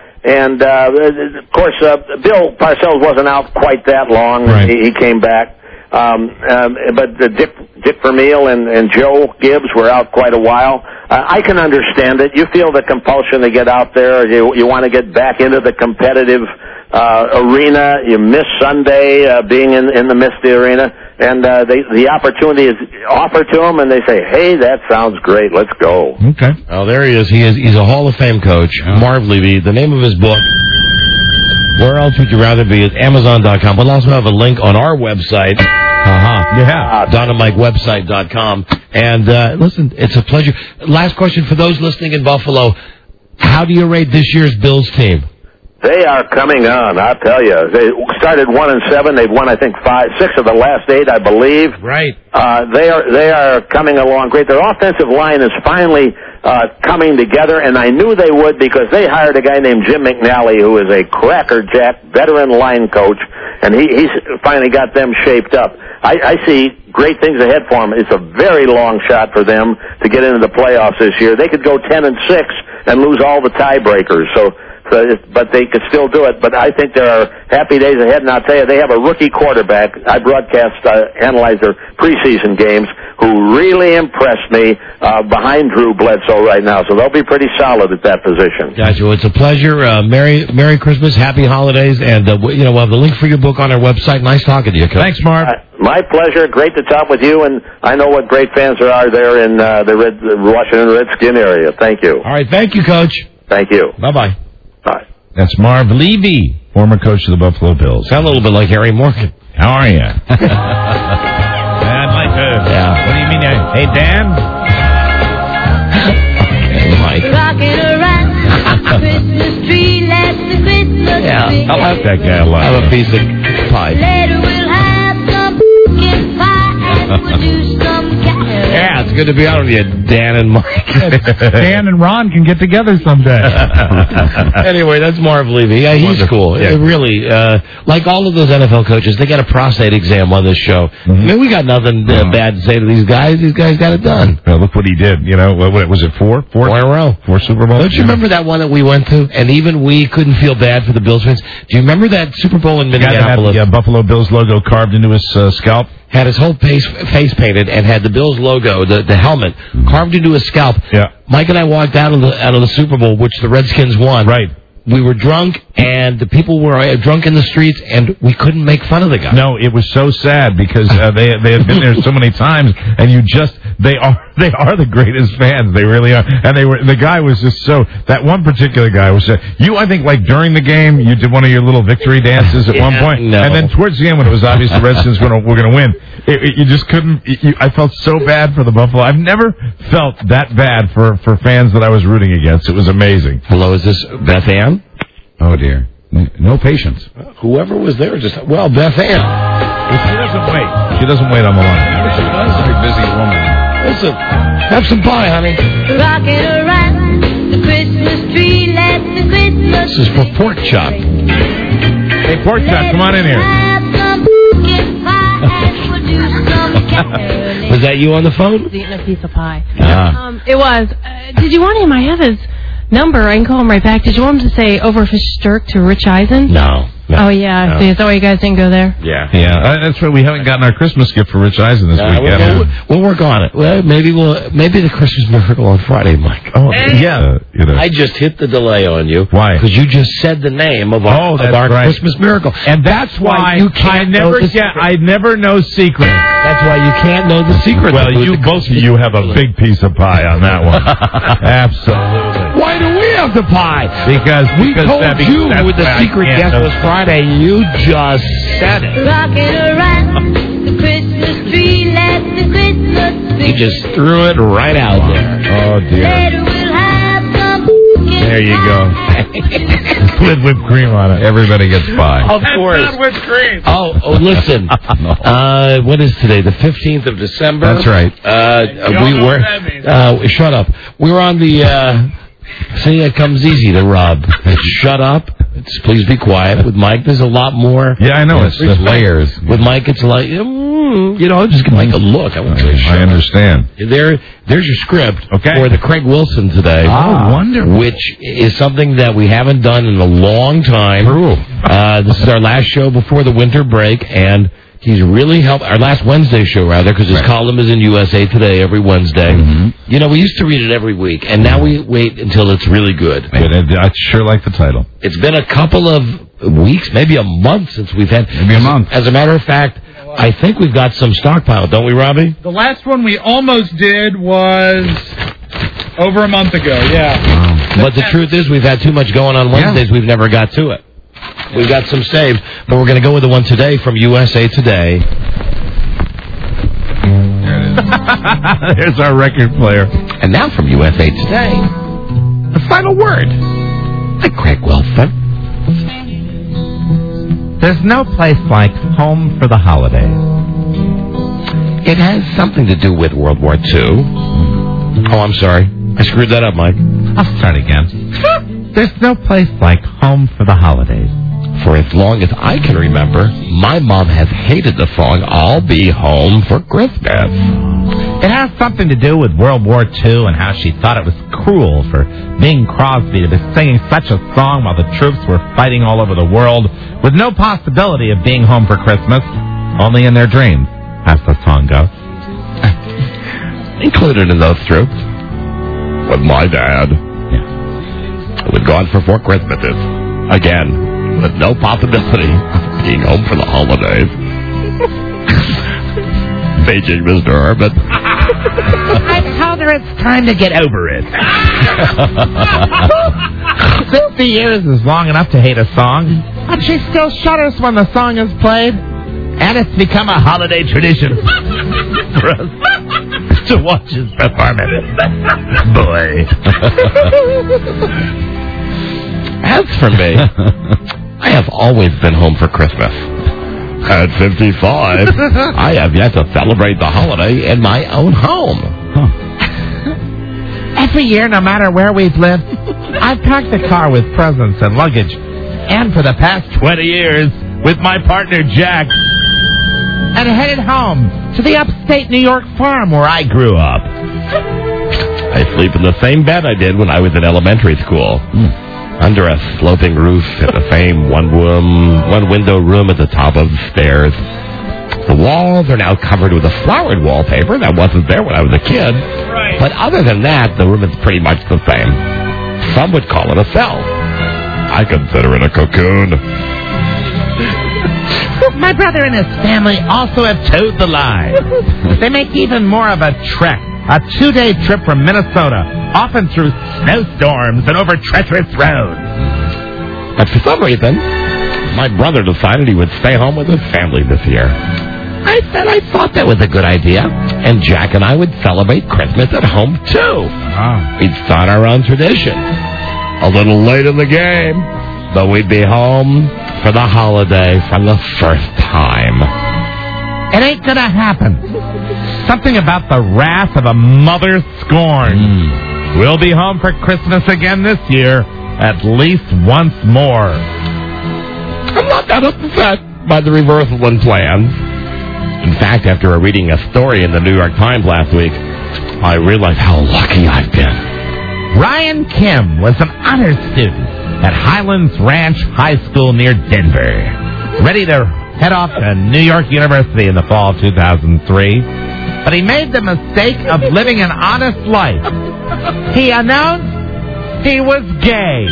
of course, Bill Parcells wasn't out quite that long. Right. He came back, but Dick Vermeil and Joe Gibbs were out quite a while. I can understand it. You feel the compulsion to get out there. You want to get back into the competitive arena. You miss Sunday being in the Misty Arena. And the opportunity is offered to them, and they say, "Hey, that sounds great. Let's go." Okay. Oh, there he is. He's a Hall of Fame coach, Marv Levy. The name of his book, Where Else Would You Rather Be, is Amazon.com. We'll also have a link on our website. Yeah. DonandMikeWebsite.com. And listen, it's a pleasure. Last question for those listening in Buffalo: how do you rate this year's Bills team? They are coming on, I'll tell you. They started 1-7. They've won, I think, 6 of the last 8, I believe. Right. They are coming along great. Their offensive line is finally coming together, and I knew they would because they hired a guy named Jim McNally, who is a crackerjack veteran line coach, and he's finally got them shaped up. I see great things ahead for them. It's a very long shot for them to get into the playoffs this year. They could go 10-6 and lose all the tiebreakers. But they could still do it. But I think there are happy days ahead, and I'll tell you, they have a rookie quarterback. I analyze their preseason games, who really impressed me behind Drew Bledsoe right now. So they'll be pretty solid at that position. Gotcha. Well, it's a pleasure. Merry Christmas, Happy Holidays, and we'll have the link for your book on our website. Nice talking to you, Coach. Thanks, Marv. My pleasure. Great to talk with you, and I know what great fans there are there in the Washington Redskin area. Thank you. All right. Thank you, Coach. Thank you. Bye-bye. Bye. That's Marv Levy, former coach of the Buffalo Bills. Sound a little bit like Harry Morgan. How are you? I'd like to. Yeah. What do you mean? Hey, Dan? Okay, Mike. Rocking around the Christmas tree, let the Christmas tree. I like that guy a lot. Have a piece of pie. Later we'll have some pumpkin pie and we'll do some caroling. Yeah, it's good to be out with you, Dan and Mike. Dan and Ron can get together someday. Anyway, that's Marv Levy. Yeah, he's cool. Yeah. Really, like all of those NFL coaches, they got a prostate exam on this show. I mean, we got nothing bad to say to these guys. These guys got it done. Well, look what he did. What was it, 4? 4 in a row. 4 Super Bowls. Don't you remember that one that we went to, and even we couldn't feel bad for the Bills fans? Do you remember that Super Bowl in Minneapolis? Had the Buffalo Bills logo carved into his scalp. Had his whole face painted and had the Bills logo, the helmet, carved into his scalp. Yeah. Mike and I walked out of the Super Bowl, which the Redskins won. Right. We were drunk, and the people were drunk in the streets, and we couldn't make fun of the guy. No, it was so sad because they had been there so many times, and they are the greatest fans. They really are. And the guy was just that one particular guy was I think like during the game you did one of your little victory dances at one point, no. And then towards the end when it was obvious the Redskins were going to win, you just couldn't. I felt so bad for the Buffalo. I've never felt that bad for fans that I was rooting against. It was amazing. Hello, is this Beth Ann? Oh dear, no patience. Whoever was there Beth Ann. She doesn't wait on the line. She's a very busy woman. Listen, have some pie, honey. Rocking around the Christmas tree, let the Christmas. This is for Pork Chop. Hey, Pork Chop, come on in here. Was that you on the phone? Eating a piece of pie. Yeah. It was. Did you want him? I have his number. I can call him right back. Did you want him to say Overfish Sturk to Rich Eisen? No. Oh, yeah. No. See, is that why you guys didn't go there? Yeah. That's right. We haven't gotten our Christmas gift for Rich Eisen this weekend. We'll work on it. Well, maybe the Christmas miracle on Friday, Mike. Oh, yeah. I just hit the delay on you. Why? Because you just said the name of our Christmas miracle. And that's why you can't I never know secrets. That's why you can't know the secret. Well, both of you have a big piece of pie on that one. Absolutely. Why do we have the pie? Because we told you with the secret guest was Friday. You just said it. Rocking around the Christmas tree, let the Christmas He just threw it right out there. Oh, dear. There you go. With whipped cream on it. Everybody gets by. Of course. Not whipped cream. Oh, listen. What is today? The 15th of December? That's right. Shut up. We were on the... see, it comes easy to Rob. Shut up. Please be quiet. With Mike, there's a lot more. Yeah, I know. It's layers. With Mike, it's like, just like a look. I understand. There's your script for the Craig Wilson today. Oh, wonderful. Which is something that we haven't done in a long time. This is our last show before the winter break, and he's really helped. Our last Wednesday show, rather, because his column is in USA Today every Wednesday. Mm-hmm. We used to read it every week, and now we wait until it's really good. I sure like the title. It's been a couple of weeks, maybe a month since we've had... Maybe a month. As a matter of fact, I think we've got some stockpile, don't we, Robbie? The last one we almost did was over a month ago, yeah. But the truth is, we've had too much going on Wednesdays. We've never got to it. We've got some saved, but we're going to go with the one today from USA Today. There it is. Here's our record player. And now from USA Today, the final word by Craig Wilson. There's no place like home for the holidays. It has something to do with World War II. Oh, I'm sorry. I screwed that up, Mike. I'll start again. There's no place like home for the holidays. For as long as I can remember, my mom has hated the song I'll Be Home for Christmas. It has something to do with World War II and how she thought it was cruel for Bing Crosby to be singing such a song while the troops were fighting all over the world with no possibility of being home for Christmas, only in their dreams, as the song goes. Included in those troops was my dad. Who had gone for 4 Christmases. Again. With no possibility of being home for the holidays. Paging Mr. Herbert. I told her it's time to get over it. 50 years is long enough to hate a song, but she still shudders when the song is played. And it's become a holiday tradition for us to watch his performance. Boy. As for me, I have always been home for Christmas. At 55, I have yet to celebrate the holiday in my own home. Every year, no matter where we've lived, I've packed the car with presents and luggage. And for the past 20 years, with my partner, Jack, and headed home to the upstate New York farm where I grew up. I sleep in the same bed I did when I was in elementary school. Under a sloping roof in the same one-window room at the top of the stairs. The walls are now covered with a flowered wallpaper that wasn't there when I was a kid. Right. But other than that, the room is pretty much the same. Some would call it a cell. I consider it a cocoon. My brother and his family also have towed the line. They make even more of a trek. A 2-day trip from Minnesota, often through snowstorms and over treacherous roads. But for some reason, my brother decided he would stay home with his family this year. I said I thought that was a good idea, and Jack and I would celebrate Christmas at home, too. We'd start our own tradition. A little late in the game, but we'd be home for the holiday for the first time. It ain't gonna happen. Something about the wrath of a mother's scorn. We'll be home for Christmas again this year, at least once more. I'm not that upset by the reversal in plans. In fact, after reading a story in the New York Times last week, I realized how lucky I've been. Ryan Kim was an honors student at Highlands Ranch High School near Denver, ready to head off to New York University in the fall of 2003. But he made the mistake of living an honest life. He announced he was gay.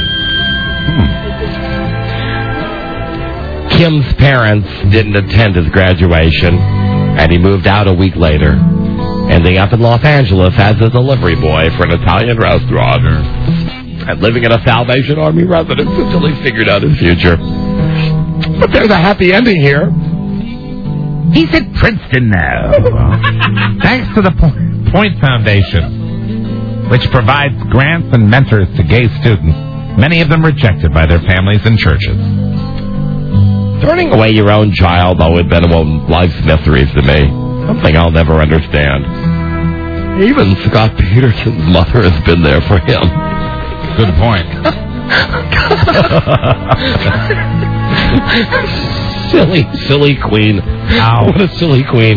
Kim's parents didn't attend his graduation, and he moved out a week later, ending up in Los Angeles as a delivery boy for an Italian restaurant, and living in a Salvation Army residence until he figured out his future. But there's a happy ending here. He's at Princeton now. Thanks to the Point Foundation, which provides grants and mentors to gay students, many of them rejected by their families and churches. Turning away your own child always been one of life's mysteries to me. Something I'll never understand. Even Scott Peterson's mother has been there for him. Good point. silly queen. Ow. What a silly queen.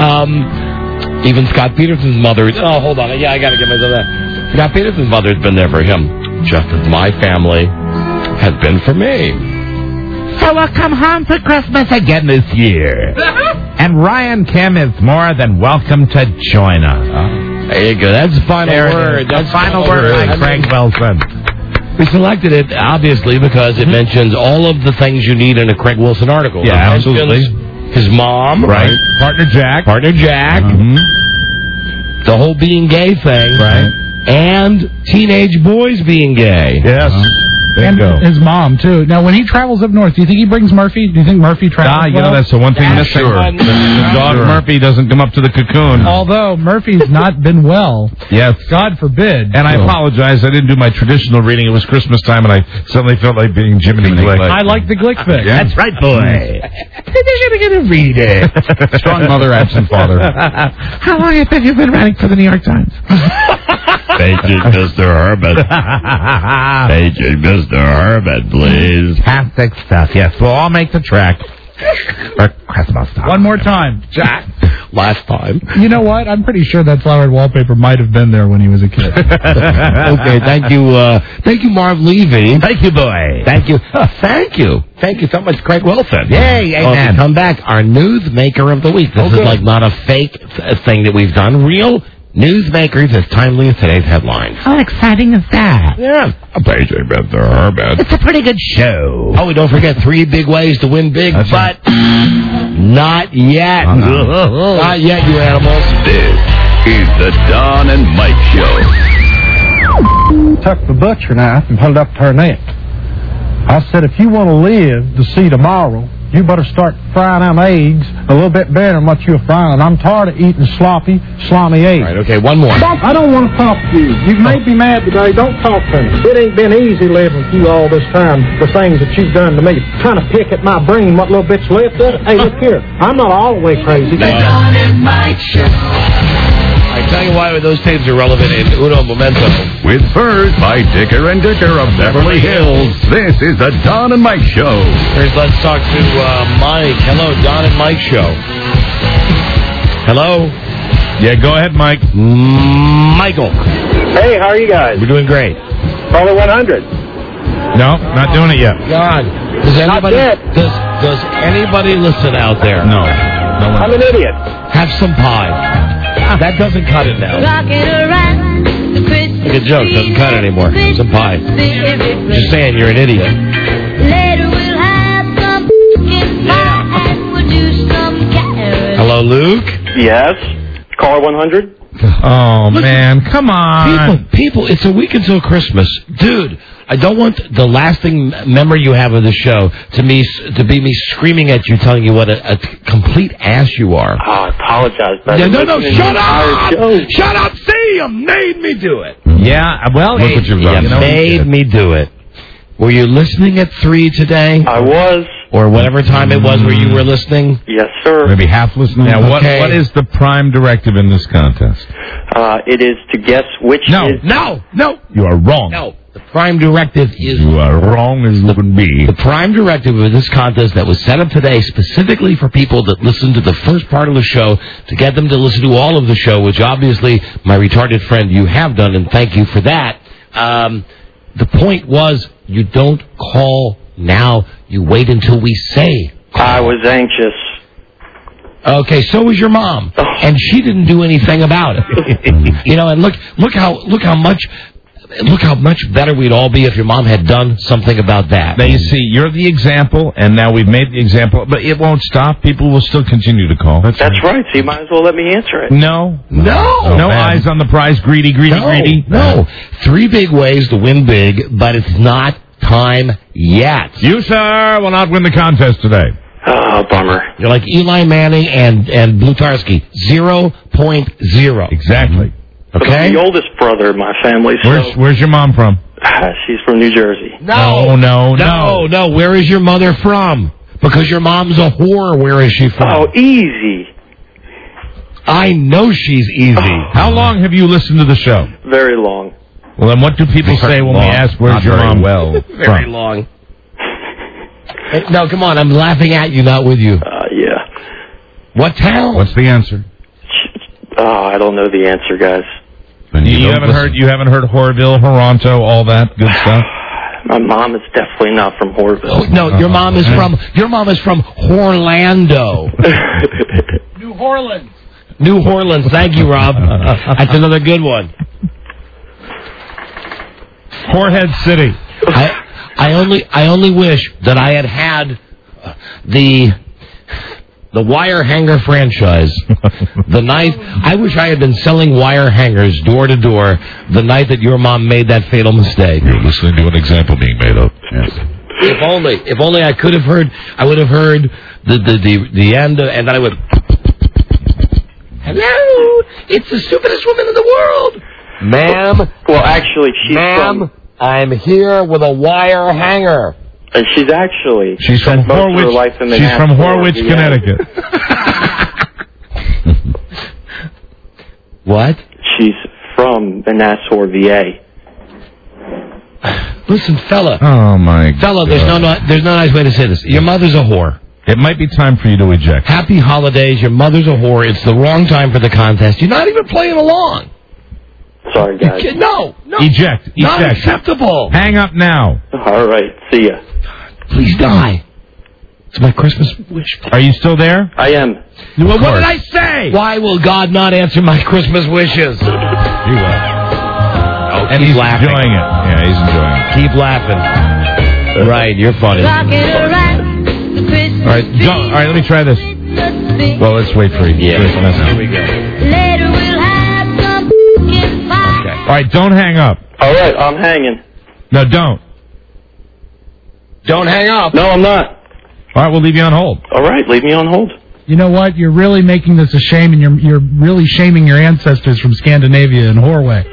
Even Scott Peterson's mother... Oh, hold on. Yeah, I got to get myself that. Scott Peterson's mother has been there for him, just as my family has been for me. So we'll come home for Christmas again this year. And Ryan Kim is more than welcome to join us. There you go. That's the final word. That's the final word by Craig Wilson. We selected it, obviously, because it mentions all of the things you need in a Craig Wilson article. Yeah, absolutely. His mom. Right. Partner Jack. Mm-hmm. The whole being gay thing. Right. And teenage boys being gay. Yes. And his mom, too. Now, when he travels up north, do you think he brings Murphy? Do you think Murphy travels well? That's the one thing missing. Sure. The dog Murphy doesn't come up to the cocoon. Although Murphy's not been well. Yes. God forbid. And I apologize. I didn't do my traditional reading. It was Christmas time, and I suddenly felt like being Jiminy Glick. I like the Glick thing. Yeah. That's right, boy. They're going to read it. Strong mother, absent father. How long have you been writing for the New York Times? Paging Mr. Herbert. Paging Mr. Herbert, please. Fantastic stuff. Yes, we'll all make the track for Christmas time. One more time. Jack. Last time. You know what? I'm pretty sure that flowered wallpaper might have been there when he was a kid. Okay, thank you. Thank you, Marv Levy. Thank you, boy. Thank you. Thank you. Thank you so much, Craig Wilson. Yay, amen. Come back, our Newsmaker of the Week. This is like not a fake thing that we've done. Real newsmakers as timely as today's headlines. How exciting is that? Yeah. Paging Mr. Herbert. It's a pretty good show. Oh, and don't forget 3 big ways to win big, but not yet. Not yet, you animals. This is the Don and Mike Show. Took the butcher knife and put it up to her neck. I said, if you want to live to see tomorrow, you better start frying them eggs a little bit better than what you're frying. I'm tired of eating slimy eggs. All right, okay, one more. I don't want to talk to you. You may be mad today. Don't talk to me. It ain't been easy living with you all this time, the things that you've done to me. Trying to pick at my brain what little bit's left of it. Hey, look here. I'm not all the way crazy. I tell you why those tapes are relevant in Uno Momento. With Furs by Dicker and Dicker of Beverly Hills, this is the Don and Mike Show. First, let's talk to Mike. Hello, Don and Mike Show. Hello? Yeah, go ahead, Mike. Michael. Hey, how are you guys? We're doing great. Caller 100. No, not doing it yet. God. Does anybody listen out there? No. I'm an idiot. Have some pie. That doesn't cut it now. Good joke. Doesn't cut it anymore. Have some pie. Just saying, you're an idiot. Later we'll have some pie and we'll do some carrots. Hello, Luke? Yes. Caller 100. Oh, man, come on. People, it's a week until Christmas. Dude, I don't want the lasting memory you have of the show to be me screaming at you, telling you what a complete ass you are. Oh, I apologize. No, shut up! Shut up! See, you made me do it. Yeah, well, look what you've done. You made me do it. Were you listening at 3 today? I was. Or whatever time it was where you were listening? Yes, sir. Maybe half listening. Now, what is the prime directive in this contest? It is to guess which No. You are wrong. No. The prime directive is... You are wrong as you can be. The prime directive of this contest that was set up today specifically for people that listened to the first part of the show, to get them to listen to all of the show, which obviously, my retarded friend, you have done, and thank you for that. The point was, you don't call now. You wait until we say call. I was anxious. Okay, so was your mom, and she didn't do anything about it. And look how much better we'd all be if your mom had done something about that. Now, you see, you're the example, and now we've made the example, but it won't stop. People will still continue to call. That's right. So you might as well let me answer it. No eyes on the prize. Greedy. No. 3 big ways to win big, but it's not time yet. You, sir, will not win the contest today. Oh, bummer. You're like Eli Manning and Blutarsky. 0.0. Exactly. But Okay? I'm the oldest brother in my family, so Where's your mom from? she's from New Jersey. No. No. Where is your mother from? Because your mom's a whore. Where is she from? Oh, easy. I know she's easy. How long have you listened to the show? Very long. Well, then what do people say when we ask where's Not your very mom well. Very long. No, come on. I'm laughing at you, not with you. Yeah. What town? What's the answer? Oh, I don't know the answer, guys. Then You don't haven't listen. heard Horville, Toronto, all that good stuff? My mom is definitely not from Horville. Oh, no, your mom is from Orlando. New Orleans. New Orleans. Thank you, Rob. That's another good one. Whorehead City. I only wish that I had the wire hanger franchise. The night I wish I had been selling wire hangers door to door the night that your mom made that fatal mistake. You're listening to an example being made up. Yes. If only I could have heard. I would have heard the end, and then I would. Hello, it's the stupidest woman in the world, ma'am. Well, actually, ma'am, I'm here with a wire hanger. And she's from most of her life in She's from Horwich, VA. Connecticut. What? She's from Nassau, VA. Listen, fella. Oh my God. Fella, there's no nice way to say this. Your mother's a whore. It might be time for you to eject. Happy holidays. Your mother's a whore. It's the wrong time for the contest. You're not even playing along. Sorry, guys. No. Eject. Not acceptable. Hang up now. All right. See ya. Please die. It's my Christmas wish. Are you still there? I am. What did I say? Why will God not answer my Christmas wishes? He will. And he's laughing. enjoying it. Yeah, he's enjoying it. Keep laughing. Right, you're funny. All right, let me try this. Well, let's wait for you. Yeah. Here we go. Later we'll have some fun. All right, don't hang up. All right, I'm hanging. No, don't. Don't hang up. No, I'm not. All right, we'll leave you on hold. All right, leave me on hold. You know what? You're really making this a shame, and you're really shaming your ancestors from Scandinavia and Norway.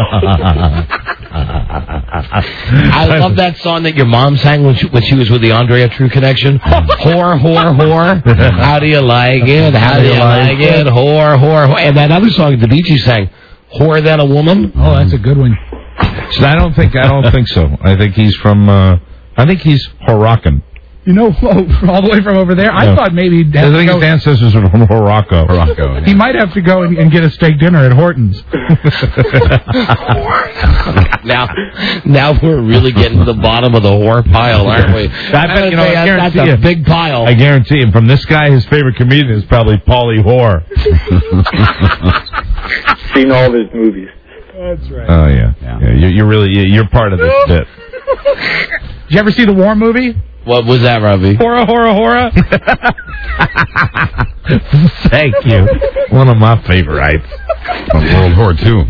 I love that song that your mom sang when she was with the Andrea True Connection. Whore, whore, whore. How do you like it? How do you like it? Whore, whore, whore. And that other song that the Bee Gees sang, Whore Than a Woman. Oh, that's a good one. So I don't think so. I think he's from. I think he's Horoccan. You know, all the way from over there? I thought maybe he'd have I to think go. his ancestors were from Morocco. He might have to go and get a steak dinner at Horton's. Now we're really getting to the bottom of the whore pile, aren't we? I bet, I guarantee that's you. a big pile. I guarantee you. From this guy, his favorite comedian is probably Paulie Whore. Seen all of his movies. That's right. Oh, yeah. You're part of this bit. Did you ever see the War movie? What was that, Robbie? Hora. Thank you. One of my favorites. From World War II.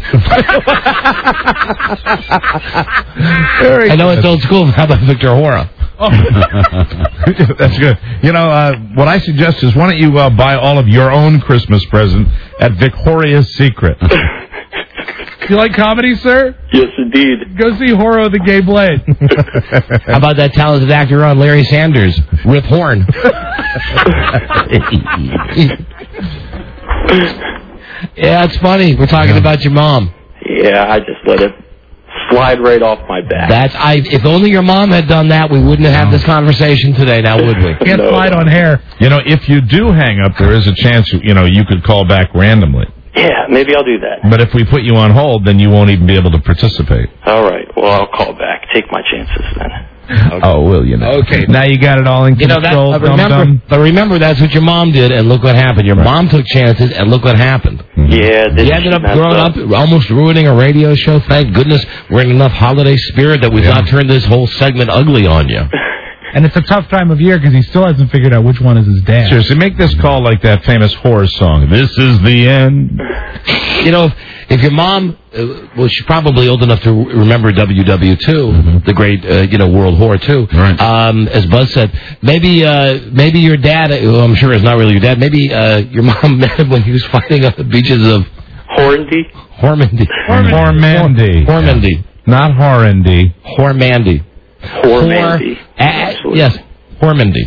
I know it's old school. How about Victor Hora? Oh. That's good. What I suggest is why don't you buy all of your own Christmas present at Victoria's Secret. You like comedy, sir? Yes, indeed. Go see Horo the Gay Blade. How about that talented actor on Larry Sanders, Rip Horn? Yeah, it's funny. We're talking about your mom. Yeah, I just let it slide right off my back. If only your mom had done that, we wouldn't have had this conversation today, now would we? Can't slide on hair. If you do hang up, there is a chance, you could call back randomly. Yeah, maybe I'll do that. But if we put you on hold, then you won't even be able to participate. All right. Well, I'll call back. Take my chances then. Okay. Oh, will you? Okay. Now you got it all in control. Remember, that's what your mom did, and look what happened. Your mom took chances, and look what happened. Mm-hmm. Yeah. You ended up growing up, almost ruining a radio show. Thank goodness we're in enough holiday spirit that we've not turned this whole segment ugly on you. And it's a tough time of year because he still hasn't figured out which one is his dad. Seriously, make this call like that famous horror song. This is the end. You know, if your mom, well, she's probably old enough to remember WW2, the great, World War II. Right. As Buzz said, maybe your dad, who I'm sure is not really your dad, maybe your mom met him when he was fighting on the beaches of Horndy. Hormandy. Not Horrendy. Hormandy. Yes, Hormandy.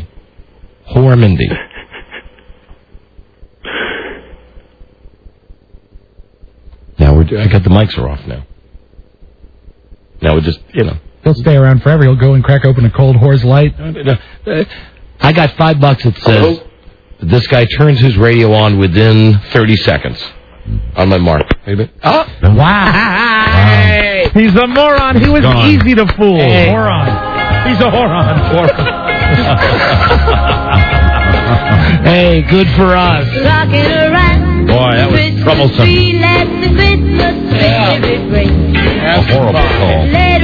Now I got the mics are off now. Now we're just, He'll stay around forever. He'll go and crack open a cold Coors Light. I got $5 that says this guy turns his radio on within 30 seconds. On my mark. Wow. He's a moron. He was easy to fool. Hey. Moron. He's a moron. Hey, good for us. Boy, that was troublesome. A horrible call.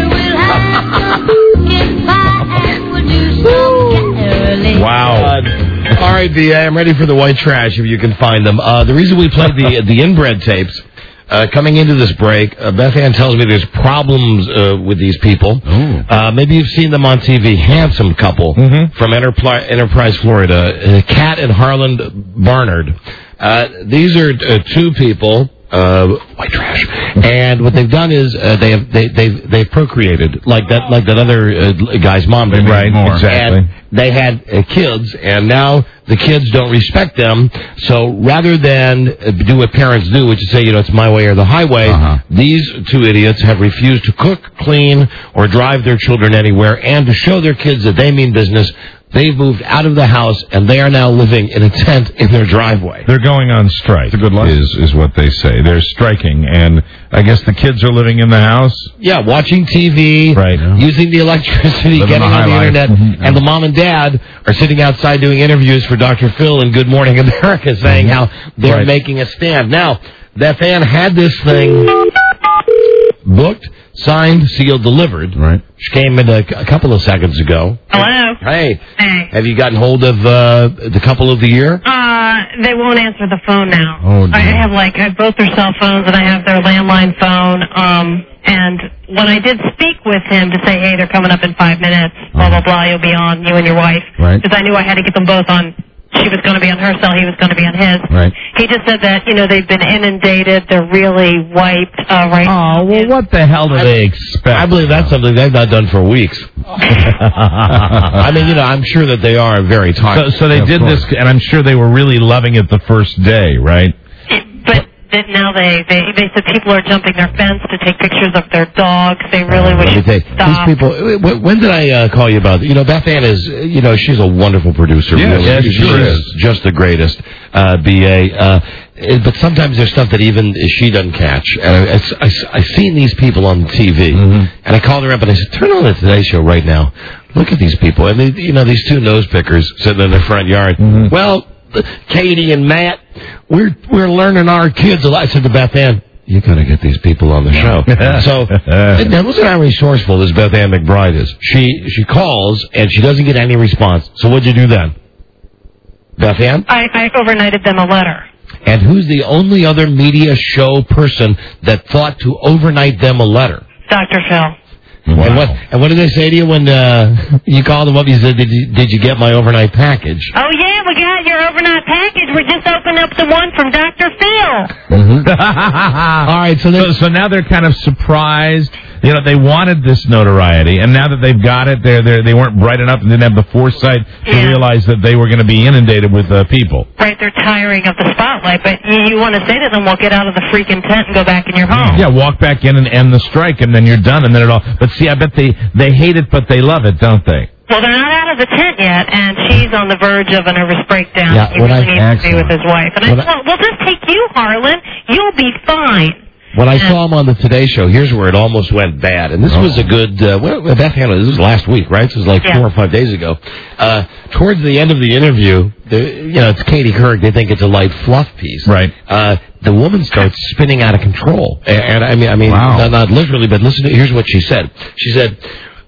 Wow. All right, B.A., I'm ready for the white trash if you can find them. The reason we played the inbred tapes, coming into this break, Beth Ann tells me there's problems with these people. Maybe you've seen them on TV. Handsome couple from Enterprise, Florida, Kat and Harlan Barnard. These are two people. White trash. And what they've done is they've procreated like that other guy's mom did. Right, exactly. And they had kids, and now the kids don't respect them. So rather than do what parents do, which is say, it's my way or the highway, these two idiots have refused to cook, clean, or drive their children anywhere, and to show their kids that they mean business. They've moved out of the house, and they are now living in a tent in their driveway. They're going on strike, is what they say. They're striking, and I guess the kids are living in the house? Yeah, watching TV, right, using the electricity, getting on the Internet, and the mom and dad are sitting outside doing interviews for Dr. Phil in Good Morning America saying how they're making a stand. Now, Beth Ann had this thing booked, signed, sealed, delivered. Right. She came in a couple of seconds ago. Hello. Hey. Hey. Have you gotten hold of the couple of the year? They won't answer the phone now. Oh, dear. I have both their cell phones and I have their landline phone. And when I did speak with him to say, hey, they're coming up in 5 minutes, blah, blah, blah, you'll be on, you and your wife. Right. Because I knew I had to get them both on. She was going to be on her cell, he was going to be on his. Right. He just said that, they've been inundated, they're really wiped right now. Oh, well, what the hell do they expect? I believe that's something they've not done for weeks. I mean, I'm sure that they are very tired. So they did this, and I'm sure they were really loving it the first day, right? But now they said people are jumping their fence to take pictures of their dogs. They really wish it would stop. These people, when did I call you about? Beth Ann is, she's a wonderful producer. Yes, she sure is. Just the greatest, B.A. But sometimes there's stuff that even she doesn't catch. And I've seen these people on TV, and I called her up and I said, turn on the Today Show right now. Look at these people. And, these two nose pickers sitting in their front yard. Well, Katie and Matt, we're learning our kids a lot. I said to Beth Ann, you got to get these people on the show. So, now listen how resourceful this Beth Ann McBride is. She calls, and she doesn't get any response. So what'd you do then? Beth Ann? I overnighted them a letter. And who's the only other media show person that thought to overnight them a letter? Dr. Phil. Wow. And what did they say to you when you called them up? You said, did you get my overnight package? Oh, yeah, we got your overnight package. We just opened up the one from Dr. Phil. All right, so now they're kind of surprised. They wanted this notoriety, and now that they've got it, they weren't bright enough and didn't have the foresight to realize that they were going to be inundated with people. Right, they're tiring of the spotlight, but you want to say to them, well, get out of the freaking tent and go back in your home. Yeah, walk back in and end the strike, and then you're done, and then it all. But see, I bet they hate it, but they love it, don't they? Well, they're not out of the tent yet, and she's on the verge of a nervous breakdown. Yeah, he really needs to be with his wife. And I said, well, we'll just take you, Harlan. You'll be fine. When I saw him on the Today Show, here's where it almost went bad. And this was a good, Beth Ann, this was last week, right? This was like 4 or 5 days ago. Towards the end of the interview, it's Katie Couric. They think it's a light fluff piece. Right. The woman starts spinning out of control. And I mean, wow. not literally, but listen, here's what she said. She said,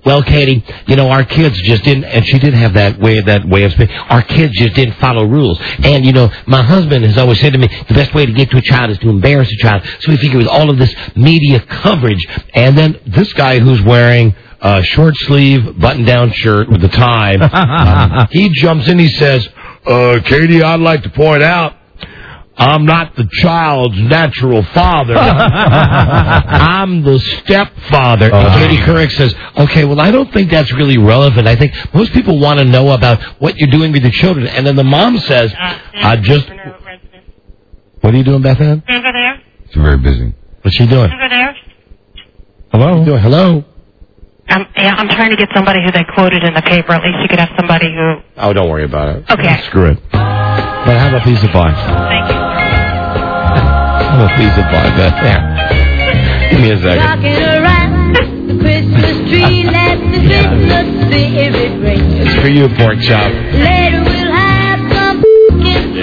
well, Katie, our kids just didn't, and she did have that way of speaking. Our kids just didn't follow rules. And, my husband has always said to me, the best way to get to a child is to embarrass a child. So we figured with all of this media coverage, and then this guy who's wearing a short sleeve button-down shirt with a tie, he jumps in, he says, Katie, I'd like to point out, I'm not the child's natural father. I'm the stepfather. And Katie Couric says, okay, well, I don't think that's really relevant. I think most people want to know about what you're doing with your children. And then the mom says, What are you doing, Beth Ann? Over there. She's very busy. What's she doing? Over there. Hello? What are you doing? Hello? I'm trying to get somebody who they quoted in the paper. At least you could have somebody who... Oh, don't worry about it. Okay. Screw it. But have a piece of pie. Thank you. Have a piece of pie, Beth. Yeah. Give me a second. Rocking around the Christmas tree, let the Christmas spirit ring. It's for you, pork chop. Later we'll have some pumpkin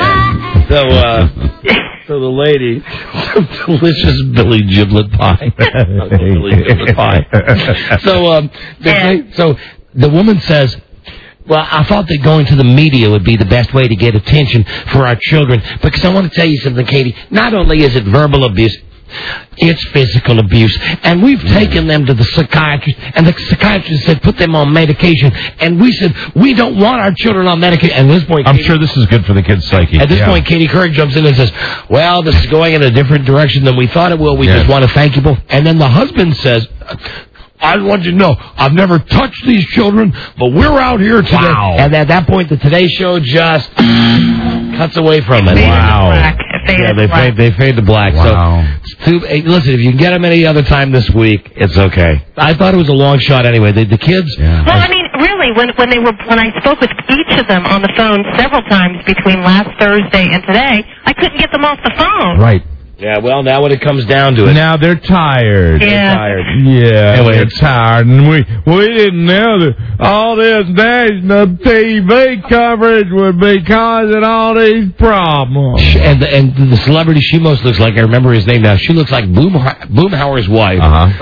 pie. So the lady, some delicious Billy Giblet pie. Billy Giblet pie. So the woman says, well, I thought that going to the media would be the best way to get attention for our children. Because I want to tell you something, Katie. Not only is it verbal abuse, it's physical abuse. And we've taken them to the psychiatrist, and the psychiatrist said put them on medication. And we said, we don't want our children on medication. And at this point, I'm sure this is good for the kid's psyche. At this point, Katie Couric jumps in and says, well, this is going in a different direction than we thought it will. We just want to thank you both. And then the husband says... I want you to know, I've never touched these children, but we're out here today. Wow. And at that point, the Today Show just cuts away from it. Wow. They fade to black. Wow. So, listen, if you can get them any other time this week, it's okay. I thought it was a long shot anyway. The kids... Yeah. Well, I mean, really, when I spoke with each of them on the phone several times between last Thursday and today, I couldn't get them off the phone. Right. Yeah, well, now when it comes down to it... Now they're tired. Yeah. They're tired. Yeah, anyway, they're tired. And we didn't know that all this national TV coverage would be causing all these problems. And the celebrity she most looks like, I remember his name now, she looks like Boomhauer's wife.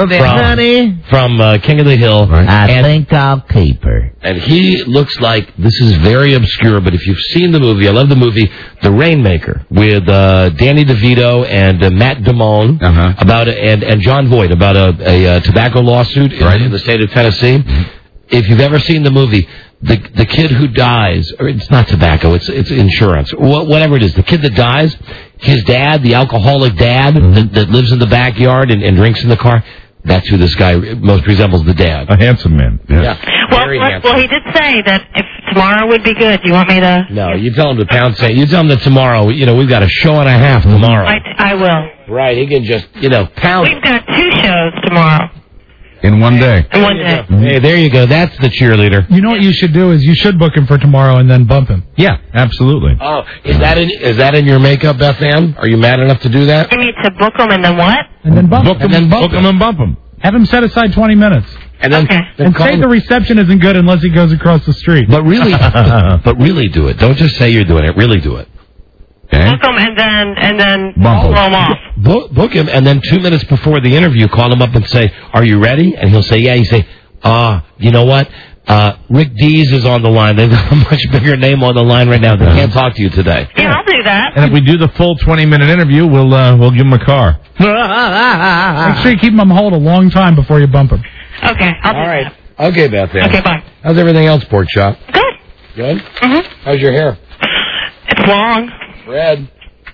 From King of the Hill. Right. I think I'll keep her. And he looks like, this is very obscure, but if you've seen the movie, I love the movie, The Rainmaker, with Danny DeVito and Matt Damone about and John Voight about a tobacco lawsuit in the state of Tennessee. Mm-hmm. If you've ever seen the movie, the kid who dies, or it's not tobacco, it's insurance, whatever it is, the kid that dies, his dad, the alcoholic dad that lives in the backyard and drinks in the car, that's who this guy most resembles, the dad. A handsome man. Yeah. Well, he did say that if tomorrow would be good. You want me to... No, you tell him to pound sand. You tell him that tomorrow, we've got a show and a half tomorrow. I will. Right, he can just, pound. We've got 2 shows tomorrow. In one day. In one day. Hey, there you go. That's the cheerleader. You know what you should do is you should book him for tomorrow and then bump him. Yeah, absolutely. Oh, is that in your makeup, Beth Ann? Are you mad enough to do that? You need to book him and then what? And then bump Book him. him and bump him. Have him set aside 20 minutes. And then, and say the reception isn't good unless he goes across the street. But really do it. Don't just say you're doing it. Really do it. Okay? Book him and then roll him off. Book him, and then 2 minutes before the interview, call him up and say, "Are you ready?" And he'll say, "Yeah." You say, you know what? Rick Dees is on the line. They've got a much bigger name on the line right now. They can't talk to you today. Yeah, I'll do that. And if we do the full 20-minute interview, we'll give him a car. Make sure you keep him on hold a long time before you bump him. Okay, I'll do that. Okay, Beth Ann. Okay, bye. How's everything else, Pork Chop? Good. Good? Mm-hmm. How's your hair? It's long. Red.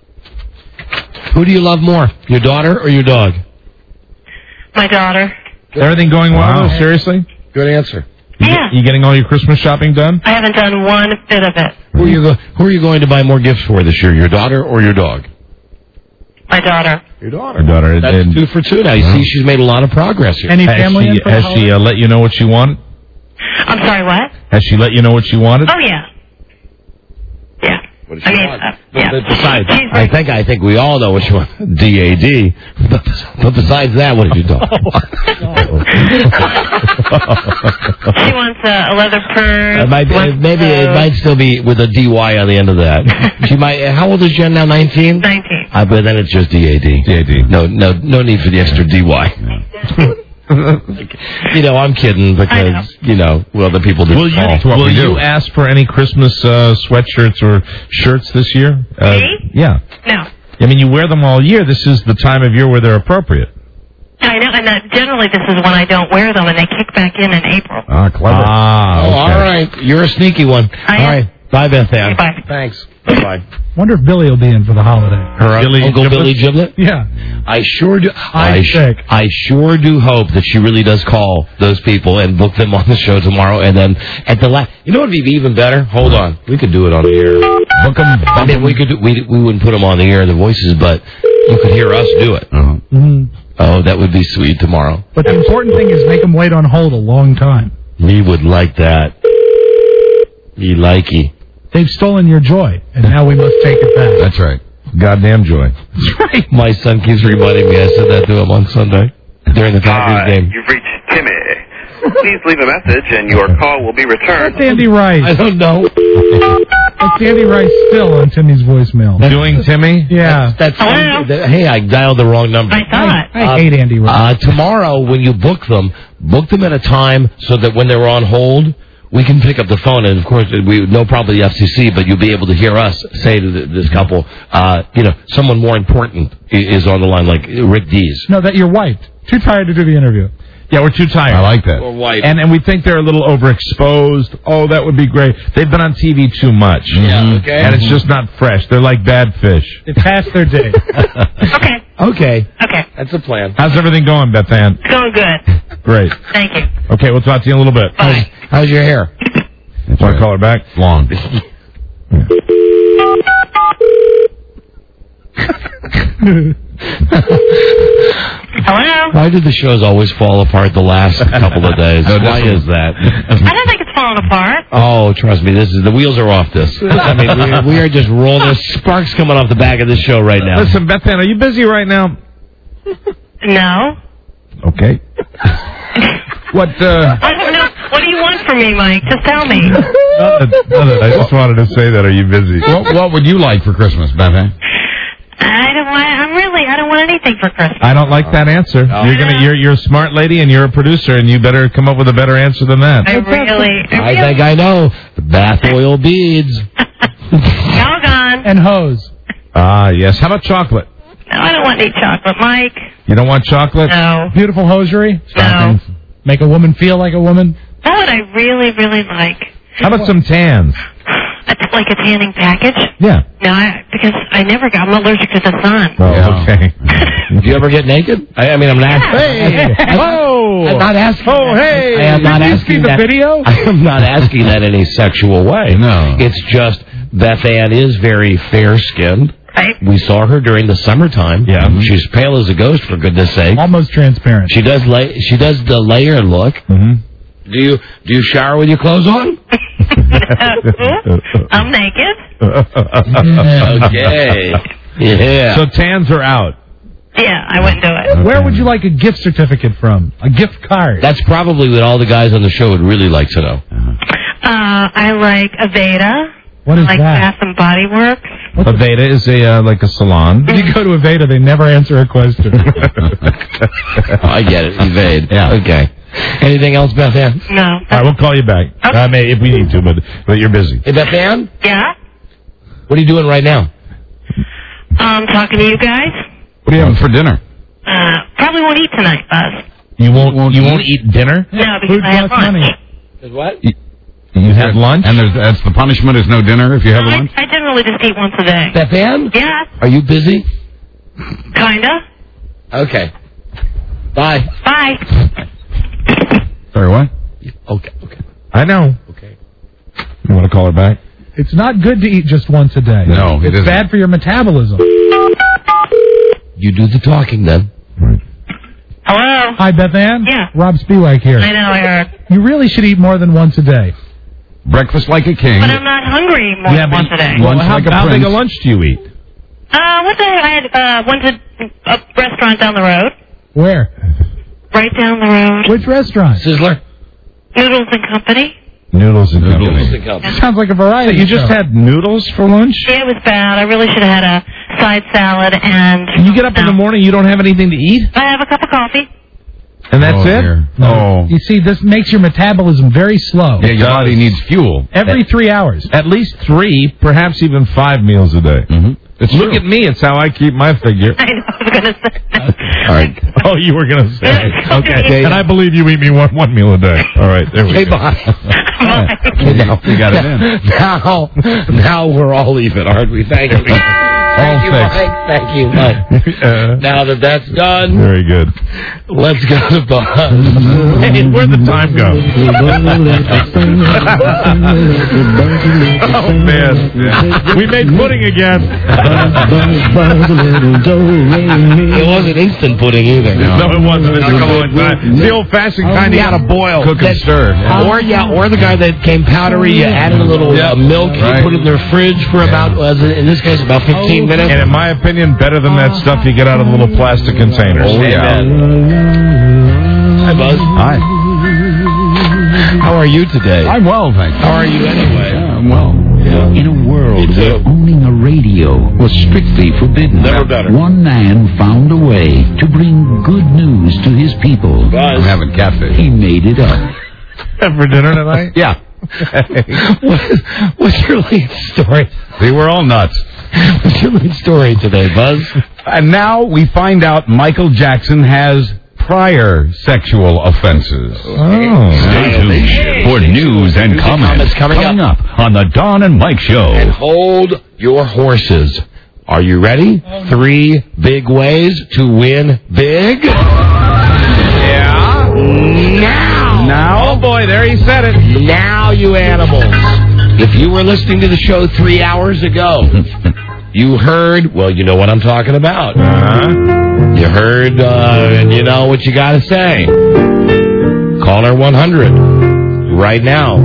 Who do you love more, your daughter or your dog? My daughter. Everything going well? Wow. Seriously? Good answer. You getting all your Christmas shopping done? I haven't done one bit of it. Who are you going to buy more gifts for this year, your daughter or your dog? My daughter. Your daughter. That's 2 for 2 now. You see, she's made a lot of progress here. Any family Has she let you know what she wanted? I'm sorry, what? Has she let you know what she wanted? Oh, yeah. Yeah. What does she want? Yeah. But besides, I think we all know what she wants. DAD. But besides that, what did you do? She wants a leather purse. Maybe it might still be with a DY on the end of that. She might. How old is Jen now? 19. 19. But then it's just DAD. DAD. No need for the extra DY. I'm kidding because, the people didn't Will you ask for any Christmas sweatshirts or shirts this year? Me? Yeah. No. I mean, you wear them all year. This is the time of year where they're appropriate. I know, and generally this is when I don't wear them, and they kick back in April. Ah, clever. Oh, all right. You're a sneaky one. All right. Bye, Beth Ann. Bye. Thanks. Bye-bye. Wonder if Billy will be in for the holiday. Her Uncle Billy Giblet? Yeah. I sure do. I sure do hope that she really does call those people and book them on the show tomorrow. And then at the last, you know what would be even better? Hold on, we could do it on the air. Book them. I mean, we could. We wouldn't put them on the air, the voices, but you could hear us do it. Oh, that would be sweet tomorrow. But the important thing is make them wait on hold a long time. Me would like that. Me likey. They've stolen your joy, and now we must take it back. That's right. Goddamn joy. That's right. My son keeps reminding me I said that to him on Sunday during the Packers game. You've reached Timmy. Please leave a message, and your call will be returned. That's Andy Rice. I don't know. That's Andy Rice still on Timmy's voicemail. Doing Timmy? Yeah. Hey, I dialed the wrong number. I thought. I hate Andy Rice. Tomorrow, when you book them at a time so that when they're on hold, we can pick up the phone, and of course, we know probably the FCC, but you'll be able to hear us say to this couple, someone more important is on the line, like Rick Dees. No, that you're wiped. Too tired to do the interview. Yeah, we're too tired. I like that. Or white. And we think they're a little overexposed. Oh, that would be great. They've been on TV too much. Yeah, okay. And it's just not fresh. They're like bad fish. They passed their day. Okay. Okay. That's a plan. How's everything going, Beth Ann? It's going good. Great. Thank you. Okay, we'll talk to you in a little bit. Bye. How's your hair? Want to call her back? Long. Hello? Why do the shows always fall apart the last couple of days? Why is that? I don't think it's falling apart. Oh, trust me, the wheels are off this. I mean, we are just rolling. There's sparks coming off the back of this show right now. Listen, Beth Ann, are you busy right now? No. Okay. What What do you want from me, Mike? Just tell me. Nothing. I just wanted to say that. Are you busy? What would you like for Christmas, Beth Ann? I don't want anything for Christmas. I don't like that answer. Oh. You're a smart lady and you're a producer, and you better come up with a better answer than that. I think I know. Bath oil beads. Doggone. And hose. Ah, yes. How about chocolate? No, I don't want any chocolate, Mike. You don't want chocolate? No. Beautiful hosiery? No. Make a woman feel like a woman? What would I really, really like? How about some tans? Like a tanning package? Yeah. No, because I'm allergic to the sun. Oh, okay. Do you ever get naked? I'm not asking. I'm not asking. Oh, hey. I am not asking the that. Video? I am not asking that in a sexual way. No. It's just Beth Ann is very fair-skinned. Right. We saw her during the summertime. Yeah. She's pale as a ghost, for goodness sake. Almost transparent. She does the layer look. Mm-hmm. Do you shower with your clothes on? I'm naked. Okay. Yeah. So tans are out. Yeah, I wouldn't do it. Okay. Where would you like a gift certificate from? A gift card? That's probably what all the guys on the show would really like to know. I like Aveda. What is like that? Bath and Body Works. Aveda is like a salon. When you go to Aveda, they never answer a question. I get it. Evade. Yeah. Okay. Anything else, Beth Ann? No. All right, we'll call you back. Okay. If we need to, but you're busy. Hey, Beth Ann? Yeah? What are you doing right now? Talking to you guys. What are you having for dinner? Probably won't eat tonight, Buzz. You won't eat dinner? No, because I have lunch. What? You had lunch? And that's the punishment is no dinner if you have lunch? I generally just eat once a day. Beth Ann? Yeah. Are you busy? Kinda. Okay. Bye. Bye. Sorry, what? Okay. I know. Okay. You want to call her back? It's not good to eat just once a day. No, it it's isn't. bad for your metabolism. You do the talking then. Right. Hello? Hi, Beth Ann? Yeah. Rob Spiewak here. I know, I heard. You really should eat more than once a day. Breakfast like a king. But I'm not hungry more than once a day. Well, Lunch like a how big prince. a lunch do you eat? What the heck? I went to a restaurant down the road. Where? Right down the road. Which restaurant? Sizzler? Noodles and Company. Noodles and Company. Sounds like a variety. You just had noodles for lunch? Yeah, it was bad. I really should have had a side salad and... You get up in the morning, you don't have anything to eat? I have a cup of coffee. And that's it? Dear. No. You see, this makes your metabolism very slow. Yeah, your body needs fuel. Every 3 hours. At least 3, perhaps even 5 meals a day. Mm-hmm. Look at me. It's how I keep my figure. I know, I was going to say. All right. Oh, you were going to say. Okay. And I believe you eat me one meal a day. All right. There we go. Bye. Okay, now, you got it in. Now we're all even, aren't we? Thank you. Thank you, Mike. Thank you, Mike. Now that that's done, very good. Let's go to Buzz. Hey, where'd the time go? Oh, man. We made pudding again. It wasn't instant pudding either. No, it wasn't. It took a long time. It's the old-fashioned kind you got to boil. Cook and stir. Or the guy that came powdery, you added a little milk, you put it in the fridge for about, in this case, about 15 minutes. And in my opinion, better than that stuff you get out of the little plastic containers. Oh, yeah. Hi, Buzz. Hi. How are you today? I'm well, thanks. How are you anyway? Yeah, I'm well. In a world where owning a radio was strictly forbidden, Never better. one man found a way to bring good news to his people. I'm having catfish. He made it up. For dinner tonight? Yeah. What's your lead story? They were all nuts. What's your lead story today, Buzz? And now we find out Michael Jackson has prior sexual offenses. Stay tuned for news and comments coming up on the Don and Mike Show. And hold your horses. Are you ready? 3 big ways to win big. Yeah. Now. Oh, boy, there he said it. Now, you animals. If you were listening to the show 3 hours ago, you heard, well, you know what I'm talking about. You heard, and you know what you got to say. Caller 100 right now.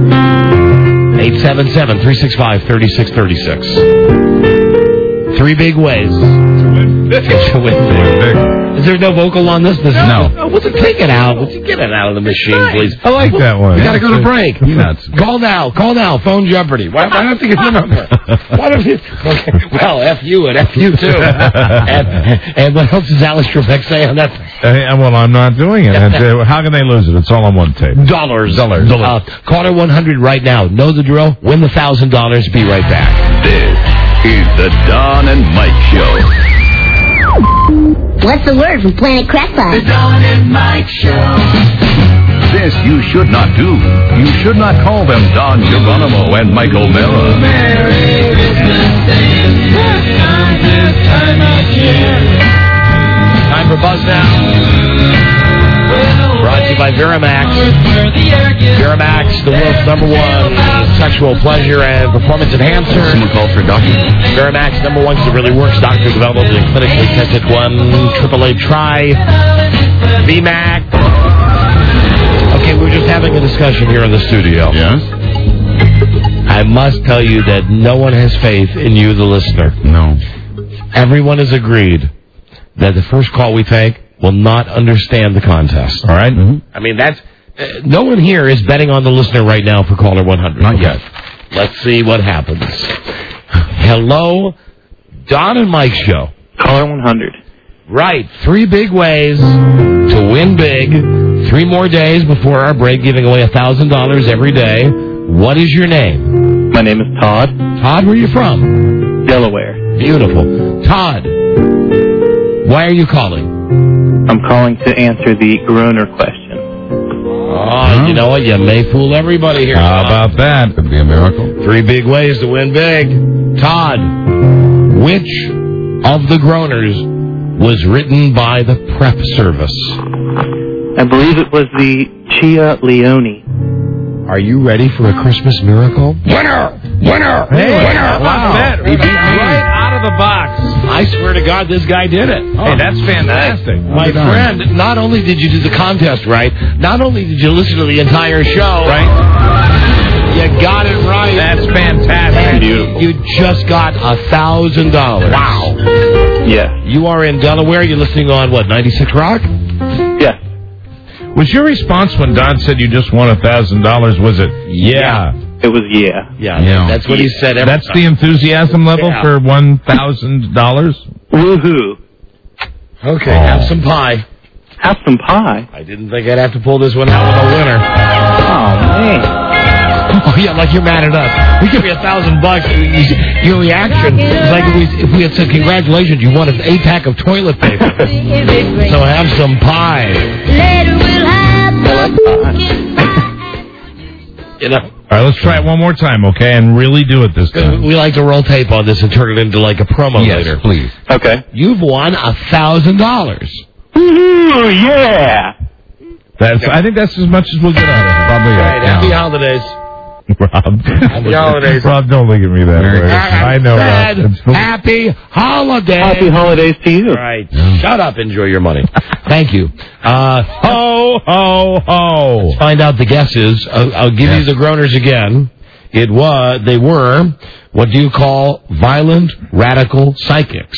877-365-3636. 3 big ways to win big. Is there no vocal on this? No. Would you take it out? Would you get it out of the machine, please? I like that one. We got to go to break. Peanuts. Call now. Phone Jeopardy. Why don't you get the number? Why don't you? Okay. Well, F you and F you too. and what else does Alex Trebek say on that? Well, I'm not doing it. And, how can they lose it? It's all on one tape. Dollars. Caller 100 right now. Know the drill. Win the $1,000. Be right back. This is the Don and Mike Show. What's the word from Planet Crackpot? The Don and Mike Show. This you should not do. You should not call them Don Geronimo and Mike O'Mara. Merry Christmas Day. This time of year. Time for Buzz Now. Brought to you by Viramax. Viramax, the world's #1 sexual pleasure and performance enhancer. Someone called for a doctor. Viramax, #1 because it really works. Doctor developed and clinically tested 1-888 try VMAX. Okay, we're just having a discussion here in the studio. Yes? I must tell you that no one has faith in you, the listener. No. Everyone has agreed that the first call we take will not understand the contest. All right? Mm-hmm. I mean, that's... no one here is betting on the listener right now for caller 100. Not yet. Let's see what happens. Hello, Don and Mike Show. Caller 100. Right. 3 big ways to win big. 3 more days before our break, giving away $1,000 every day. What is your name? My name is Todd. Todd, where are you from? Delaware. Beautiful. Todd, why are you calling? I'm calling to answer the Groner question. Oh, you know what? You may fool everybody here. How about that? Could be a miracle. 3 big ways to win big. Todd, which of the Groners was written by the Prep Service? I believe it was the Chia Leone. Are you ready for a Christmas miracle? Winner! Winner! Hey, winner! Wow. He beat me right out of the box. I swear to God, this guy did it. Hey, that's fantastic. My friend, not only did you do the contest right, not only did you listen to the entire show, right? You got it right. That's fantastic. Beautiful. You just got $1,000. Wow. Yeah. You are in Delaware. You're listening on, what, 96 Rock? Yeah. Was your response when Don said you just won $1,000, was it, yeah? It was yeah. Yeah. That's what he said every That's time. the enthusiasm level for $1,000? Woohoo. Okay, have some pie. Have some pie. I didn't think I'd have to pull this one out with a winner. Oh, man. Oh, yeah, like you're mad at us. We give you $1,000. Your reaction is like if we had said, congratulations, you won an 8-pack of toilet paper. So have some pie. You know. All right, let's try it one more time, okay, and really do it this time. We like to roll tape on this and turn it into like a promo later. Please. Okay. You've won $1,000. Ooh, yeah. I think that's as much as we'll get out of it. Probably. Right, happy holidays. Rob. Happy holidays. Rob, don't look at me that way. I know, Rob. Rob. Happy holidays. Happy holidays to you. Right. Shut up. Enjoy your money. Thank you. Ho, ho, ho. Let's find out the guesses. I'll give you the groaners again. They were, what do you call violent, radical psychics?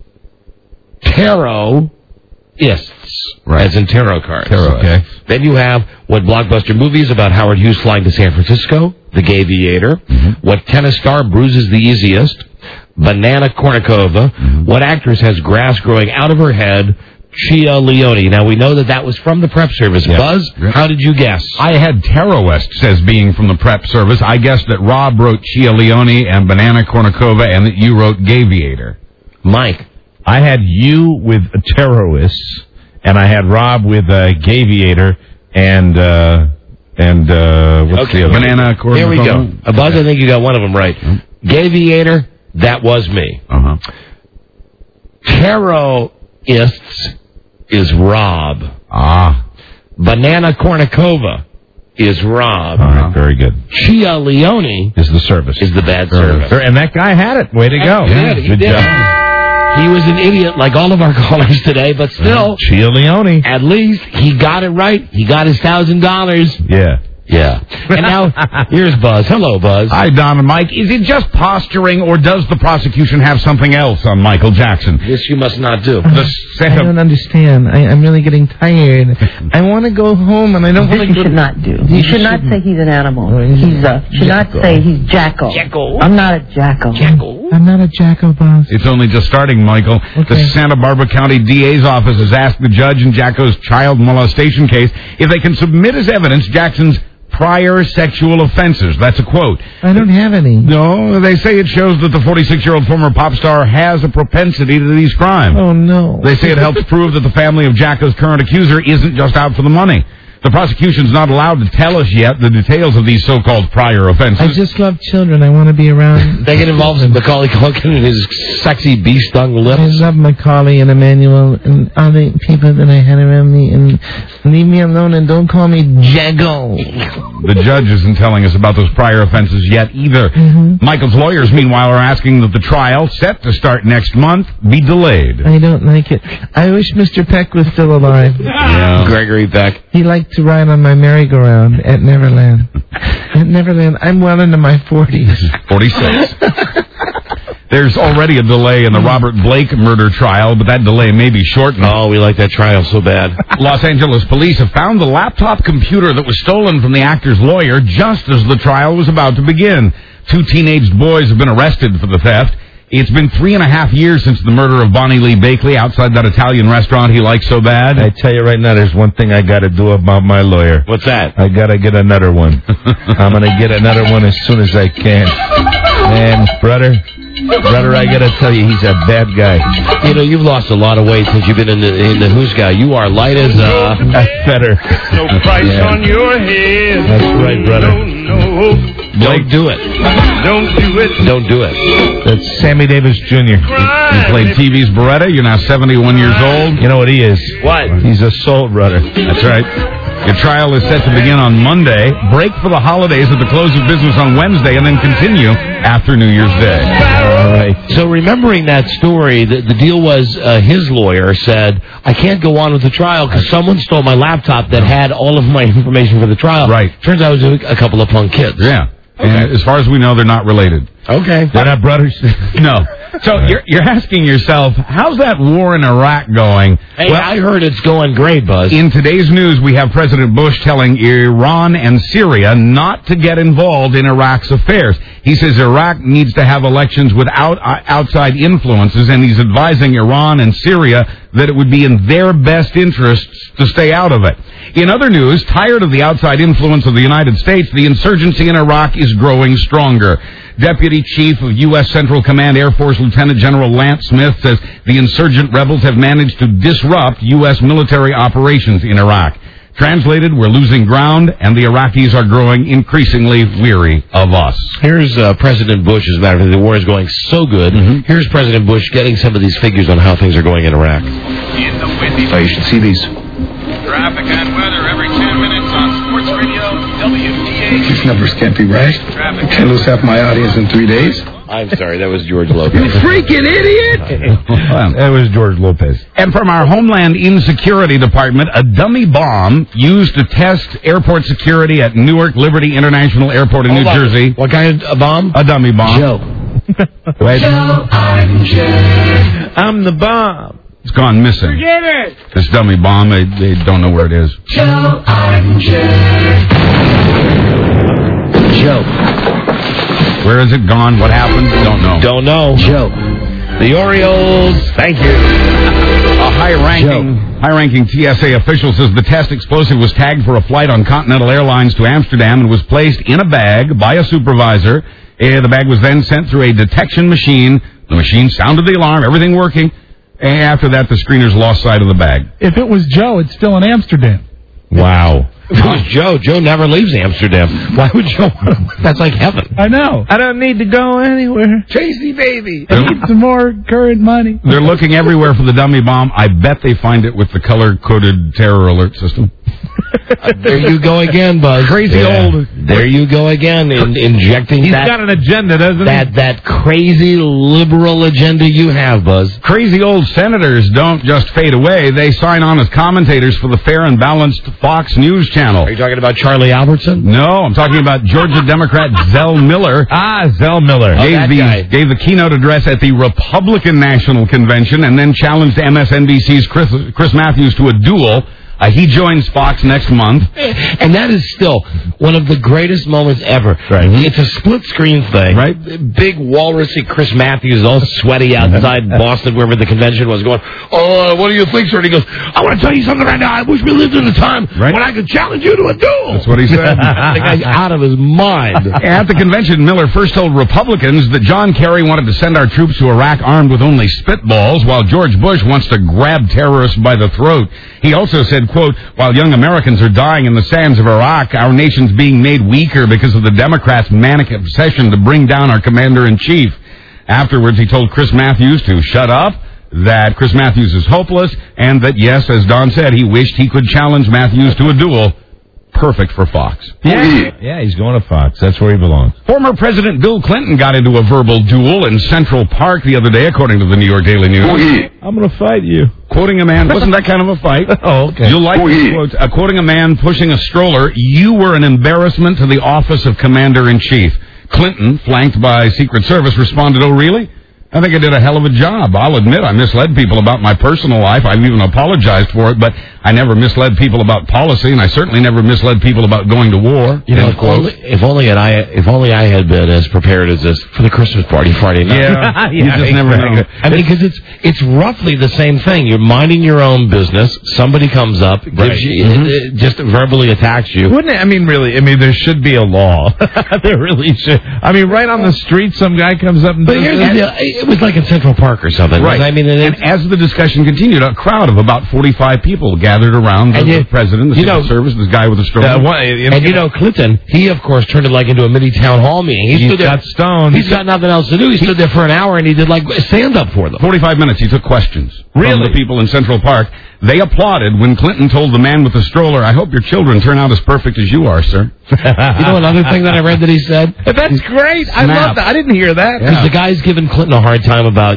Tarotists. Right. As in tarot cards. Tarot, okay. Then you have what blockbuster movies about Howard Hughes flying to San Francisco, The Gaviator, what tennis star bruises the easiest, Banana Kornikova, what actress has grass growing out of her head, Chia Leone. Now, we know that was from the prep service. Yes. Buzz, how did you guess? I had Taroists as being from the prep service. I guessed that Rob wrote Chia Leone and Banana Kornikova and that you wrote Gaviator. Mike. I had you with Taroists, and I had Rob with Gaviator, and what's the other? Banana Kornikova. Here we go. Buzz, I think you got one of them right. Gaviator, that was me. Taroists is Rob. Banana Kornikova is Rob. All right, very good. Chia Leone is the service. Is the bad service. And that guy had it. Way to go. He did. Job. He was an idiot like all of our callers today, but still. Chia Leone. At least he got it right. He got his $1,000. Yeah. Yeah. And now, here's Buzz. Hello, Buzz. Hi, Don and Mike. Is it just posturing, or does the prosecution have something else on Michael Jackson? This you must not do. I don't understand. I'm really getting tired. I want to go home, and I don't want to go. You should not do. You should not say he's an animal. Should not say he's Jacko. Jacko. I'm not a Jacko. Jacko. I'm not a Jacko, Buzz. It's only just starting, Michael. Okay. The Santa Barbara County DA's office has asked the judge in Jacko's child molestation case if they can submit as evidence Jackson's prior sexual offenses. That's a quote. I don't have any. No, they say it shows that the 46-year-old former pop star has a propensity to these crimes. Oh, no. They say it helps prove that the family of Jacko's current accuser isn't just out for the money. The prosecution's not allowed to tell us yet the details of these so-called prior offenses. I just love children. I want to be around. They get involved in Macaulay Culkin and his sexy bee-stung lips. I love Macaulay and Emmanuel and all the people that I had around me. And leave me alone and don't call me Jaggo. The judge isn't telling us about those prior offenses yet either. Michael's lawyers, meanwhile, are asking that the trial, set to start next month, be delayed. I don't like it. I wish Mr. Peck was still alive. Yeah. Gregory Peck. He liked to ride on my merry-go-round at Neverland. At Neverland, I'm well into my 40s. 46. There's already a delay in the Robert Blake murder trial, but that delay may be shortened. Oh, we like that trial so bad. Los Angeles police have found the laptop computer that was stolen from the actor's lawyer just as the trial was about to begin. 2 teenage boys have been arrested for the theft. It's been 3.5 years since the murder of Bonnie Lee Bakley outside that Italian restaurant he likes so bad. I tell you right now, there's one thing I got to do about my lawyer. What's that? I got to get another one. I'm going to get another one as soon as I can. Man, brother, I got to tell you, he's a bad guy. You know, you've lost a lot of weight since you've been in the Who's Guy. You are light as better. No price on your head. That's right, brother. Don't do it. Don't do it. Don't do it. That's Sammy Davis Jr. You played TV's Beretta. You're now 71 years old. You know what he is? What? He's a soul brother. That's right. Your trial is set to begin on Monday, break for the holidays at the close of business on Wednesday, and then continue after New Year's Day. All right. So remembering that story, the deal was his lawyer said, I can't go on with the trial because someone stole my laptop that had all of my information for the trial. Right. Turns out it was a couple of punk kids. Yeah. Okay. And as far as we know, they're not related. Okay. They're not brothers? No. So you're asking yourself, how's that war in Iraq going? Hey, well, I heard it's going great, Buzz. In today's news, we have President Bush telling Iran and Syria not to get involved in Iraq's affairs. He says Iraq needs to have elections without outside influences, and he's advising Iran and Syria that it would be in their best interests to stay out of it. In other news, tired of the outside influence of the United States, the insurgency in Iraq is growing stronger. Deputy Chief of U.S. Central Command Air Force Lieutenant General Lance Smith says the insurgent rebels have managed to disrupt U.S. military operations in Iraq. Translated, we're losing ground, and the Iraqis are growing increasingly weary of us. Here's President Bush, as a matter of fact, the war is going so good. Here's President Bush getting some of these figures on how things are going in Iraq. You should see these. Traffic and weather every 10 minutes on Sports Radio WDA. These numbers can't be right. I can't lose half my audience in 3 days. I'm sorry, that was George Lopez. You freaking idiot! That was George Lopez. And from our Homeland Insecurity Department, a dummy bomb used to test airport security at Newark Liberty International Airport in New Jersey. What kind of bomb? A dummy bomb. Joe. Joe, I'm Joe. I'm the bomb. It's gone missing. Forget it! This dummy bomb, they don't know where it is. Joe, I'm Joe. Joe. Where is it gone? What happened? Don't know. Don't know. Joe. The Orioles. Thank you. A high-ranking TSA official says the test explosive was tagged for a flight on Continental Airlines to Amsterdam and was placed in a bag by a supervisor. The bag was then sent through a detection machine. The machine sounded the alarm, everything working. And after that, the screeners lost sight of the bag. If it was Joe, it's still in Amsterdam. Wow. If it was Joe, Joe never leaves Amsterdam. Why would Joe? That's like heaven. I know. I don't need to go anywhere. Tracy, baby. I need some more current money. They're looking everywhere for the dummy bomb. I bet they find it with the color-coded terror alert system. There you go again, Buzz. Crazy old. There you go again, injecting He's that. got an agenda, doesn't he? That crazy liberal agenda you have, Buzz. Crazy old senators don't just fade away. They sign on as commentators for the fair and balanced Fox News channel. Are you talking about Charlie Albertson? No, I'm talking about Georgia Democrat Zell Miller. Zell Miller. Gave the keynote address at the Republican National Convention and then challenged MSNBC's Chris Matthews to a duel. He joins Fox next month. And that is still one of the greatest moments ever. Right. It's a split-screen thing. Right. Big walrusy Chris Matthews, all sweaty outside Boston, wherever the convention was, going, "Oh, what do you think, sir?" And he goes, "I want to tell you something right now. I wish we lived in a time when I could challenge you to a duel." That's what he said. The guy's out of his mind. At the convention, Miller first told Republicans that John Kerry wanted to send our troops to Iraq armed with only spitballs, while George Bush wants to grab terrorists by the throat. He also said, quote, "While young Americans are dying in the sands of Iraq, our nation's being made weaker because of the Democrats' manic obsession to bring down our commander-in-chief." Afterwards, he told Chris Matthews to shut up, that Chris Matthews is hopeless, and that, yes, as Don said, he wished he could challenge Matthews to a duel. Perfect for Fox. Yeah, he's going to Fox. That's where he belongs. Former President Bill Clinton got into a verbal duel in Central Park the other day, according to the New York Daily News. I'm going to fight you. Quoting a man, wasn't that kind of a fight? Oh, okay. You'll like this quote. Quoting a man pushing a stroller, "You were an embarrassment to the office of Commander-in-Chief." Clinton, flanked by Secret Service, responded, "Oh, really? I think I did a hell of a job. I'll admit I misled people about my personal life. I've even apologized for it, but I never misled people about policy, and I certainly never misled people about going to war." You know, if only I had been as prepared as this for the Christmas party Friday night. Yeah, you just never know. I mean, because it's roughly the same thing. You're minding your own business. Somebody comes up, gives you, just verbally attacks you. Wouldn't it? I mean, really. I mean, there should be a law. There really should. I mean, right on the street, some guy comes up and But does here's the deal. It was like in Central Park or something. Right. I mean, and as the discussion continued, a crowd of about 45 people gathered around the president, the Secret Service, this guy with a stroller. And Clinton, he of course turned it like into a mini town hall meeting. He got stoned. He's got nothing else to do. He stood there for an hour and he did like stand up for them. 45 minutes. He took questions from the people in Central Park. They applauded when Clinton told the man with the stroller, "I hope your children turn out as perfect as you are, sir." You know another thing that I read that he said? That's great. I love that. I didn't hear that. Because the guy's giving Clinton a hard time about,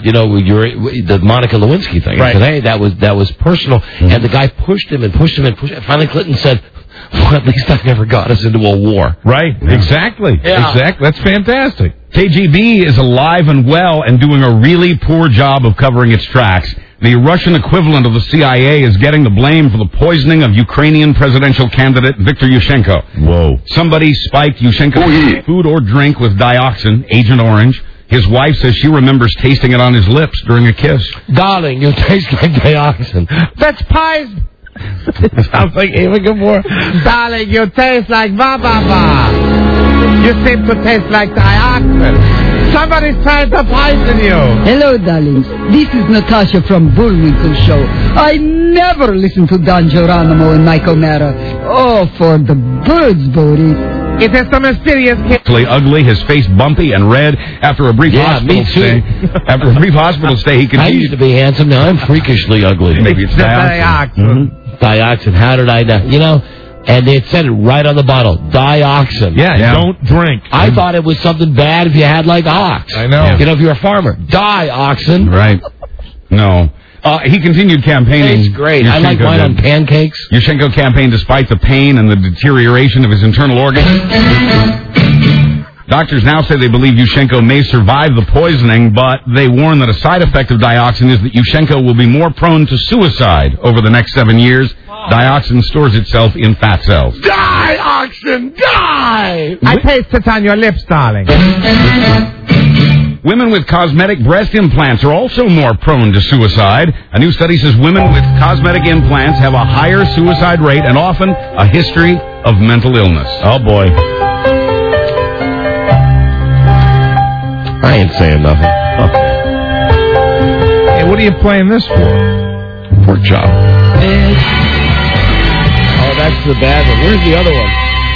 the Monica Lewinsky thing. Right. He said, hey, that was personal. And the guy pushed him and pushed him and pushed him. Finally, Clinton said, "Well, at least I never got us into a war." Right. Yeah. Exactly. Yeah. Exactly. That's fantastic. KGB is alive and well and doing a really poor job of covering its tracks. The Russian equivalent of the CIA is getting the blame for the poisoning of Ukrainian presidential candidate Viktor Yushchenko. Whoa. Somebody spiked Yushchenko's food or drink with dioxin, Agent Orange. His wife says she remembers tasting it on his lips during a kiss. Darling, you taste like dioxin. That's pies. Sounds like Ava Gabor. Darling, you taste like ba-ba-ba. You seem to taste like dioxin. Somebody's trying to poison you. Hello, darlings. This is Natasha from Bullwinkle Show. I never listen to Don Geronimo and Mike O'Mara. Oh, for the birds, Bodie. It is some mysterious kid. Ugly, his face bumpy and red. After a brief hospital stay, he continued. I used to be handsome. Now I'm freakishly ugly. Maybe it's dioxin. Dioxin. How did I know? You know, and it said it right on the bottle. Dioxin. Yeah. Don't drink. I thought it was something bad if you had like ox. I know. You know, if you're a farmer. Dioxin. Right. No. He continued campaigning. It's great. I like mine on pancakes. Yushchenko campaigned despite the pain and the deterioration of his internal organs. Doctors now say they believe Yushchenko may survive the poisoning, but they warn that a side effect of dioxin is that Yushchenko will be more prone to suicide over the next 7 years. Dioxin stores itself in fat cells. Dioxin, die! I taste it on your lips, darling. Women with cosmetic breast implants are also more prone to suicide. A new study says women with cosmetic implants have a higher suicide rate and often a history of mental illness. Oh, boy. I ain't saying nothing. Okay. Hey, what are you playing this for? Pork chop. Oh, that's the bad one. Where's the other one?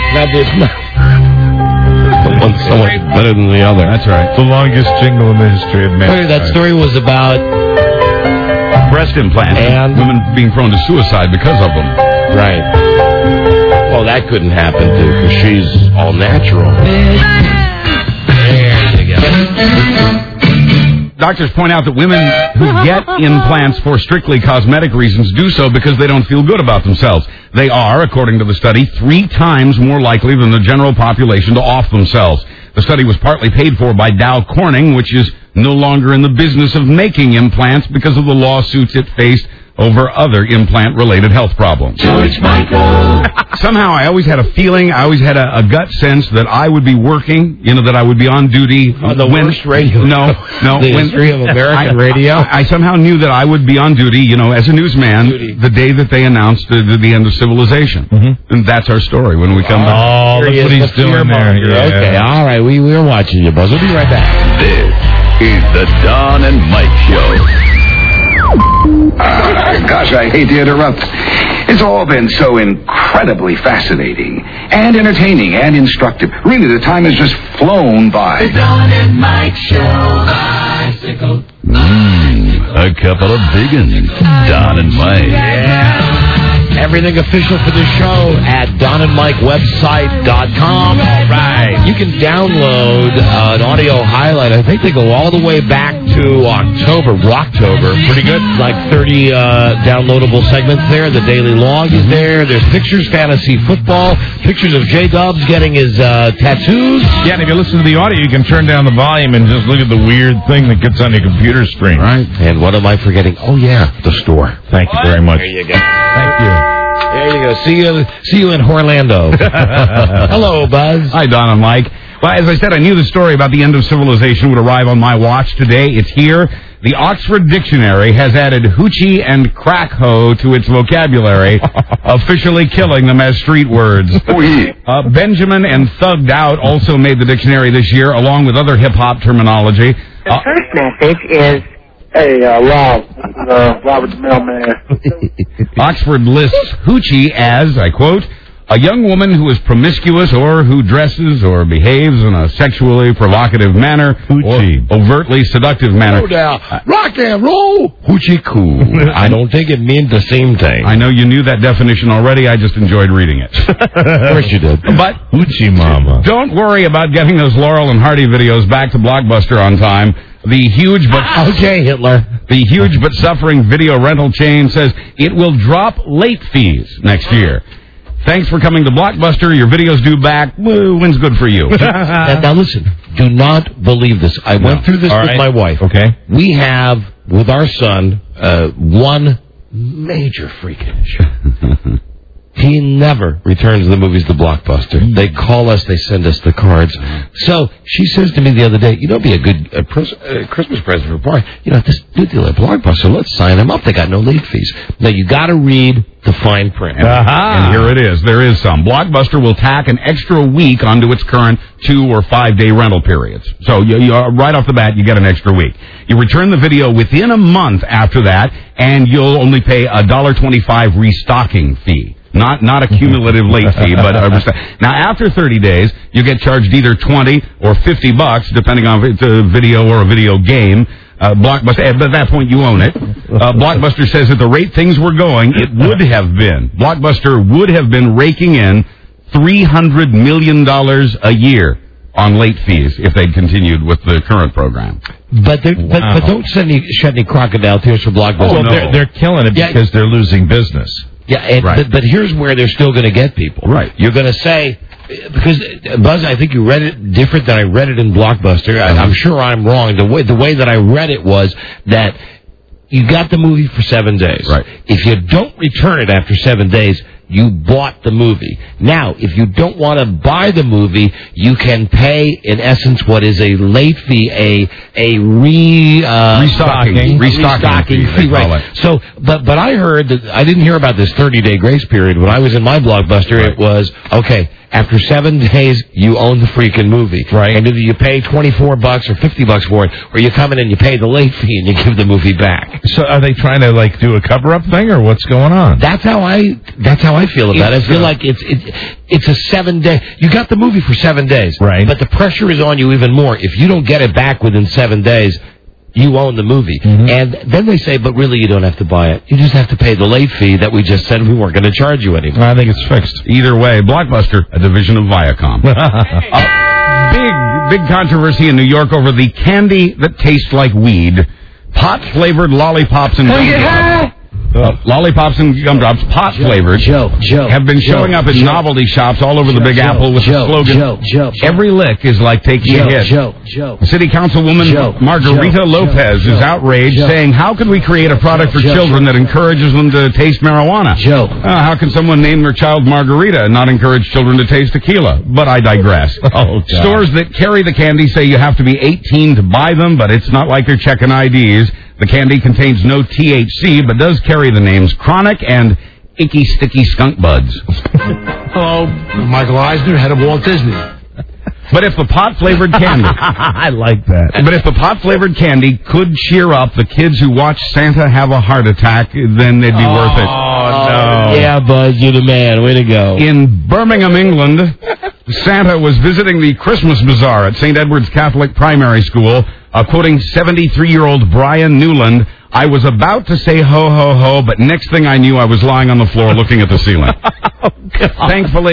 The one's so much better than the other. That's right. The longest jingle in the history of man. That story was about breast implants and women being prone to suicide because of them. Right. Well, that couldn't happen, too, because she's all natural. There you go. Doctors point out that women who get implants for strictly cosmetic reasons do so because they don't feel good about themselves. They are, according to the study, 3 times more likely than the general population to off themselves. The study was partly paid for by Dow Corning, which is no longer in the business of making implants because of the lawsuits it faced over other implant-related health problems. George Michael. Somehow I always had a feeling, I always had a gut sense that I would be working, that I would be on duty. On the worst radio. No. The history of American radio. I somehow knew that I would be on duty, as a newsman, the day that they announced the end of civilization. Mm-hmm. And that's our story when we come back. Oh, look what he's doing there. Yeah. Okay, all right, we're watching you, Buzz. We'll be right back. This is the Don and Mike Show. Gosh, I hate to interrupt. It's all been so incredibly fascinating and entertaining and instructive. Really, the time has just flown by. The Don and Mike Show. Bicycle. A couple of big uns. Don and Mike. Yeah. Everything official for the show at DonandMikeWebsite.com. All right. You can download an audio highlight. I think they go all the way back to Rocktober. Pretty good. Like 30 downloadable segments there. The daily log is there. There's pictures, fantasy football, pictures of J-Dubs getting his tattoos. Yeah, and if you listen to the audio, you can turn down the volume and just look at the weird thing that gets on your computer screen. Right. And what am I forgetting? Oh, yeah, the store. Thank you very much. There you go. Thank you. There you go. See you in Orlando. Hello, Buzz. Hi, Don and Mike. Well, as I said, I knew the story about the end of civilization would arrive on my watch today. It's here. The Oxford Dictionary has added hoochie and crack hoe to its vocabulary, officially killing them as street words. Benjamin and Thugged Out also made the dictionary this year, along with other hip-hop terminology. The first message is... Hey, Rob. Robert the Mailman. Oxford lists hoochie as, I quote, a young woman who is promiscuous or who dresses or behaves in a sexually provocative manner or overtly seductive manner. Oh, now, rock and roll, hoochie cool. I don't think it means the same thing. I know you knew that definition already. I just enjoyed reading it. Of course you did. But hoochie mama. Don't worry about getting those Laurel and Hardy videos back to Blockbuster on time. The huge but suffering video rental chain says it will drop late fees next year. Thanks for coming to Blockbuster. Your video's due back. When's good for you? Now listen, do not believe this. I went through this with my wife. Okay. We have, with our son, one major freak issue. He never returns the movies to Blockbuster. They call us, they send us the cards. So she says to me the other day, it'd be a good Christmas present for Brian. This new deal at Blockbuster, let's sign him up. They got no late fees. Now, you got to read the fine print. And here it is. There is some. Blockbuster will tack an extra week onto its current 2 or 5 day rental periods. So you right off the bat, you get an extra week. You return the video within a month after that, and you'll only pay a $1.25 restocking fee. Not a cumulative late fee, but now after 30 days, you get charged either $20 or $50, depending on if it's a video or a video game. Blockbuster, but at that point you own it. Blockbuster says at the rate things were going, Blockbuster would have been raking in $300 million a year on late fees if they'd continued with the current program. But don't shed any crocodile tears for Blockbuster. Oh, no. They're killing it because they're losing business. Yeah, but here's where they're still going to get people. Right. You're going to say, because, Buzz, I think you read it different than I read it in Blockbuster. I'm sure I'm wrong. The way that I read it was that you got the movie for 7 days. Right. If you don't return it after 7 days, you bought the movie. Now, if you don't want to buy the movie, you can pay, in essence, what is a late fee, a restocking fee. Right. So, but I heard that, I didn't hear about this 30-day grace period. When I was in my Blockbuster, It was, okay, after 7 days, you own the freaking movie. Right. And either you pay $24 or $50 for it, or you come in and you pay the late fee and you give the movie back. So are they trying to, do a cover-up thing, or what's going on? That's how I feel about it. I feel like it's a 7 day. You got the movie for 7 days. Right. But the pressure is on you even more. If you don't get it back within 7 days, you own the movie. Mm-hmm. And then they say, but really you don't have to buy it. You just have to pay the late fee that we just said we weren't going to charge you anymore. I think it's fixed. Either way, Blockbuster, a division of Viacom. Big controversy in New York over the candy that tastes like weed. Pot-flavored lollipops and gumdrops. Lollipops and gumdrops, pot-flavored, have been showing up in novelty shops all over the Big Apple with the slogan, every lick is like taking a hit. City Councilwoman Margarita Lopez is outraged, saying, how can we create a product for children that encourages them to taste marijuana? How can someone name their child Margarita and not encourage children to taste tequila? But I digress. Stores that carry the candy say you have to be 18 to buy them, but it's not like they're checking IDs. The candy contains no THC, but does carry the names Chronic and Icky Sticky Skunk Buds. Hello, Michael Eisner, head of Walt Disney. But if the pot-flavored candy... I like that. But if the pot-flavored candy could cheer up the kids who watch Santa have a heart attack, then they'd be worth it. Oh, no. Yeah, Buzz, you're the man. Way to go. In Birmingham, England, Santa was visiting the Christmas Bazaar at St. Edward's Catholic Primary School, quoting 73-year-old Brian Newland, I was about to say ho, ho, ho, but next thing I knew, I was lying on the floor looking at the ceiling. Thankfully,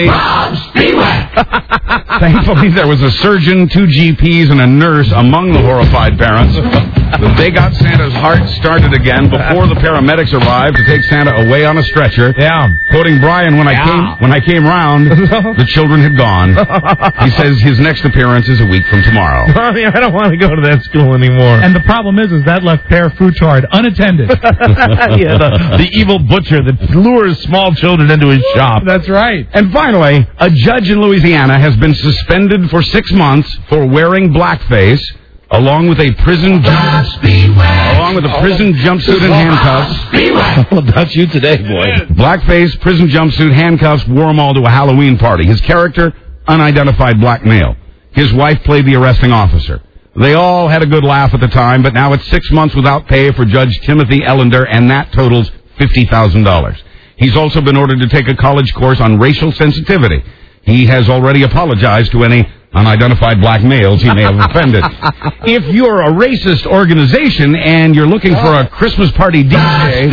there was a surgeon, 2 GPs, and a nurse among the horrified parents. They got Santa's heart started again before the paramedics arrived to take Santa away on a stretcher. Yeah. Quoting Brian, when I came round, the children had gone. He says his next appearance is a week from tomorrow. I don't want to go to that school anymore. And the problem is that left Père Fouchard unattended. The evil butcher that lures small children into his shop. That's right. And finally, a judge in Louisiana has been suspended for 6 months for wearing blackface, along with a prison jumpsuit and handcuffs. How about you today, boy? Blackface, prison jumpsuit, handcuffs, wore them all to a Halloween party. His character, unidentified black male. His wife played the arresting officer. They all had a good laugh at the time, but now it's 6 months without pay for Judge Timothy Ellender, and that totals $50,000. He's also been ordered to take a college course on racial sensitivity. He has already apologized to any unidentified black males he may have offended. If you're a racist organization and you're looking for a Christmas party DJ,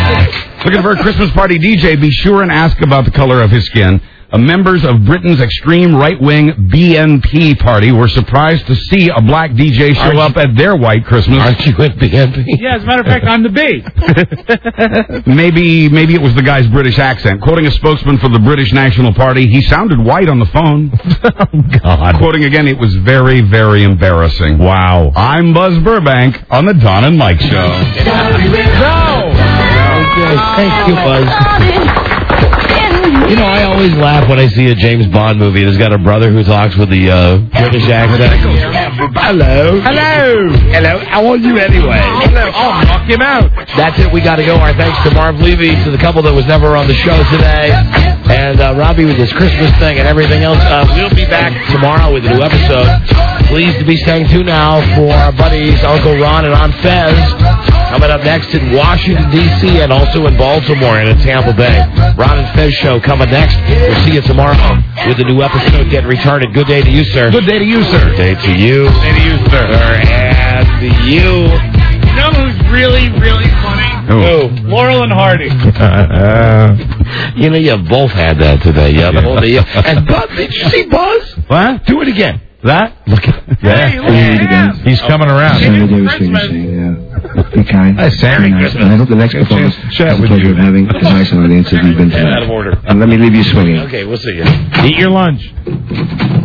be sure and ask about the color of his skin. Members of Britain's extreme right-wing BNP party were surprised to see a black DJ show up at their white Christmas. Aren't you at BNP? Yeah, as a matter of fact, I'm the B. Maybe it was the guy's British accent. Quoting a spokesman for the British National Party, he sounded white on the phone. Oh, God. Quoting again, it was very, very embarrassing. Wow. I'm Buzz Burbank on the Don and Mike Show. No! Okay, thank you, Buzz. You know, I always laugh when I see a James Bond movie that's got a brother who talks with the British accent. Hello. Hello. Hello. How are you anyway? Hello. I'll knock him out. That's it. We got to go. Our thanks to Marv Levy, to the couple that was never on the show today, and Robbie with his Christmas thing and everything else. We'll be back tomorrow with a new episode. Please be staying tuned now for our buddies Uncle Ron and Aunt Fez coming up next in Washington, D.C. and also in Baltimore and in Tampa Bay. Ron and Fez show coming next. We'll see you tomorrow with a new episode. Get retarded. Good day to you, sir. Good day to you, sir. Good day to you. Good day to you, sir. And you. You know who's really, really funny? Who? Laurel and Hardy. You know, you both had that today. Yeah, the whole day. And Buzz, did you see Buzz? What? Do it again. That? Look at Yeah. He's coming around. Be kind. Merry Christmas. And I hope the next performance has the pleasure of having as nice an audience as you've been tonight. Out of order. And let me leave you swinging. Okay, we'll see you. Eat your lunch.